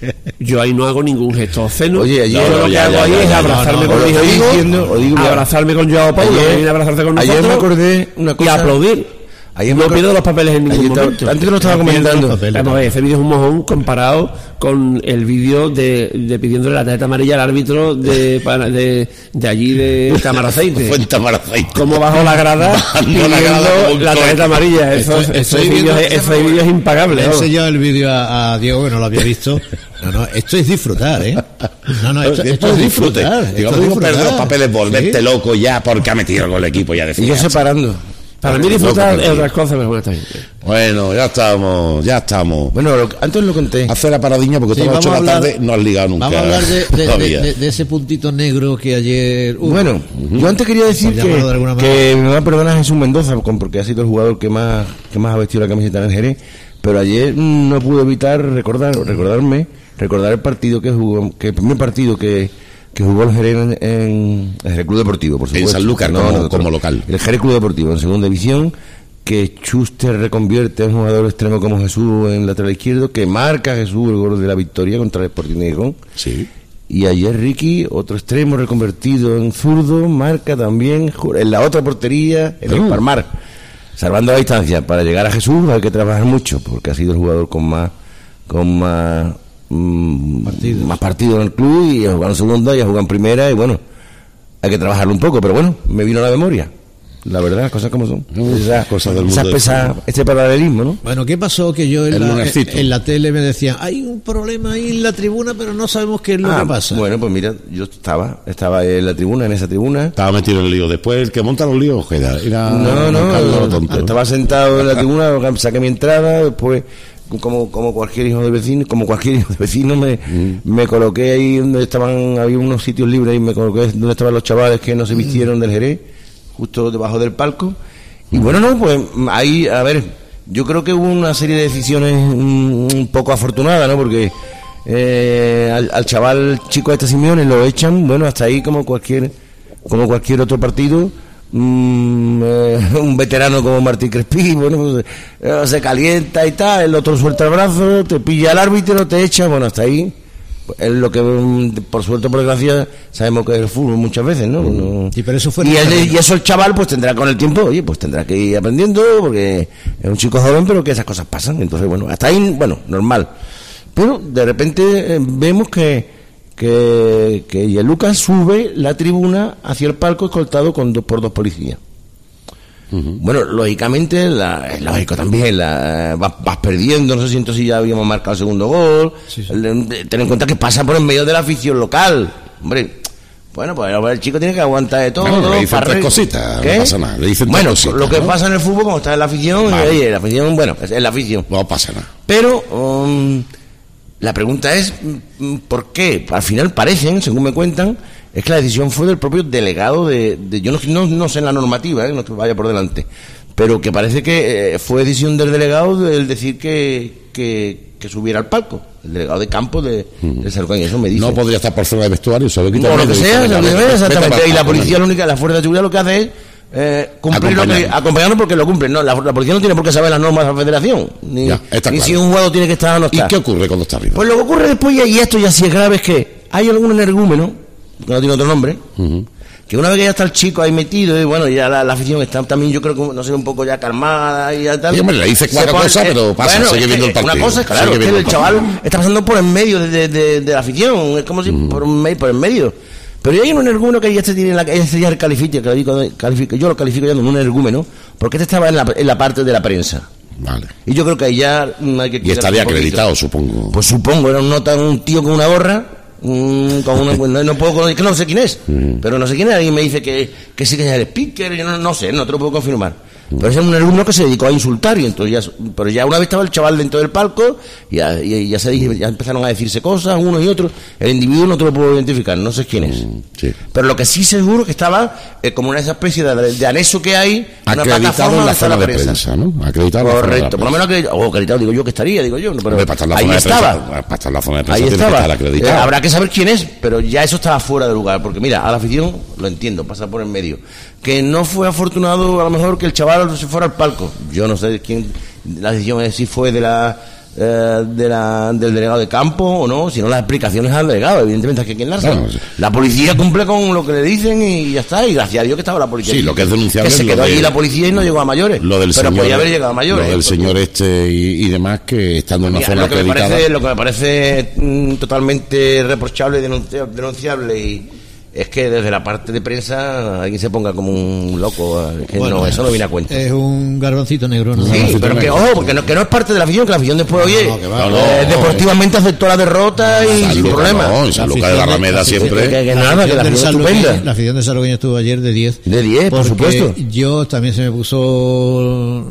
[SPEAKER 2] Yo ahí no hago ningún gesto obsceno.
[SPEAKER 5] Oye, ayer
[SPEAKER 2] yo
[SPEAKER 5] no,
[SPEAKER 2] lo que
[SPEAKER 5] ya,
[SPEAKER 2] hago
[SPEAKER 5] ya,
[SPEAKER 2] ahí
[SPEAKER 5] ya,
[SPEAKER 2] es
[SPEAKER 5] ya,
[SPEAKER 2] abrazarme
[SPEAKER 5] no, no,
[SPEAKER 2] con
[SPEAKER 5] no,
[SPEAKER 2] mis amigos,
[SPEAKER 5] diciendo, digo,
[SPEAKER 2] abrazarme con Joao Paulo,
[SPEAKER 5] ayer,
[SPEAKER 2] venir a abrazarse con nosotros.
[SPEAKER 5] Ayer me acordé una cosa,
[SPEAKER 2] y aplaudir.
[SPEAKER 5] Ayer
[SPEAKER 2] no pierdo los papeles en ningún
[SPEAKER 5] ayer,
[SPEAKER 2] momento.
[SPEAKER 5] Antes lo estaba comentando.
[SPEAKER 2] Vamos a ver, ese vídeo es un mojón comparado con el vídeo de, de pidiéndole la tarjeta amarilla al árbitro de, de, de allí de Tamaraceite.
[SPEAKER 4] Fue en Tamaraceite.
[SPEAKER 2] Como bajo la grada pidiendo la, grada la tarjeta amarilla. Eso, estoy, ese estoy vídeo, ese vídeo es impagable.
[SPEAKER 6] Le he enseñado el vídeo a, a Diego, que no lo había visto. No, no, esto es disfrutar, ¿eh? No, no, esto, esto es disfrutar.
[SPEAKER 4] Digamos, no perder los papeles, volverte ¿sí? loco ya porque ha metido con el equipo ya de
[SPEAKER 5] y yo separando.
[SPEAKER 2] Para mí disfrutar es otra cosa, pero bueno, está bien.
[SPEAKER 4] Bueno, ya estamos, ya estamos.
[SPEAKER 5] Bueno, lo, antes lo conté.
[SPEAKER 4] Hace la paradiña porque sí, todas las ocho de la tarde no has ligado nunca.
[SPEAKER 6] Vamos a hablar de, de, de, de, de ese puntito negro que ayer...
[SPEAKER 5] Uh, bueno, uh-huh. yo antes quería decir que, que me va a perdonar Jesús Mendoza, porque ha sido el jugador que más que más ha vestido la camiseta en el Jerez, pero ayer no pude evitar recordar recordarme, recordar el partido que jugó, que el primer partido que... que jugó el Jerez en, en, en el Club Deportivo, por supuesto.
[SPEAKER 4] En Sanlúcar, no, como, no, como local.
[SPEAKER 5] El Jerez Club Deportivo, en segunda división, que Schuster reconvierte a un jugador extremo como Jesús en lateral izquierdo, que marca a Jesús el gol de la victoria contra el Sporting de Gijón.
[SPEAKER 4] Sí.
[SPEAKER 5] Y ayer Ricky, otro extremo reconvertido en zurdo, marca también en la otra portería, en el Palmar, salvando la distancia. Para llegar a Jesús hay que trabajar mucho, porque ha sido el jugador con más... con más Partidos. más partidos en el club, y ha jugado en segunda y ha jugado en primera, y bueno, hay que trabajarlo un poco, pero bueno, me vino a la memoria, la verdad, las cosas como son. Esas cosas del mundo, pesa, este paralelismo, ¿no?
[SPEAKER 6] Bueno, ¿qué pasó? Que yo en la, en la tele me decían, hay un problema ahí en la tribuna, pero no sabemos qué es lo
[SPEAKER 5] ah,
[SPEAKER 6] que pasa.
[SPEAKER 5] Bueno, pues mira, yo estaba estaba en la tribuna, en esa tribuna.
[SPEAKER 4] Estaba metido en el lío. Después, el que monta los líos, Ojeda. Era
[SPEAKER 5] no, no, tonto. Estaba sentado en la tribuna, saqué mi entrada, después... como como cualquier hijo de vecino como cualquier hijo de vecino me, mm. me coloqué ahí donde estaban, había unos sitios libres, y me coloqué donde estaban los chavales que no se vistieron del Jerez, justo debajo del palco, y bueno, no, pues ahí, a ver, yo creo que hubo una serie de decisiones un, un poco afortunadas, ¿no? Porque eh, al, al chaval chico este Simeone lo echan, bueno, hasta ahí como cualquier como cualquier otro partido. Mm, eh, un veterano como Martín Crespí, bueno, pues, eh, se calienta y tal, el otro suelta el brazo, te pilla el árbitro, te echa, bueno, hasta ahí es lo que, por suerte, por desgracia, sabemos que es el fútbol muchas veces, ¿no? no
[SPEAKER 6] y, pero eso fue
[SPEAKER 5] y, el, y eso el chaval pues tendrá con el tiempo, oye, pues tendrá que ir aprendiendo, porque es un chico joven, pero que esas cosas pasan, entonces bueno, hasta ahí, bueno, normal, pero de repente eh, vemos que que que Lucas sube la tribuna hacia el palco escoltado con dos, por dos policías. Uh-huh. Bueno, lógicamente, la, es lógico también, la, vas, vas perdiendo, no sé si entonces ya habíamos marcado el segundo gol, sí, sí. El, ten en cuenta que pasa por en medio de la afición local, hombre, Bueno, pues el chico tiene que aguantar de todo.
[SPEAKER 4] No, le dicen
[SPEAKER 5] para
[SPEAKER 4] tres
[SPEAKER 5] re-
[SPEAKER 4] cositas,
[SPEAKER 5] ¿Qué?
[SPEAKER 4] no pasa nada. Le dicen
[SPEAKER 5] bueno,
[SPEAKER 4] tres cositas,
[SPEAKER 5] lo que
[SPEAKER 4] ¿no?
[SPEAKER 5] pasa en el fútbol, como está en la afición,
[SPEAKER 4] Vale.
[SPEAKER 5] y, oye, la afición, bueno, es, es la afición.
[SPEAKER 4] No pasa nada.
[SPEAKER 5] Pero um, la pregunta es, mm, ¿por qué? Al final parecen, según me cuentan, es que la decisión fue del propio delegado de... de yo no, no, no sé en la normativa, ¿eh? No te vaya por delante, pero que parece que eh, fue decisión del delegado el decir que, que, que subiera al palco, el delegado de campo de,
[SPEAKER 4] Mm.
[SPEAKER 5] de Sarcón, eso me dice.
[SPEAKER 4] No podría estar por zona de vestuario, se lo quita
[SPEAKER 5] No,
[SPEAKER 4] el
[SPEAKER 5] lo que
[SPEAKER 4] medio y
[SPEAKER 5] sea,
[SPEAKER 4] dice,
[SPEAKER 5] lo que
[SPEAKER 4] venga,
[SPEAKER 5] sea,
[SPEAKER 4] vete
[SPEAKER 5] exactamente.
[SPEAKER 4] para-
[SPEAKER 5] Y la
[SPEAKER 4] para-
[SPEAKER 5] policía, la única, la fuerza de seguridad lo que hace es eh, cumplir lo que,
[SPEAKER 4] Acompañarlo.
[SPEAKER 5] acompañarlo porque lo cumplen. No, la, la policía no tiene por qué saber las normas de la federación, ni,
[SPEAKER 4] Ya, está
[SPEAKER 5] ni
[SPEAKER 4] claro.
[SPEAKER 5] si un jugador tiene que estar o no
[SPEAKER 4] ¿Y
[SPEAKER 5] está.
[SPEAKER 4] qué ocurre cuando está arriba?
[SPEAKER 5] Pues lo que ocurre después, y esto ya sí es grave, es que hay algún energúmeno, que no tiene otro nombre,
[SPEAKER 4] Ujú.
[SPEAKER 5] que una vez que ya está el chico ahí metido, y bueno, ya la, la afición está también, yo creo que, no sé, un poco ya calmada y ya tal.
[SPEAKER 4] Sí, hombre, le dice
[SPEAKER 5] Se
[SPEAKER 4] cuatro
[SPEAKER 5] pone-
[SPEAKER 4] cosas, pero pasa,
[SPEAKER 5] bueno,
[SPEAKER 4] sigue
[SPEAKER 5] es
[SPEAKER 4] viendo
[SPEAKER 5] que
[SPEAKER 4] el partido,
[SPEAKER 5] Una cosa es, claro,
[SPEAKER 4] sigue
[SPEAKER 5] es que
[SPEAKER 4] viendo
[SPEAKER 5] el
[SPEAKER 4] el
[SPEAKER 5] chaval
[SPEAKER 4] partido.
[SPEAKER 5] está pasando por en medio de, de, de, de la afición, es como si por, un, me- por en medio. Pero hay un energúmeno que ya este tiene la, este ya el califica, que lo digo, califico, yo lo califico ya como un energúmeno, porque este estaba en la, en la parte de la prensa.
[SPEAKER 4] Vale.
[SPEAKER 5] Y yo creo que ahí ya mm, hay que...
[SPEAKER 4] Y estaría
[SPEAKER 5] un poquito.
[SPEAKER 4] acreditado, supongo.
[SPEAKER 5] Pues supongo, era un, nota, un tío con una gorra, un- con una, no, no puedo, es que no sé quién es, pero no sé quién es, y me dice que, que sí que es el speaker, yo no, no sé, no te lo puedo confirmar. Pero ese es un alumno que se dedicó a insultar, y entonces ya, pero ya una vez estaba el chaval dentro del palco, y ya, y ya, se, dije- ya empezaron a decirse cosas, unos y otros, el individuo no te lo puedo identificar, no sé quién es.
[SPEAKER 4] Sí.
[SPEAKER 5] Pero lo que sí seguro que estaba eh, como una esa especie de, de anexo que hay, una
[SPEAKER 4] Acreditado
[SPEAKER 5] plataforma
[SPEAKER 4] en
[SPEAKER 5] donde
[SPEAKER 4] la
[SPEAKER 5] está
[SPEAKER 4] zona
[SPEAKER 5] la
[SPEAKER 4] de
[SPEAKER 5] prensa.
[SPEAKER 4] prensa, ¿no? Acreditado en la zona de la
[SPEAKER 5] Correcto, por lo
[SPEAKER 4] prensa.
[SPEAKER 5] menos acreditado, oh, acreditado digo yo que estaría, digo yo, no, pero
[SPEAKER 4] Hombre, para estar en la
[SPEAKER 5] ahí
[SPEAKER 4] zona de
[SPEAKER 5] estaba.
[SPEAKER 4] prensa, para estar en la zona de prensa
[SPEAKER 5] Ahí
[SPEAKER 4] tiene que
[SPEAKER 5] estaba.
[SPEAKER 4] estar acreditado.
[SPEAKER 5] Eh, habrá que saber quién es, pero ya eso estaba fuera de lugar, porque mira, a la afición lo entiendo, pasa por en medio. Que no fue afortunado a lo mejor que el chaval se fuera al palco. Yo no sé quién, la decisión es si fue de la, eh, de la del delegado de campo o no, si no las explicaciones al delegado, evidentemente hay que quien las
[SPEAKER 4] Claro, sí.
[SPEAKER 5] La policía cumple con lo que le dicen y ya está, y gracias a Dios que estaba la policía.
[SPEAKER 4] Sí, lo que es denunciable
[SPEAKER 5] Que se
[SPEAKER 4] es lo
[SPEAKER 5] quedó
[SPEAKER 4] de-
[SPEAKER 5] allí la policía y no llegó a mayores.
[SPEAKER 4] Lo del
[SPEAKER 5] pero
[SPEAKER 4] señor,
[SPEAKER 5] podía haber llegado a mayores.
[SPEAKER 4] lo del
[SPEAKER 5] porque-
[SPEAKER 4] señor este y, y demás que estando en una
[SPEAKER 5] Mira,
[SPEAKER 4] zona
[SPEAKER 5] lo, que me
[SPEAKER 4] acreditada.
[SPEAKER 5] parece, lo que me parece mm, totalmente reprochable y denuncia- denunciable y es que desde la parte de prensa alguien se ponga como un loco. eh, que
[SPEAKER 6] Bueno,
[SPEAKER 5] no, eso no viene a cuenta.
[SPEAKER 6] Es un garroncito negro, ¿no?
[SPEAKER 5] Sí,
[SPEAKER 4] garroncito
[SPEAKER 5] pero que,
[SPEAKER 4] negro.
[SPEAKER 5] ojo, porque no, que no es parte de la afición, que la afición después, oye,
[SPEAKER 6] no, que va,
[SPEAKER 5] eh,
[SPEAKER 4] no, no.
[SPEAKER 5] deportivamente aceptó la derrota y
[SPEAKER 4] San
[SPEAKER 5] sin
[SPEAKER 4] Lucas
[SPEAKER 5] problema.
[SPEAKER 4] no, San Lucas de la Rameda siempre.
[SPEAKER 5] Que, que
[SPEAKER 6] La
[SPEAKER 5] nada, que
[SPEAKER 6] afición
[SPEAKER 5] la
[SPEAKER 6] del
[SPEAKER 5] afición
[SPEAKER 6] Sanluqueño-
[SPEAKER 5] estupenda.
[SPEAKER 6] La afición de Sarloqueño estuvo ayer de diez.
[SPEAKER 5] De diez, por
[SPEAKER 6] porque
[SPEAKER 5] supuesto.
[SPEAKER 6] Yo también se me puso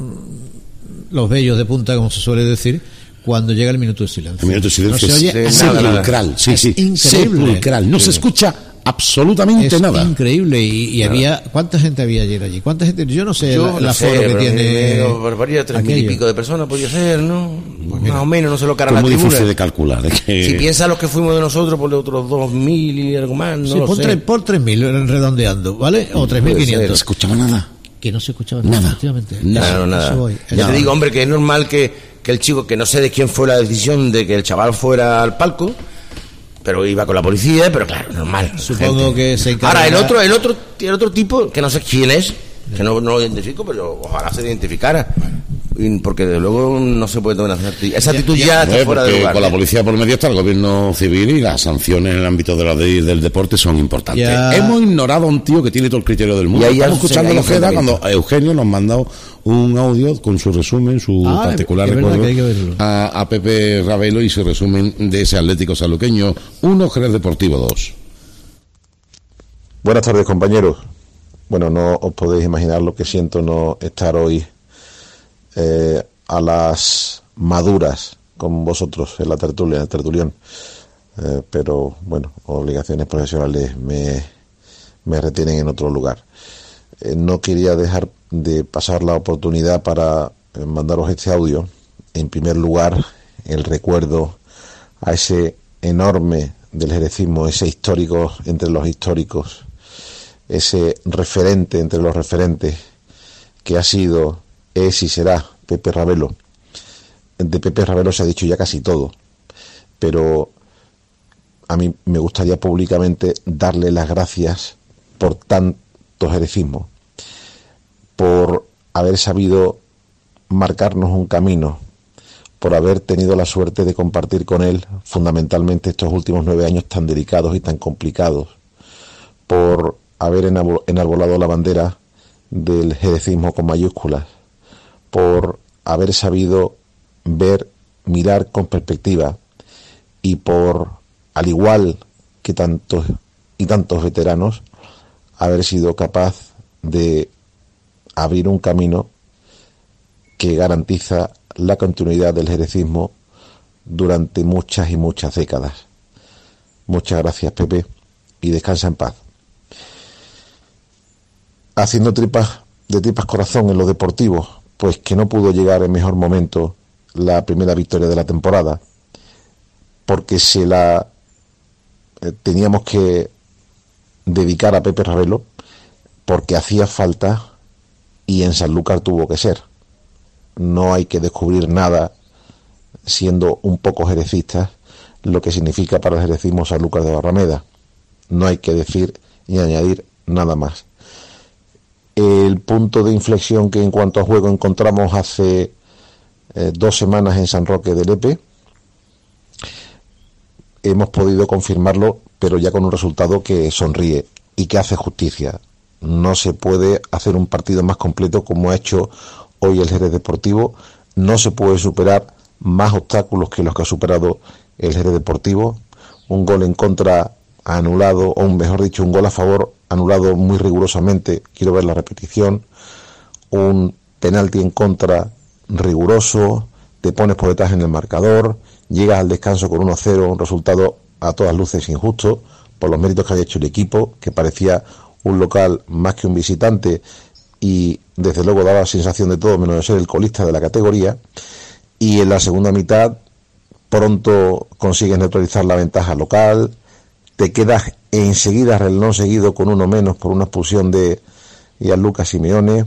[SPEAKER 6] los vellos de punta, como se suele decir, cuando llega el minuto de silencio.
[SPEAKER 4] El minuto de silencio
[SPEAKER 6] no se
[SPEAKER 4] es
[SPEAKER 6] oye
[SPEAKER 5] sí, nada,
[SPEAKER 4] sepulcral, sí,
[SPEAKER 6] Es
[SPEAKER 4] sí,
[SPEAKER 6] increíble.
[SPEAKER 4] sepulcral. No se escucha absolutamente
[SPEAKER 6] Es
[SPEAKER 4] nada.
[SPEAKER 6] increíble. Y, y había. ¿Cuánta gente había ayer allí? ¿Cuánta gente? Yo no sé
[SPEAKER 5] Yo
[SPEAKER 6] la,
[SPEAKER 5] no
[SPEAKER 6] la
[SPEAKER 5] sé,
[SPEAKER 6] aforo que
[SPEAKER 5] pero
[SPEAKER 6] tiene.
[SPEAKER 5] me- me- barbaridad, tres mil y
[SPEAKER 6] aquello.
[SPEAKER 5] pico de personas podía ser, ¿no?
[SPEAKER 6] mira.
[SPEAKER 5] Más o menos, no sé lo que hará
[SPEAKER 4] Es
[SPEAKER 5] la
[SPEAKER 4] muy
[SPEAKER 5] tribuna.
[SPEAKER 4] difícil de calcular. es que-
[SPEAKER 5] Si piensa los que fuimos de nosotros, por otros dos mil y algo más, no
[SPEAKER 6] Sí,
[SPEAKER 5] lo
[SPEAKER 6] por,
[SPEAKER 5] sé.
[SPEAKER 6] tres, por tres mil redondeando, ¿vale? O tres mil
[SPEAKER 4] No
[SPEAKER 6] quinientos.
[SPEAKER 4] se escuchaba nada.
[SPEAKER 6] Que no se escuchaba
[SPEAKER 4] Nada.
[SPEAKER 6] nada, efectivamente.
[SPEAKER 4] Nada,
[SPEAKER 5] Claro,
[SPEAKER 6] Eso
[SPEAKER 5] nada.
[SPEAKER 6] voy.
[SPEAKER 5] Ya
[SPEAKER 6] Nada.
[SPEAKER 5] te digo, hombre, que es normal que, que el chico, que no sé de quién fue la decisión de que el chaval fuera al palco, pero iba con la policía, pero claro, normal.
[SPEAKER 6] Supongo
[SPEAKER 5] gente.
[SPEAKER 6] que se encarga-
[SPEAKER 5] Ahora, el otro, el otro, el otro tipo, que no sé quién es, que no, no lo identifico, pero ojalá se identificara. Y- Porque de luego no se puede tomar esa actitud. Esa actitud ya, está
[SPEAKER 4] Hombre,
[SPEAKER 5] fuera de
[SPEAKER 4] porque
[SPEAKER 5] lugar.
[SPEAKER 4] con la
[SPEAKER 5] ¿eh?
[SPEAKER 4] policía por medio está el gobierno civil y las sanciones en el ámbito de la ley del deporte son importantes.
[SPEAKER 6] Ya.
[SPEAKER 4] Hemos ignorado a un tío que tiene todo el criterio del mundo.
[SPEAKER 5] Y ahí ya
[SPEAKER 4] Estamos
[SPEAKER 5] se
[SPEAKER 4] escuchando
[SPEAKER 5] le ha
[SPEAKER 4] los Ojeda
[SPEAKER 5] enfrentamiento.
[SPEAKER 4] cuando Eugenio nos ha mandado un audio con su resumen, su
[SPEAKER 6] Ah,
[SPEAKER 4] particular
[SPEAKER 6] es verdad
[SPEAKER 4] recuerdo
[SPEAKER 6] que hay que verlo.
[SPEAKER 4] a, a Pepe Ravelo y su resumen de ese Atlético Sanluqueño uno, Jerez Deportivo dos.
[SPEAKER 9] Buenas tardes, compañeros. Bueno, no os podéis imaginar lo que siento no estar hoy eh, a las maduras con vosotros en la tertulia, en el tertulión. Eh, pero, bueno, obligaciones profesionales me, me retienen en otro lugar. Eh, no quería dejar de pasar la oportunidad para eh, mandaros este audio. En primer lugar, el recuerdo a ese enorme del jerecismo, ese histórico entre los históricos, ese referente entre los referentes que ha sido, es y será Pepe Ravelo. De Pepe Ravelo se ha dicho ya casi todo, pero a mí me gustaría públicamente darle las gracias por tanto jerecismo, por haber sabido marcarnos un camino, por haber tenido la suerte de compartir con él fundamentalmente estos últimos nueve años tan delicados y tan complicados, por haber enarbolado la bandera del jerecismo con mayúsculas, por haber sabido ver, mirar con perspectiva y por, al igual que tantos y tantos veteranos, haber sido capaz de abrir un camino que garantiza la continuidad del jerecismo durante muchas y muchas décadas. Muchas gracias, Pepe, y descansa en paz. Haciendo tripas de tripas corazón en lo deportivo, pues que no pudo llegar en mejor momento la primera victoria de la temporada, porque se la eh, teníamos que dedicar a Pepe Ravelo, porque hacía falta y en Sanlúcar tuvo que ser. No hay que descubrir nada siendo un poco jerecistas lo que significa para el jerecismo Sanlúcar de Barrameda. No hay que decir ni añadir nada más. El punto de inflexión que en cuanto a juego encontramos hace eh, dos semanas en San Roque de Lepe, hemos podido confirmarlo, pero ya con un resultado que sonríe y que hace justicia. No se puede hacer un partido más completo como ha hecho hoy el Jerez Deportivo. No se puede superar más obstáculos que los que ha superado el Jerez Deportivo. Un gol en contra anulado, o mejor dicho, un gol a favor anulado muy rigurosamente. Quiero ver la repetición. Un penalti en contra riguroso. Te pones por detrás en el marcador. Llegas al descanso con uno a cero, un resultado a todas luces injusto por los méritos que había hecho el equipo, que parecía un local más que un visitante y desde luego daba la sensación de todo menos de ser el colista de la categoría. Y en la segunda mitad pronto consigues neutralizar la ventaja local, te quedas enseguida reloj seguido con uno menos por una expulsión de Gianluca Simeone,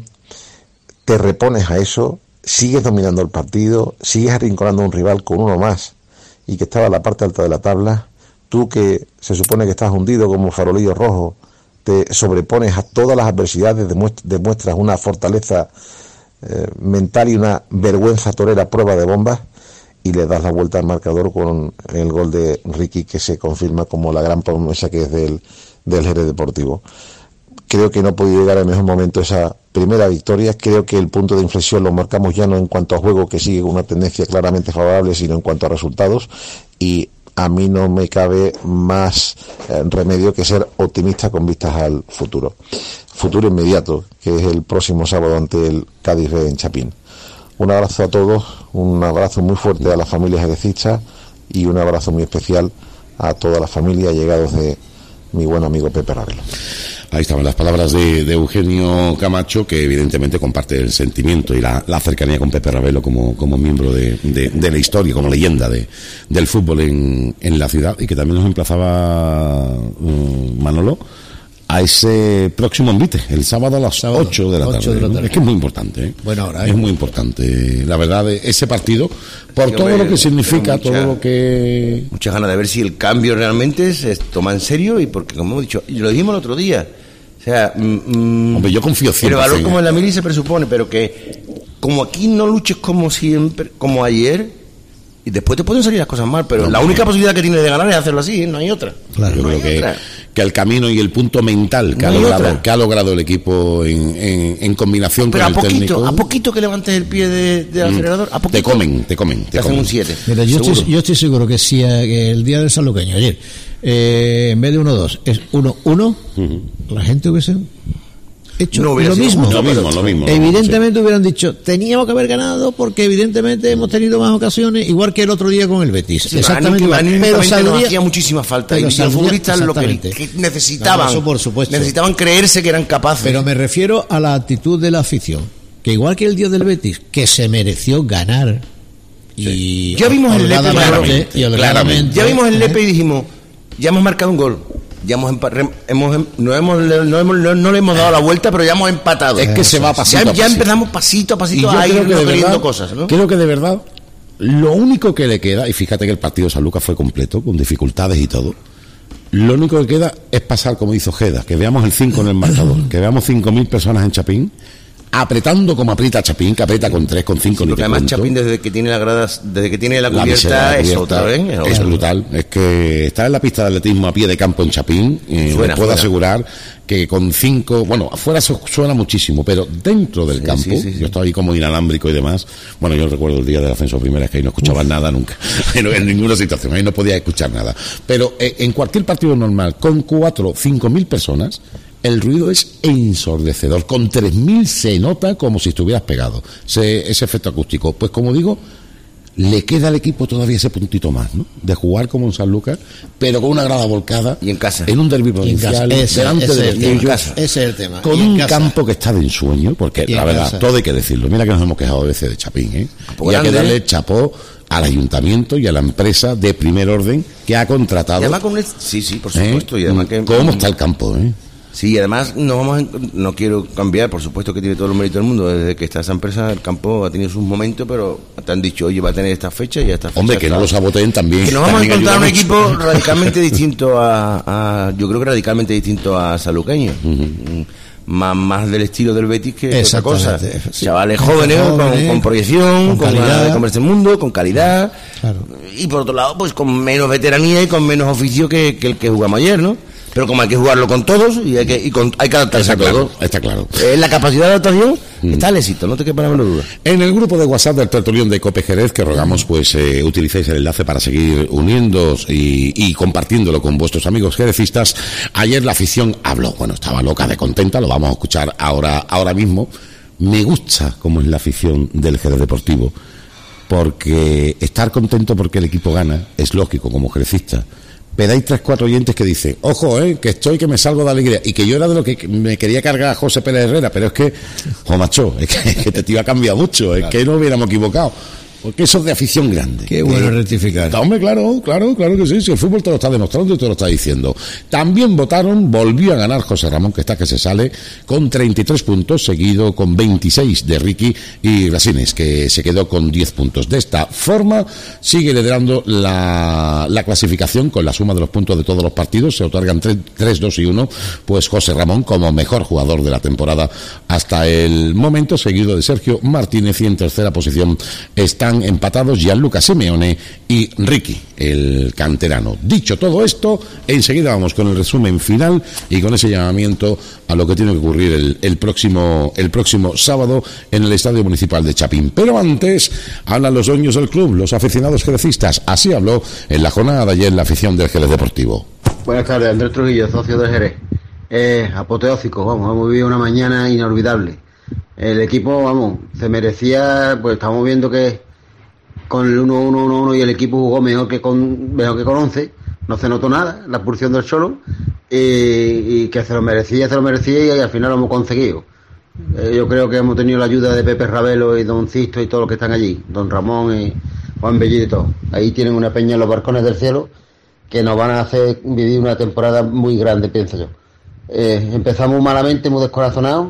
[SPEAKER 9] te repones a eso, sigues dominando el partido, sigues arrinconando a un rival con uno más y que estaba en la parte alta de la tabla. Tú, que se supone que estás hundido como farolillo rojo, te sobrepones a todas las adversidades, demuestras una fortaleza eh, mental y una vergüenza torera a prueba de bombas, y le das la vuelta al marcador con el gol de Ricky, que se confirma como la gran promesa que es del, del Jerez Deportivo. Creo que no ha podido llegar al mejor momento esa primera victoria. Creo que el punto de inflexión lo marcamos ya no en cuanto a juego, que sigue con una tendencia claramente favorable, sino en cuanto a resultados, y a mí no me cabe más eh, remedio que ser optimista con vistas al futuro. Futuro inmediato, que es el próximo sábado ante el Cádiz B en Chapín. Un abrazo a todos, un abrazo muy fuerte a las familias jerecistas y un abrazo muy especial a toda la familia llegados de mi buen amigo Pepe Ravelo.
[SPEAKER 4] Ahí estaban las palabras de, de Eugenio Camacho, que evidentemente comparte el sentimiento y la, la cercanía con Pepe Ravelo como, como miembro de, de, de la historia, como leyenda de, del fútbol en, en la ciudad, y que también nos emplazaba uh, Manolo a ese próximo envite, el sábado a las ocho de la tarde. ¿no? Es que es muy importante, ¿eh?
[SPEAKER 6] Bueno, ahora, ¿eh?
[SPEAKER 4] Es muy importante, la verdad, ese partido, por todo
[SPEAKER 5] hombre,
[SPEAKER 4] lo que significa,
[SPEAKER 5] mucha,
[SPEAKER 4] todo lo que...
[SPEAKER 5] Muchas ganas de ver si el cambio realmente se toma en serio, y porque, como hemos dicho, y lo dijimos el otro día, o sea... Mm,
[SPEAKER 4] hombre, yo confío cien por ciento.
[SPEAKER 5] El valor como en la mili se presupone, pero que como aquí no luches como siempre, como ayer, y después te pueden salir las cosas mal, pero no, la única no. posibilidad que tienes de ganar es hacerlo así, ¿eh? No hay otra.
[SPEAKER 4] Claro, yo
[SPEAKER 5] no
[SPEAKER 4] creo que,
[SPEAKER 5] otra.
[SPEAKER 4] que el camino y el punto mental que, no ha, logrado, que ha logrado el equipo en, en, en combinación
[SPEAKER 5] pero
[SPEAKER 4] con
[SPEAKER 5] a
[SPEAKER 4] el
[SPEAKER 5] poquito,
[SPEAKER 4] técnico...
[SPEAKER 5] a poquito que levantes el pie de, del mm, acelerador, a poquito...
[SPEAKER 4] Te comen, te comen. Te,
[SPEAKER 5] te hacen un siete.
[SPEAKER 6] Mira, yo estoy, yo estoy seguro que si eh, el día del sanluqueño, ayer, eh, en vez de uno dos, es uno uno, uh-huh. la gente hubiese... hecho no lo mismo.
[SPEAKER 4] Lo mismo, lo mismo.
[SPEAKER 6] Evidentemente sí. hubieran dicho, teníamos que haber ganado porque evidentemente hemos tenido más ocasiones, igual que el otro día con el Betis.
[SPEAKER 5] Sí,
[SPEAKER 6] exactamente igual.
[SPEAKER 5] Pero saldría, nos hacía muchísima falta. Pero y los futbolistas lo que, que necesitaban, no, eso por supuesto. necesitaban creerse que eran capaces.
[SPEAKER 6] Pero me refiero a la actitud de la afición, que igual que el día del Betis, que se mereció ganar.
[SPEAKER 5] Sí.
[SPEAKER 6] Y
[SPEAKER 5] ya vimos el Lepe,
[SPEAKER 6] claramente, y claramente,
[SPEAKER 5] ya vimos el Lepe y dijimos, ya hemos marcado un gol. Ya hemos, empa- hemos no, hemos, no, hemos, no, no le hemos dado la vuelta, pero ya hemos empatado.
[SPEAKER 4] Es que se va pasito
[SPEAKER 5] ya,
[SPEAKER 4] a pasito.
[SPEAKER 5] Ya empezamos pasito a pasito a ir queriendo cosas, ¿no?
[SPEAKER 4] Creo que de verdad lo único que le queda, y fíjate que el partido de San Lucas fue completo, con dificultades y todo, lo único que queda es pasar como hizo Ojeda, que veamos el cinco en el marcador, que veamos cinco mil personas en Chapín, apretando como aprieta Chapín, que aprieta con tres, con cinco.
[SPEAKER 5] Sí, porque además Chapín desde que tiene la gradas, desde que tiene la cubierta, la la es otra, ¿eh?
[SPEAKER 4] Es brutal. Es que estar en la pista de atletismo a pie de campo en Chapín, eh, suena, puedo suena. asegurar que con cinco, bueno, afuera suena muchísimo, pero dentro del sí, campo, sí, sí, sí. yo estaba ahí como inalámbrico y demás. Bueno, yo recuerdo el día del ascenso primera, es que ahí no escuchaba Uf. nada nunca, en, en ninguna situación, ahí no podía escuchar nada. Pero eh, en cualquier partido normal, con cuatro, cinco mil personas, el ruido es ensordecedor. Con tres mil se nota como si estuvieras pegado. Ese, ese efecto acústico. Pues como digo, le queda al equipo todavía ese puntito más, ¿no? De jugar como en Sanlúcar, pero con una grada volcada.
[SPEAKER 5] Y en casa.
[SPEAKER 4] En un derbi provincial,
[SPEAKER 6] ese,
[SPEAKER 4] delante
[SPEAKER 6] ese
[SPEAKER 4] de los tuyos.
[SPEAKER 6] Ese es el tema.
[SPEAKER 4] Con un casa. campo que está de ensueño, porque la verdad, casa. todo hay que decirlo. Mira que nos hemos quejado a veces de Chapín, ¿eh? Y hay que darle chapó al ayuntamiento y a la empresa de primer orden que ha contratado.
[SPEAKER 5] Y además con el... Sí, sí, por supuesto. ¿Eh? Y además que...
[SPEAKER 4] ¿Cómo está el campo, eh?
[SPEAKER 5] Sí, y además no vamos a, no quiero cambiar, por supuesto que tiene todo el mérito del mundo. Desde que está esa empresa, el campo ha tenido sus momentos, pero te han dicho, oye, va a tener esta fecha y esta fecha.
[SPEAKER 4] Hombre, que no lo saboteen también.
[SPEAKER 5] Que nos vamos a encontrar un equipo radicalmente distinto a, a, yo creo que radicalmente distinto a Sanluqueño. Uh-huh. Más, más del estilo del Betis que otra cosa. Sí. Chavales jóvenes, jóvenes con, con proyección, con, con ganas de comerse el mundo, con calidad. Claro. Y por otro lado, pues con menos veteranía y con menos oficio que, que el que jugamos ayer, ¿no? Pero como hay que jugarlo con todos y hay que, y con, hay que adaptarse
[SPEAKER 4] está
[SPEAKER 5] a
[SPEAKER 4] claro,
[SPEAKER 5] todo.
[SPEAKER 4] Está claro.
[SPEAKER 5] En la capacidad de adaptación mm. está el éxito, no te quepa la menor duda.
[SPEAKER 4] En el grupo de WhatsApp del Tertulión de Cope Jerez, que rogamos pues eh, utilicéis el enlace para seguir uniéndoos y, y compartiéndolo con vuestros amigos jerecistas, ayer la afición habló, bueno, estaba loca de contenta, lo vamos a escuchar ahora, ahora mismo. Me gusta cómo es la afición del Jerez Deportivo, porque estar contento porque el equipo gana es lógico como jerecista. Pero hay tres, cuatro oyentes que dicen, ojo, eh, que estoy, que me salgo de alegría, y que yo era de lo que me quería cargar a José Pérez Herrera, pero es que, jo macho, es que, que te tío ha cambiado mucho, es claro. que no hubiéramos equivocado. Porque eso es de afición grande.
[SPEAKER 6] Qué bueno eh, rectificar.
[SPEAKER 4] Hombre, claro, claro, claro que sí. Si el fútbol te lo está demostrando y te lo está diciendo. También votaron, volvió a ganar José Ramón, que está que se sale, con treinta y tres puntos, seguido con veintiséis de Ricky y Rasines, que se quedó con diez puntos. De esta forma, sigue liderando la, la clasificación con la suma de los puntos de todos los partidos. Se otorgan tres, dos y uno. Pues José Ramón como mejor jugador de la temporada hasta el momento, seguido de Sergio Martínez, y en tercera posición está empatados Gianluca Simeone y Ricky, el canterano. Dicho todo esto, enseguida vamos con el resumen final y con ese llamamiento a lo que tiene que ocurrir el, el próximo el próximo sábado en el Estadio Municipal de Chapín. Pero antes hablan los dueños del club, los aficionados jerecistas. Así habló en la jornada de ayer la afición del Jerez Deportivo.
[SPEAKER 10] Buenas tardes, Andrés Trujillo, socio del Jerez. Eh, apoteósico, vamos, hemos vivido una mañana inolvidable. El equipo, vamos, se merecía, pues estamos viendo que con el uno uno uno uno y el equipo jugó mejor que con mejor que con once, no se notó nada la expulsión del Cholo, y, y que se lo merecía, se lo merecía y al final lo hemos conseguido. Eh, yo creo que hemos tenido la ayuda de Pepe Ravelo y Don Sisto y todos los que están allí, Don Ramón y Juan Bellido y todo. Ahí tienen una peña en los balcones del cielo que nos van a hacer vivir una temporada muy grande, pienso yo. Eh, empezamos malamente, muy descorazonados,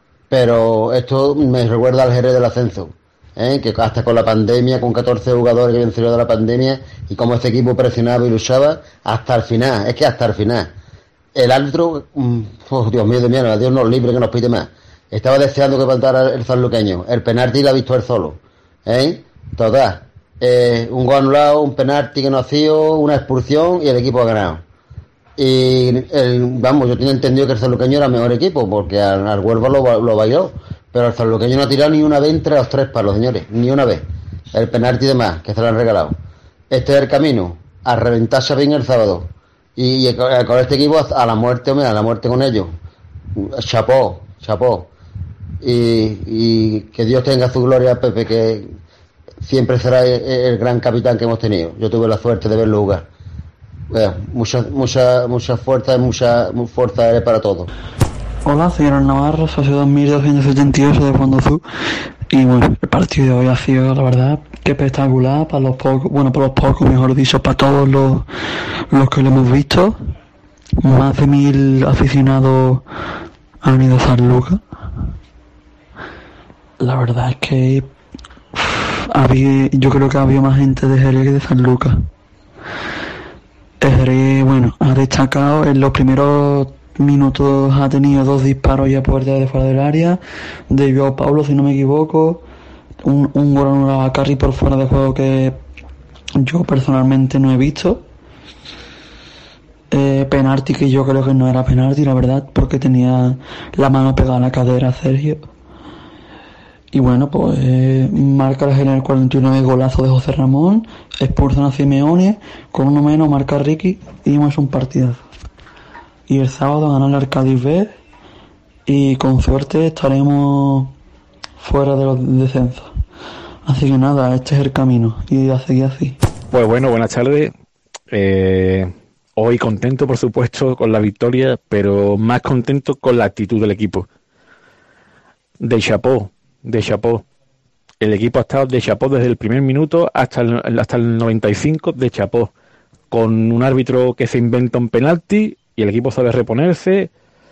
[SPEAKER 10] pero esto me recuerda al Jerez del ascenso. ¿Eh? Que hasta con la pandemia, con catorce jugadores que habían salido de la pandemia, y como este equipo presionaba y luchaba hasta el final, es que hasta el final el árbitro, oh, Dios mío de mí, Dios nos libre, que nos pide más, estaba deseando que plantara el sanluqueño, el penalti lo ha visto él solo, ¿eh? Total, eh, un gol anulado, un penalti que no ha sido, una expulsión y el equipo ha ganado. Y el, vamos, yo tenía entendido que el sanluqueño era el mejor equipo porque al, al Huelva lo, lo bailó. Pero el sanluqueño no ha tirado ni una vez entre los tres palos, señores, ni una vez. El penalti de más, que se lo han regalado. Este es el camino, a reventarse bien el sábado. Y, y con este equipo a la muerte, hombre, a la muerte con ellos. Chapó, chapó. Y, y que Dios tenga su gloria, Pepe, que siempre será el, el gran capitán que hemos tenido. Yo tuve la suerte de verlo jugar. Bueno, mucha, mucha, mucha fuerza, mucha fuerza para todos.
[SPEAKER 11] Hola, soy Aaron Navarro, socio dos mil doscientos setenta y ocho de Fondo Azul. Y bueno, el partido de hoy ha sido, la verdad, que espectacular para los pocos, bueno, para los pocos, mejor dicho, para todos los, los que lo hemos visto. Más de mil aficionados han ido a Sanlúcar. La verdad es que uff, había, yo creo que había más gente de Jerez que de Sanlúcar. El Jerez, bueno, ha destacado en los primeros minutos ha tenido dos disparos ya puerta de fuera del área, de Joao Paulo, si no me equivoco, un, un gol anulado a Carri por fuera de juego que yo personalmente no he visto. Eh, penalti que yo creo que no era penalti, la verdad, porque tenía la mano pegada a la cadera Sergio. Y bueno, pues eh, marca en el cuarenta y nueve golazo de José Ramón, expulsan a Simeone, con uno menos marca Ricky y es un partidazo. Y el sábado gana el Arcadis B y con suerte estaremos fuera de los descensos. Así que nada, este es el camino y a seguir así.
[SPEAKER 12] Pues bueno, buenas tardes. Eh, hoy contento, por supuesto, con la victoria, pero más contento con la actitud del equipo. De chapó, de chapó. El equipo ha estado de chapó desde el primer minuto hasta el, hasta el noventa y cinco, de chapó. Con un árbitro que se inventa un penalti y el equipo sabe reponerse.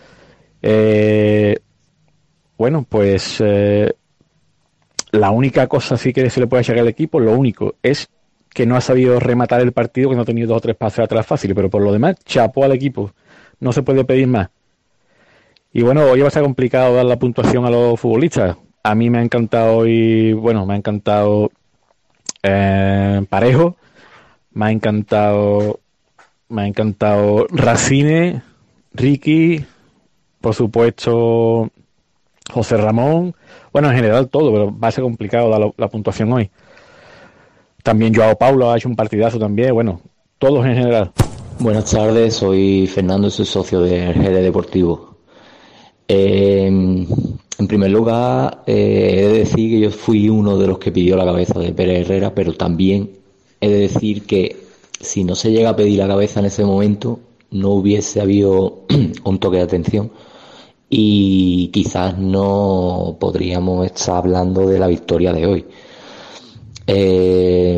[SPEAKER 12] Eh, bueno, pues eh, la única cosa sí que se le puede achacar al equipo, lo único, es que no ha sabido rematar el partido, que no ha tenido dos o tres pases atrás fáciles, pero por lo demás, chapó al equipo. No se puede pedir más. Y bueno, hoy va a estar complicado dar la puntuación a los futbolistas. A mí me ha encantado hoy, bueno, me ha encantado eh, Parejo, me ha encantado, me ha encantado Racine, Ricky, por supuesto José Ramón, bueno, en general todo, pero va a ser complicado dar la, la puntuación hoy. También Joao Paulo ha hecho un partidazo también, bueno, todos en general.
[SPEAKER 13] Buenas tardes, soy Fernando, soy socio de G D Deportivo. Eh, en primer lugar, eh, he de decir que yo fui uno de los que pidió la cabeza de Pérez Herrera, pero también he de decir que si no se llega a pedir la cabeza en ese momento, no hubiese habido un toque de atención y quizás no podríamos estar hablando de la victoria de hoy. Eh,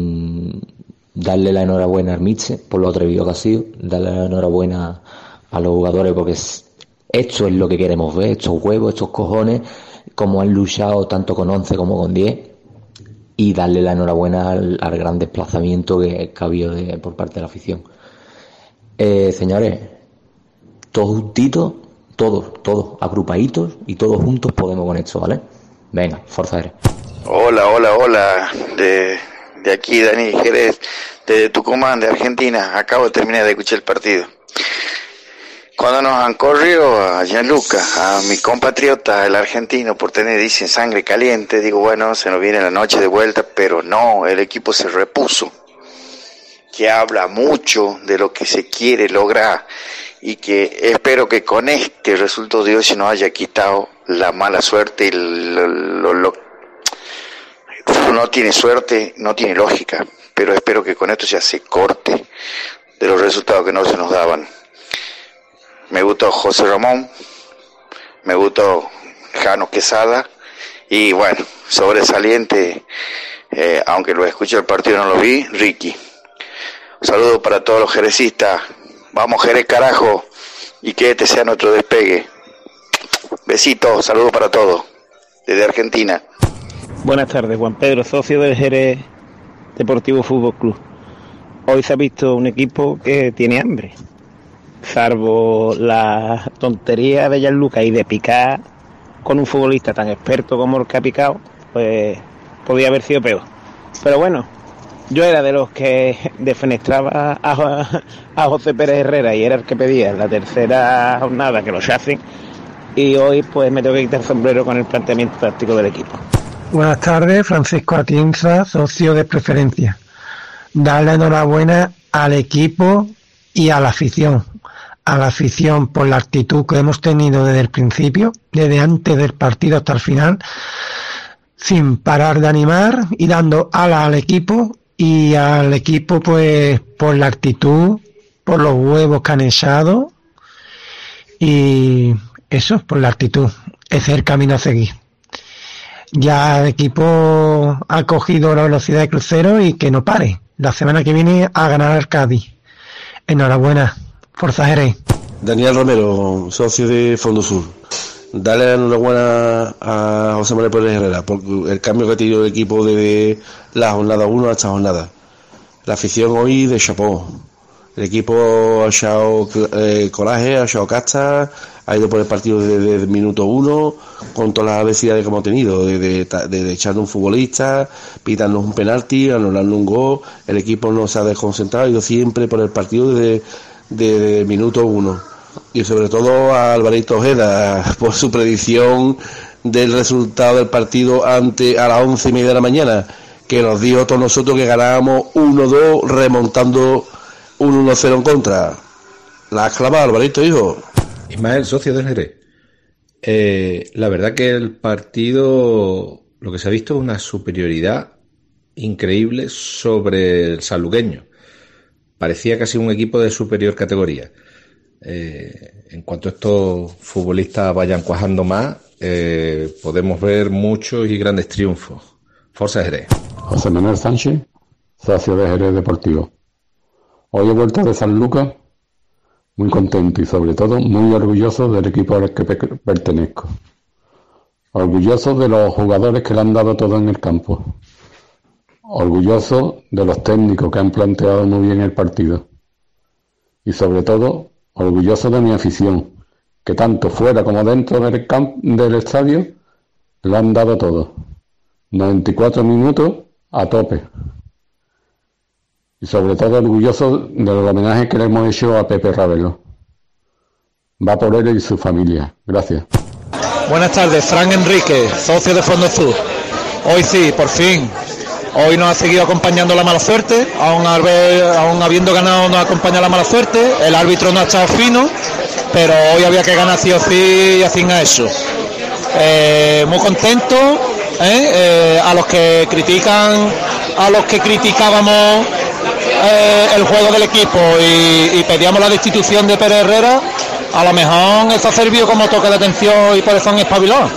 [SPEAKER 13] darle la enhorabuena a Armiche por lo atrevido que ha sido, darle la enhorabuena a los jugadores porque es, esto es lo que queremos ver, estos huevos, estos cojones, como han luchado tanto con once como con diez, y darle la enhorabuena al, al gran desplazamiento que, que ha habido de, por parte de la afición. Eh, señores, todos juntitos, todos, todos agrupaditos y todos juntos podemos con esto, ¿vale? Venga, Forza Jerez.
[SPEAKER 14] Hola, hola, hola, de, de aquí Dani Jerez, de Tucumán, de Argentina. Acabo de terminar de escuchar el partido. Cuando nos han corrido a Gianluca, a mi compatriota, el argentino, por tener, dicen, sangre caliente, digo, bueno, se nos viene la noche de vuelta, pero no, el equipo se repuso, que habla mucho de lo que se quiere lograr y que espero que con este resultado de hoy se nos haya quitado la mala suerte y lo, lo, lo no tiene suerte, no tiene lógica, pero espero que con esto ya se corte de los resultados que no se nos daban. Me gustó José Ramón, me gustó Jano Quesada y bueno, sobresaliente, eh, aunque lo escuché el partido no lo vi, Ricky. Un saludo para todos los jerecistas, vamos Jerez carajo y que este sea nuestro despegue. Besitos, saludos para todos, desde Argentina.
[SPEAKER 15] Buenas tardes, Juan Pedro, socio del Jerez Deportivo Fútbol Club. Hoy se ha visto un equipo que tiene hambre, salvo la tontería de Gianluca y de picar con un futbolista tan experto como el que ha picado, pues podía haber sido peor. Pero bueno, yo era de los que defenestraba a, a José Pérez Herrera y era el que pedía en la tercera jornada que lo hacen, y hoy pues me tengo que quitar el sombrero con el planteamiento táctico del equipo.
[SPEAKER 16] Buenas tardes, Francisco Atienza, socio de Preferencia. Darle enhorabuena al equipo y a la afición. A la afición por la actitud que hemos tenido desde el principio, desde antes del partido hasta el final, sin parar de animar y dando alas al equipo, y al equipo pues por la actitud, por los huevos que han echado, y eso, por la actitud. Ese es el camino a seguir. Ya el equipo ha cogido la velocidad de crucero y que no pare. La semana que viene a ganar al Cádiz. Enhorabuena, Forza Jerez.
[SPEAKER 17] Daniel Romero, socio de Fondo Sur. Dale la enhorabuena a José Manuel Pérez Herrera por el cambio que ha tenido el equipo desde la jornada uno a esta jornada. La afición hoy de chapó. El equipo ha echado eh, coraje, ha echado casta, ha ido por el partido desde el minuto uno, con todas las adversidades que hemos tenido, de, de, de, de echar un futbolista, pitarnos un penalti, anulando un gol. El equipo no se ha desconcentrado, ha ido siempre por el partido desde, desde el minuto uno. Y sobre todo a Alvarito Ojeda, por su predicción del resultado del partido ante a las once y media de la mañana, que nos dijo a todos nosotros que ganábamos uno dos remontando un uno cero en contra. La has clavado, Alvarito, hijo.
[SPEAKER 18] Ismael, socio del Jerez. Eh, la verdad que el partido, lo que se ha visto es una superioridad increíble sobre el sanluqueño. Parecía casi un equipo de superior categoría. Eh, en cuanto estos futbolistas vayan cuajando más, eh, podemos ver muchos y grandes triunfos. Forza Jerez.
[SPEAKER 19] José Manuel Sánchez, socio de Jerez Deportivo. Hoy he vuelto de San Lucas muy contento y sobre todo muy orgulloso del equipo al que pertenezco. Orgulloso de los jugadores que le han dado todo en el campo. Orgulloso de los técnicos que han planteado muy bien el partido. Y sobre todo, orgulloso de mi afición, que tanto fuera como dentro del, camp- del estadio le han dado todo. noventa y cuatro minutos a tope. Y sobre todo orgulloso del homenaje que le hemos hecho a Pepe Ravelo. Va por él y su familia. Gracias.
[SPEAKER 20] Buenas tardes, Fran Enrique, socio de Fondo Sur. Hoy sí, por fin. Hoy nos ha seguido acompañando la mala suerte, aún, haber, aún habiendo ganado nos acompaña la mala suerte. El árbitro no ha estado fino, pero hoy había que ganar sí o sí y así a eso. Eh, muy contento, ¿eh? Eh, a los que critican, a los que criticábamos eh, el juego del equipo y, y pedíamos la destitución de Pérez Herrera, a lo mejor eso ha servido como toque de atención y por eso han espabilado.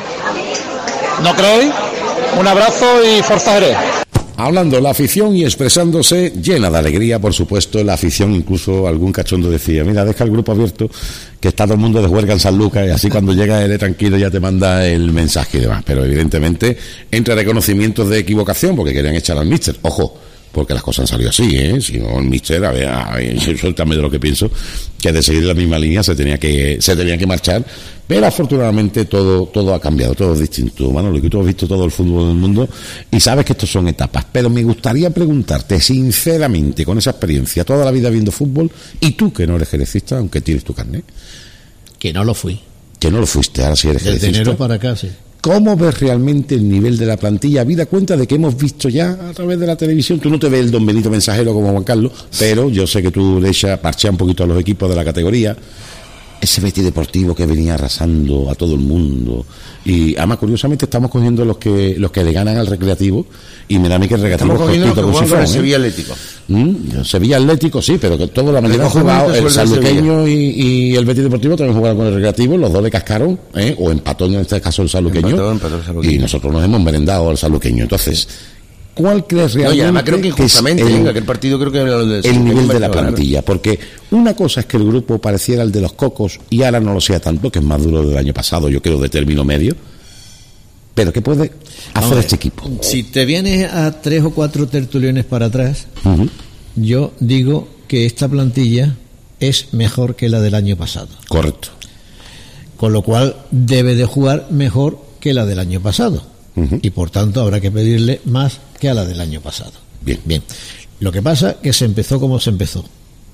[SPEAKER 20] ¿No creéis? Un abrazo y Forza Jerez.
[SPEAKER 4] Hablando de la afición y expresándose llena de alegría, por supuesto, la afición, incluso algún cachondo decía, mira, deja el grupo abierto, que está todo el mundo de huelga en San Lucas, y así cuando llega él tranquilo ya te manda el mensaje y demás. Pero evidentemente, entre reconocimientos de equivocación, porque querían echar al míster, ojo, porque las cosas han salido así, ¿eh? Si no, el míster, a ver, a ver, suéltame de lo que pienso, que de seguir la misma línea se tenía que se tenía que marchar, pero afortunadamente todo todo ha cambiado, todo es distinto, Manolo, que tú has visto todo el fútbol del mundo y sabes que estos son etapas, pero me gustaría preguntarte sinceramente, con esa experiencia, toda la vida viendo fútbol, y tú que no eres jerezista, aunque tienes tu carnet.
[SPEAKER 6] Que no lo fui.
[SPEAKER 4] Que no lo fuiste, ahora sí eres jerezista.
[SPEAKER 6] Desde enero para acá, sí.
[SPEAKER 4] ¿Cómo ves realmente el nivel de la plantilla? Habida cuenta de que hemos visto ya a través de la televisión, tú no te ves el Don Benito Mensajero como Juan Carlos, pero yo sé que tú le echas parchea un poquito a los equipos de la categoría. Ese Betis Deportivo que venía arrasando a todo el mundo. Y además, curiosamente, estamos cogiendo los que los que le ganan al Recreativo, y me da a mí que el Recreativo
[SPEAKER 5] estamos
[SPEAKER 4] es cortito
[SPEAKER 5] con
[SPEAKER 4] sifón,
[SPEAKER 5] el
[SPEAKER 4] ¿eh?
[SPEAKER 5] Sevilla Atlético.
[SPEAKER 4] ¿Mm? Sevilla Atlético, sí, pero que toda la mañana han jugado el Sanluqueño y, y el Betis Deportivo también jugaron con el Recreativo, los dos le cascaron, ¿eh? O empató en este caso el Sanluqueño,
[SPEAKER 5] empató, empató el Sanluqueño.
[SPEAKER 4] Y nosotros nos hemos merendado al Sanluqueño. Entonces, ¿cuál crees realmente?
[SPEAKER 5] No, y además creo que injustamente,
[SPEAKER 4] que es el,
[SPEAKER 5] en aquel partido creo que era el,
[SPEAKER 4] el nivel de la plantilla? Porque una cosa es que el grupo pareciera el de los cocos y ahora no lo sea tanto, que es más duro del año pasado, yo creo, de término medio. Pero ¿qué puede hacer
[SPEAKER 6] Hombre,
[SPEAKER 4] este equipo?
[SPEAKER 6] Si te vienes a tres o cuatro tertuliones para atrás,
[SPEAKER 4] uh-huh.
[SPEAKER 6] yo digo que esta plantilla es mejor que la del año pasado.
[SPEAKER 4] Correcto.
[SPEAKER 6] Con lo cual debe de jugar mejor que la del año pasado. Uh-huh. Y por tanto habrá que pedirle más que a la del año pasado.
[SPEAKER 4] Bien.
[SPEAKER 6] Bien. Lo que pasa es que se empezó como se empezó.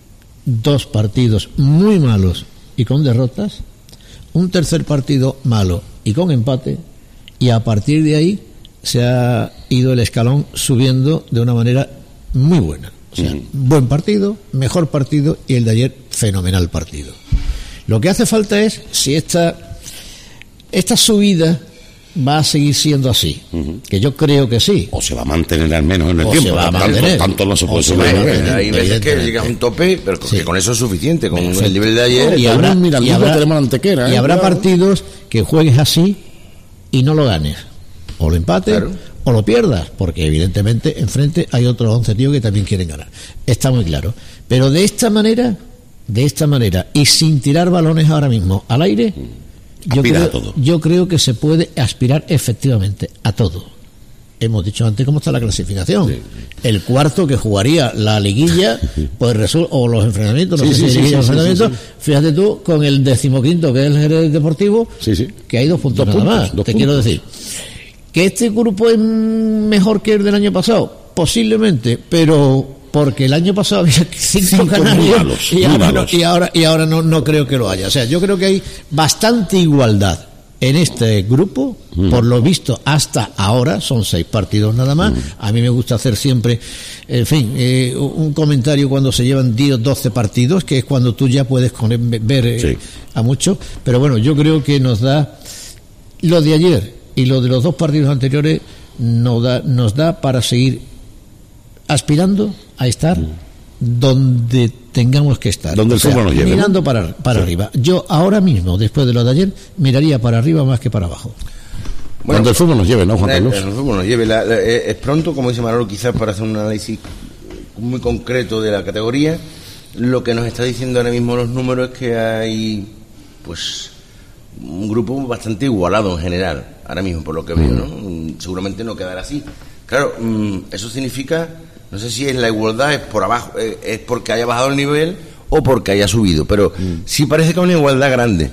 [SPEAKER 6] Dos partidos muy malos y con derrotas, un tercer partido malo y con empate, y a partir de ahí se ha ido el escalón subiendo de una manera muy buena. O sea, uh-huh. buen partido, mejor partido, y el de ayer fenomenal partido. Lo que hace falta es si esta esta subida va a seguir siendo así, uh-huh. que yo creo que sí.
[SPEAKER 4] O se va a mantener al menos en el
[SPEAKER 6] o
[SPEAKER 4] tiempo.
[SPEAKER 6] Se va a
[SPEAKER 4] tanto,
[SPEAKER 6] mantener.
[SPEAKER 4] tanto no se puede
[SPEAKER 5] subir. Hay veces que llega a un tope, pero que sí. con eso es suficiente, con sí. el nivel de ayer.
[SPEAKER 6] Y habrá,
[SPEAKER 4] mira,
[SPEAKER 6] y habrá,
[SPEAKER 4] tenemos la antequera, ¿eh?
[SPEAKER 6] y habrá partidos que juegues así y no lo ganes. O lo empates, claro. o lo pierdas, porque evidentemente enfrente hay otros once tíos que también quieren ganar. Está muy claro. Pero de esta manera, de esta manera, y sin tirar balones ahora mismo al aire, yo creo,
[SPEAKER 4] a todo.
[SPEAKER 6] yo creo que se puede aspirar efectivamente a todo. hemos dicho antes cómo está la clasificación. Sí. El cuarto que jugaría la liguilla, pues resu- o los enfrentamientos, no sí, sé sí, si sí, liguilla, sí, enfrentamientos, sí, sí, sí. Fíjate tú, con el decimoquinto que es el Jerez Deportivo, sí, sí. que hay dos puntos dos nada puntos, más. Te puntos. Quiero decir que este grupo es mejor que el del año pasado, posiblemente, pero porque el año pasado había cinco, cinco canarios malos, y, ahora no, y ahora y ahora no, no creo que lo haya. O sea, yo creo que hay bastante igualdad en este grupo, mm. por lo visto hasta ahora, son seis partidos nada más. Mm. A mí me gusta hacer siempre, en fin, eh, un comentario cuando se llevan diez o doce partidos, que es cuando tú ya puedes ver eh, sí. a muchos. Pero bueno, yo creo que nos da lo de ayer y lo de los dos partidos anteriores, nos da, nos da para seguir aspirando a estar mm. donde tengamos que estar,
[SPEAKER 4] donde el fútbol nos lleve,
[SPEAKER 6] mirando
[SPEAKER 4] ¿no?
[SPEAKER 6] para, para sí. arriba. Yo ahora mismo, después de lo de ayer, miraría para arriba más que para abajo.
[SPEAKER 4] Bueno, donde el fútbol nos lleve, ¿no, Juan Carlos?
[SPEAKER 5] El fútbol nos lleve. La, la, es pronto, como dice Manolo, quizás para hacer un análisis muy concreto de la categoría. Lo que nos está diciendo ahora mismo los números es que hay, pues, un grupo bastante igualado en general, ahora mismo, por lo que veo, ¿no? Seguramente no quedará así. Claro, eso significa, no sé si es la igualdad, es por abajo, es porque haya bajado el nivel o porque haya subido, pero mm. sí parece que hay una igualdad grande.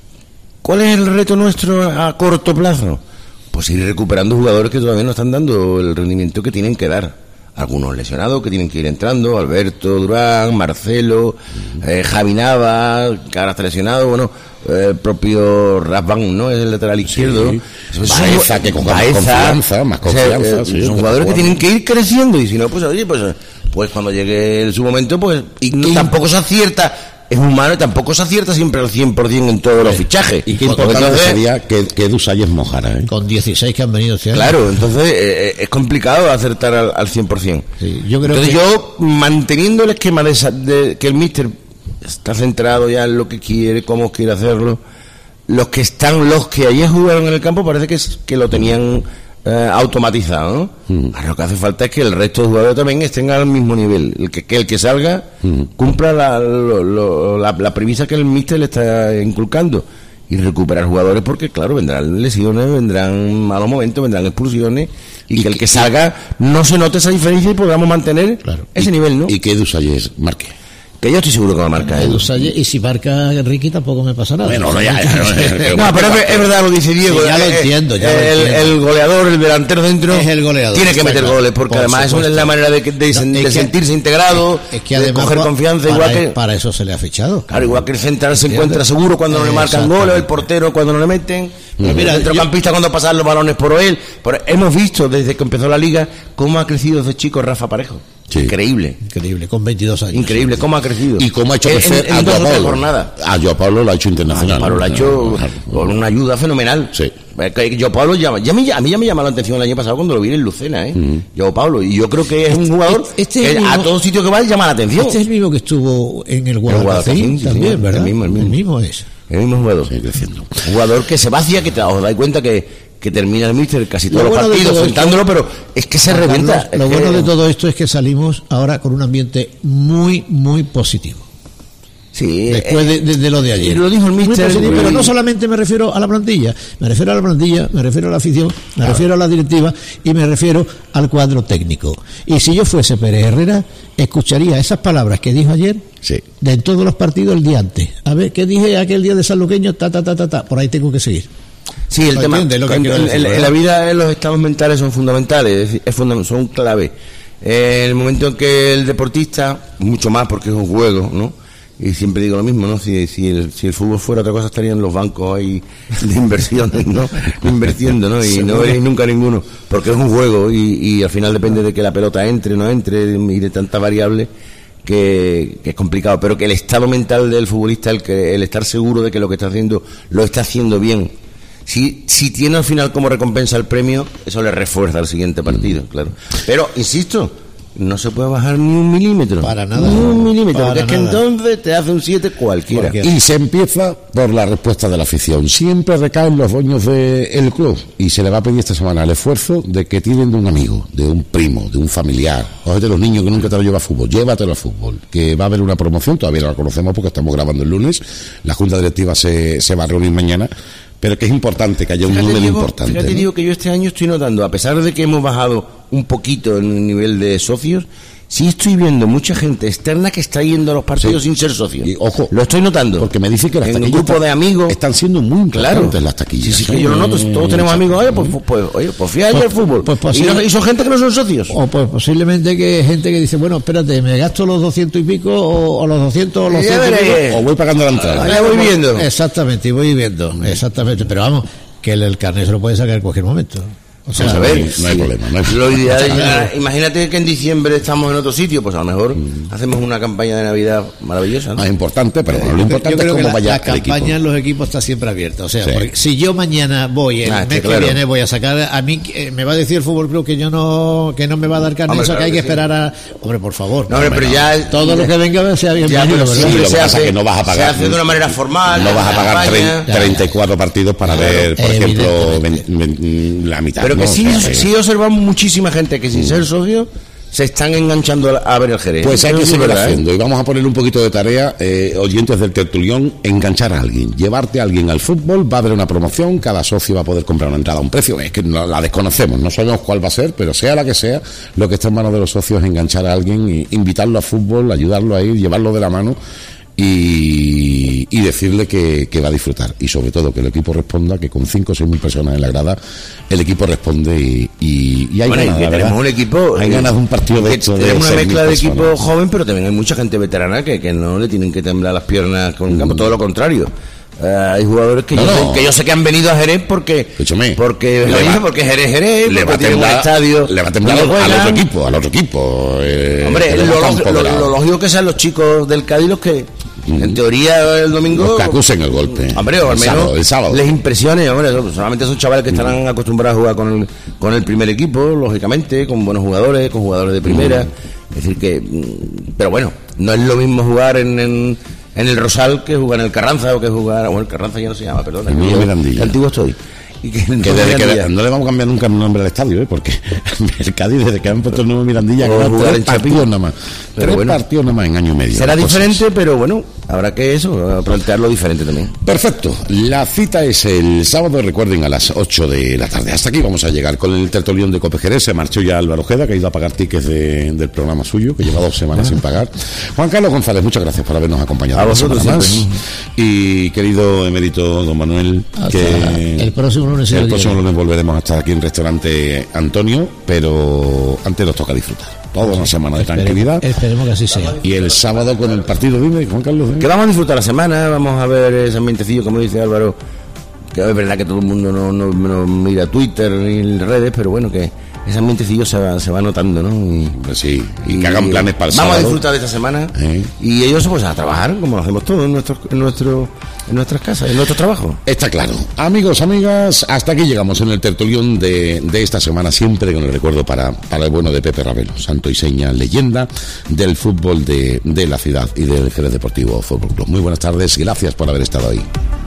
[SPEAKER 5] ¿Cuál es el reto nuestro a corto plazo? Pues ir recuperando jugadores que todavía no están dando el rendimiento que tienen que dar. Algunos lesionados que tienen que ir entrando, Alberto Durán, Marcelo, eh, Javi Nava, que ahora está lesionado, bueno, eh, el propio Rasban, ¿no? Es el lateral izquierdo. Sí.
[SPEAKER 4] Baeza, que con más confianza, más confianza.
[SPEAKER 5] O sea, sí, son jugadores que tienen que ir creciendo, y si no, pues oye, pues, pues cuando llegue su momento, pues y no, tampoco se acierta. Es humano y tampoco se acierta siempre al cien por ciento en todos los fichajes.
[SPEAKER 4] Y qué importante entonces, sería que, que Dusalles mojara, ¿eh?
[SPEAKER 6] Con dieciséis que han venido este año.
[SPEAKER 5] Claro, entonces eh, es complicado acertar al, al cien por ciento.
[SPEAKER 6] Sí, yo creo
[SPEAKER 5] entonces
[SPEAKER 6] que...
[SPEAKER 5] yo, manteniendo el esquema de, de que el míster está centrado ya en lo que quiere, cómo quiere hacerlo, los que están, los que ayer jugaron en el campo parece que, que lo tenían eh, automatizado, ¿no? Mm. Ahora lo que hace falta es que el resto de jugadores también estén al mismo nivel, el que, que el que salga mm. cumpla la, lo, lo, la, la premisa que el míster le está inculcando, y recuperar jugadores, porque claro, vendrán lesiones, vendrán malos momentos, vendrán expulsiones, y, y que el que salga no se note esa diferencia y podamos mantener claro. ese
[SPEAKER 4] y,
[SPEAKER 5] nivel, ¿no?
[SPEAKER 4] Y que Dusalles marque.
[SPEAKER 5] Que yo estoy seguro que va a marcar él.
[SPEAKER 6] Y si marca Ricky tampoco me pasa nada.
[SPEAKER 5] Bueno, no, ya, ya, no, no, pero es, es verdad lo dice Diego.
[SPEAKER 6] Sí, ya lo
[SPEAKER 5] eh,
[SPEAKER 6] entiendo, ya
[SPEAKER 5] el,
[SPEAKER 6] lo entiendo.
[SPEAKER 5] El goleador, el delantero dentro,
[SPEAKER 6] es el goleador,
[SPEAKER 5] tiene que meter claro, goles, porque además supuesto. Eso es la manera de, de, de, no, de sentirse que, integrado,
[SPEAKER 6] es que además, de coger confianza.
[SPEAKER 5] Para,
[SPEAKER 6] igual
[SPEAKER 5] que
[SPEAKER 6] para eso se le ha fichado.
[SPEAKER 5] Claro, igual que el central se encuentra seguro cuando no le marcan goles, el portero cuando no le meten, pero mira, el centrocampista cuando pasan los balones por él. Pero hemos visto desde que empezó la liga cómo ha crecido ese chico Rafa Parejo. Sí. Increíble.
[SPEAKER 6] Increíble, con veintidós años.
[SPEAKER 5] Increíble, cómo ha crecido.
[SPEAKER 4] Y cómo ha hecho crecer
[SPEAKER 5] en, en, en a Joao Pablo. A
[SPEAKER 4] Joao Pablo lo ha hecho internacional.
[SPEAKER 5] A Pablo lo ha hecho con una ayuda fenomenal.
[SPEAKER 4] Sí.
[SPEAKER 5] Joao Pablo llama, ya me, a mí ya me llamó la atención el año pasado cuando lo vi en Lucena, ¿eh? Mm. Joao Pablo. Y yo creo que es un jugador este que mismo, a todo sitio que va llama la atención.
[SPEAKER 6] Este es el mismo que estuvo en el Guadalajara también, sí, ¿verdad?
[SPEAKER 5] El mismo, el mismo.
[SPEAKER 6] El mismo es.
[SPEAKER 5] El mismo jugador.
[SPEAKER 4] Sí, creciendo.
[SPEAKER 5] Un jugador que se vacía, que te os dais cuenta que que termina el míster casi todos los bueno partidos sentándolo, pero es que se revienta.
[SPEAKER 6] Carlos, lo
[SPEAKER 5] que...
[SPEAKER 6] bueno de todo esto es que salimos ahora con un ambiente muy, muy positivo.
[SPEAKER 5] Sí,
[SPEAKER 6] después
[SPEAKER 5] eh,
[SPEAKER 6] de, de, de lo de ayer.
[SPEAKER 5] Lo dijo el míster.
[SPEAKER 6] Pero no solamente me refiero a la plantilla, me refiero a la plantilla, me refiero a la afición, me claro. refiero a la directiva y me refiero al cuadro técnico. Y si yo fuese Pérez Herrera, escucharía esas palabras que dijo ayer
[SPEAKER 4] sí.
[SPEAKER 6] de en todos los partidos el día antes. A ver, ¿qué dije aquel día de sanluqueño? Ta, ta, ta, ta, ta. Por ahí tengo que seguir.
[SPEAKER 5] Sí, el tema, en, en, en, en la vida los estados mentales son fundamentales, es, es fundament, son clave. Eh, el momento en que el deportista, mucho más porque es un juego, ¿no? Y siempre digo lo mismo, ¿no? Si, si, el, si el fútbol fuera otra cosa estarían los bancos ahí de inversiones, ¿no? Invirtiendo, ¿no? Y no veréis nunca ninguno, porque es un juego y, y al final depende de que la pelota entre, no entre y de tantas variables que, que es complicado, pero que el estado mental del futbolista, el, que, el estar seguro de que lo que está haciendo lo está haciendo bien. Si, si tiene al final como recompensa el premio, eso le refuerza al siguiente partido, claro. Pero, insisto, no se puede bajar ni un milímetro.
[SPEAKER 6] Para nada.
[SPEAKER 5] Ni un milímetro, porque es que entonces te hace un siete cualquiera. cualquiera.
[SPEAKER 4] Y se empieza por la respuesta de la afición. Siempre recaen los dueños del club y se le va a pedir esta semana el esfuerzo de que tienen de un amigo, de un primo, de un familiar. Cógete los niños que nunca te lo lleva a fútbol, llévatelo a fútbol. Que va a haber una promoción, todavía no la conocemos porque estamos grabando el lunes. La junta directiva se, se va a reunir mañana. pero que es importante que haya un
[SPEAKER 5] fíjate,
[SPEAKER 4] número
[SPEAKER 5] Diego,
[SPEAKER 4] importante.
[SPEAKER 5] Fíjate,
[SPEAKER 4] ¿no?
[SPEAKER 5] digo que yo este año estoy notando, a pesar de que hemos bajado un poquito en el nivel de socios, sí estoy viendo mucha gente externa que está yendo a los partidos
[SPEAKER 4] Sí.
[SPEAKER 5] sin ser socio.
[SPEAKER 4] Y, ojo,
[SPEAKER 5] lo estoy notando.
[SPEAKER 4] Porque me dice que las
[SPEAKER 5] en un
[SPEAKER 4] taquillas
[SPEAKER 5] grupo
[SPEAKER 4] están-
[SPEAKER 5] de amigos
[SPEAKER 4] están siendo muy importantes
[SPEAKER 5] claro.
[SPEAKER 4] las taquillas.
[SPEAKER 5] Sí, sí,
[SPEAKER 4] ¿eh?
[SPEAKER 5] que yo lo noto. Si todos tenemos amigos, oye, pues, pues, oye, pues fui ayer al fútbol.
[SPEAKER 6] pues
[SPEAKER 5] y,
[SPEAKER 6] posible-
[SPEAKER 5] no- y son gente que no son socios.
[SPEAKER 6] O pues posiblemente que gente que dice, bueno, espérate, me gasto los doscientos y pico, o, o los doscientos o los
[SPEAKER 5] Ya
[SPEAKER 6] ciento y
[SPEAKER 5] veré.
[SPEAKER 6] pico.
[SPEAKER 4] O voy pagando la entrada.
[SPEAKER 5] Ah, ya voy viendo.
[SPEAKER 6] Exactamente, y voy viendo, exactamente. Pero vamos, que el, el carnet se lo puede sacar en cualquier momento. O sea,
[SPEAKER 5] Vamos a ver,
[SPEAKER 4] no hay
[SPEAKER 5] sí.
[SPEAKER 4] problema, no hay
[SPEAKER 5] Lo ideal es,
[SPEAKER 6] Claro.
[SPEAKER 5] imagínate que en diciembre estamos en otro sitio, pues a lo mejor hacemos una campaña de Navidad maravillosa, ¿no?
[SPEAKER 4] No es importante, pero bueno, lo
[SPEAKER 6] Yo
[SPEAKER 4] importante es
[SPEAKER 6] creo que
[SPEAKER 4] cómo
[SPEAKER 6] la,
[SPEAKER 4] vaya
[SPEAKER 6] la
[SPEAKER 4] el equipo.
[SPEAKER 6] campaña en los equipos está siempre abierta. O sea,
[SPEAKER 4] Sí.
[SPEAKER 6] porque si yo mañana voy, el
[SPEAKER 5] Ah,
[SPEAKER 6] mes
[SPEAKER 5] está
[SPEAKER 6] que
[SPEAKER 5] claro.
[SPEAKER 6] viene voy a sacar, a mí eh, me va a decir el Fútbol Club que yo no, que no me va a dar carne,
[SPEAKER 5] Hombre,
[SPEAKER 6] eso
[SPEAKER 5] claro
[SPEAKER 6] que hay que
[SPEAKER 5] que sí.
[SPEAKER 6] esperar a. Hombre, por favor.
[SPEAKER 5] No, hombre, pero ya
[SPEAKER 6] todo lo que venga sea
[SPEAKER 5] ya,
[SPEAKER 6] bienvenido,
[SPEAKER 5] pero sí,
[SPEAKER 6] ¿verdad?
[SPEAKER 4] Sí, lo que
[SPEAKER 5] se
[SPEAKER 4] pasa
[SPEAKER 5] hace,
[SPEAKER 4] es que no vas a pagar-
[SPEAKER 5] se hace de una manera formal.
[SPEAKER 4] No vas a pagar
[SPEAKER 5] campaña.
[SPEAKER 4] tre- treinta y cuatro partidos para ver, por ejemplo, ven- ven- la mitad.
[SPEAKER 5] Pero que
[SPEAKER 4] ¿no?
[SPEAKER 5] sí,
[SPEAKER 4] O sea,
[SPEAKER 5] sí observamos muchísima gente que sin ser socio se están enganchando a a ver el Jerez.
[SPEAKER 4] Pues hay que
[SPEAKER 5] Eso sí es
[SPEAKER 4] seguir
[SPEAKER 5] verdad, ¿eh?
[SPEAKER 4] haciendo. Y vamos a poner un poquito de tarea, eh, oyentes del tertulión, enganchar a alguien, llevarte a alguien al fútbol, va a haber una promoción, cada socio va a poder comprar una entrada a un precio, es que no, la desconocemos, no sabemos cuál va a ser, pero sea la que sea, lo que está en manos de los socios es enganchar a alguien, y invitarlo a fútbol, ayudarlo a ir, llevarlo de la mano y, y decirle que, que va a disfrutar, y sobre todo que el equipo responda, que con cinco o seis mil personas en la grada el equipo responde y, y, y hay
[SPEAKER 5] Bueno, y
[SPEAKER 4] ganas,
[SPEAKER 5] que
[SPEAKER 4] la
[SPEAKER 5] tenemos
[SPEAKER 4] verdad.
[SPEAKER 5] un equipo
[SPEAKER 4] hay
[SPEAKER 5] eh,
[SPEAKER 4] ganas de un partido de
[SPEAKER 5] que
[SPEAKER 4] esto de
[SPEAKER 5] tenemos una
[SPEAKER 4] seis mil
[SPEAKER 5] mezcla de
[SPEAKER 4] personas.
[SPEAKER 5] equipo joven, pero también hay mucha gente veterana que, que no le tienen que temblar las piernas con el campo, todo lo contrario. Eh, hay jugadores que,
[SPEAKER 4] No,
[SPEAKER 5] yo
[SPEAKER 4] no.
[SPEAKER 5] sé, que yo sé que han venido a Jerez porque
[SPEAKER 4] Escúchame,
[SPEAKER 5] porque
[SPEAKER 4] le
[SPEAKER 5] lo
[SPEAKER 4] va-
[SPEAKER 5] dice, porque Jerez Jerez
[SPEAKER 4] le va a
[SPEAKER 5] porque tiene un
[SPEAKER 4] temblar,
[SPEAKER 5] estadio
[SPEAKER 4] le va a temblar
[SPEAKER 5] donde
[SPEAKER 4] al, al
[SPEAKER 5] juegan.
[SPEAKER 4] otro equipo, al otro equipo. eh,
[SPEAKER 5] Hombre,
[SPEAKER 4] que
[SPEAKER 5] lo,
[SPEAKER 4] no está
[SPEAKER 5] lo-
[SPEAKER 4] empoderado.
[SPEAKER 5] lo- lo lógico que sean los chicos del Cádiz los que en teoría el domingo
[SPEAKER 4] Los que acusen el golpe.
[SPEAKER 5] hombre, o al
[SPEAKER 4] El
[SPEAKER 5] menos
[SPEAKER 4] sábado, el sábado.
[SPEAKER 5] les impresione, hombre, solamente son chavales que estarán acostumbrados a jugar con el, con el primer equipo, lógicamente, con buenos jugadores, con jugadores de primera, es decir que, mm, pero bueno, no es lo mismo jugar en, en, en el Rosal que jugar en el Carranza o que jugar, bueno, el Carranza ya no se llama, perdón,
[SPEAKER 4] El nuevo Mirandilla.
[SPEAKER 5] el antiguo estoy. Y que,
[SPEAKER 4] Que desde que no le vamos a cambiar nunca el nombre al estadio, ¿eh? Porque el Cádiz, desde que han puesto el nuevo Mirandilla,
[SPEAKER 5] O
[SPEAKER 4] quedan
[SPEAKER 5] jugar
[SPEAKER 4] tres
[SPEAKER 5] en Chapín.
[SPEAKER 4] partidos nada más.
[SPEAKER 5] Pero
[SPEAKER 4] Tres
[SPEAKER 5] bueno.
[SPEAKER 4] partidos nada más en año y medio.
[SPEAKER 5] será
[SPEAKER 4] las cosas.
[SPEAKER 5] diferente, pero bueno, habrá que eso, plantearlo diferente también.
[SPEAKER 4] Perfecto. La cita es el sábado, recuerden, a las ocho de la tarde. Hasta aquí vamos a llegar con el tertulión de Cope Jerez. Se marchó ya Álvaro Ojeda, que ha ido a pagar tickets de- del programa suyo, que lleva dos semanas sin pagar. Juan Carlos González, muchas gracias por habernos acompañado.
[SPEAKER 5] A
[SPEAKER 4] una
[SPEAKER 5] vosotros
[SPEAKER 4] semana más.
[SPEAKER 5] siempre.
[SPEAKER 4] Y querido emérito don Manuel,
[SPEAKER 6] Hasta
[SPEAKER 4] que
[SPEAKER 6] el próximo lunes.
[SPEAKER 4] el
[SPEAKER 6] ya
[SPEAKER 4] próximo
[SPEAKER 6] llegue.
[SPEAKER 4] lunes volveremos a estar aquí en Restaurante Antonio, pero antes nos toca disfrutar. Toda una semana de
[SPEAKER 6] Esperemos-
[SPEAKER 4] tranquilidad.
[SPEAKER 6] Esperemos que así sea.
[SPEAKER 4] Y el sábado con el partido, dime, Juan Carlos. ¿eh?
[SPEAKER 5] Que vamos a disfrutar la semana, vamos a ver ese ambientecillo, como dice Álvaro, que es verdad que todo el mundo no, no, no mira Twitter ni redes, pero bueno, que ese ambientecillo se va, se va notando, ¿no? Y,
[SPEAKER 4] Pues sí, y que hagan planes para el
[SPEAKER 5] vamos
[SPEAKER 4] sábado.
[SPEAKER 5] a disfrutar de esta semana
[SPEAKER 4] ¿Eh?
[SPEAKER 5] y ellos pues a trabajar, como lo hacemos todos en, nuestros en, nuestro, en nuestras casas, en nuestro trabajo.
[SPEAKER 4] Está claro. Amigos, amigas, hasta aquí llegamos en el tertulión de, de esta semana, siempre con el recuerdo para, para el bueno de Pepe Ravelo, santo y seña, leyenda del fútbol de, de la ciudad y del Jerez Deportivo Fútbol Club. Muy buenas tardes y gracias por haber estado ahí.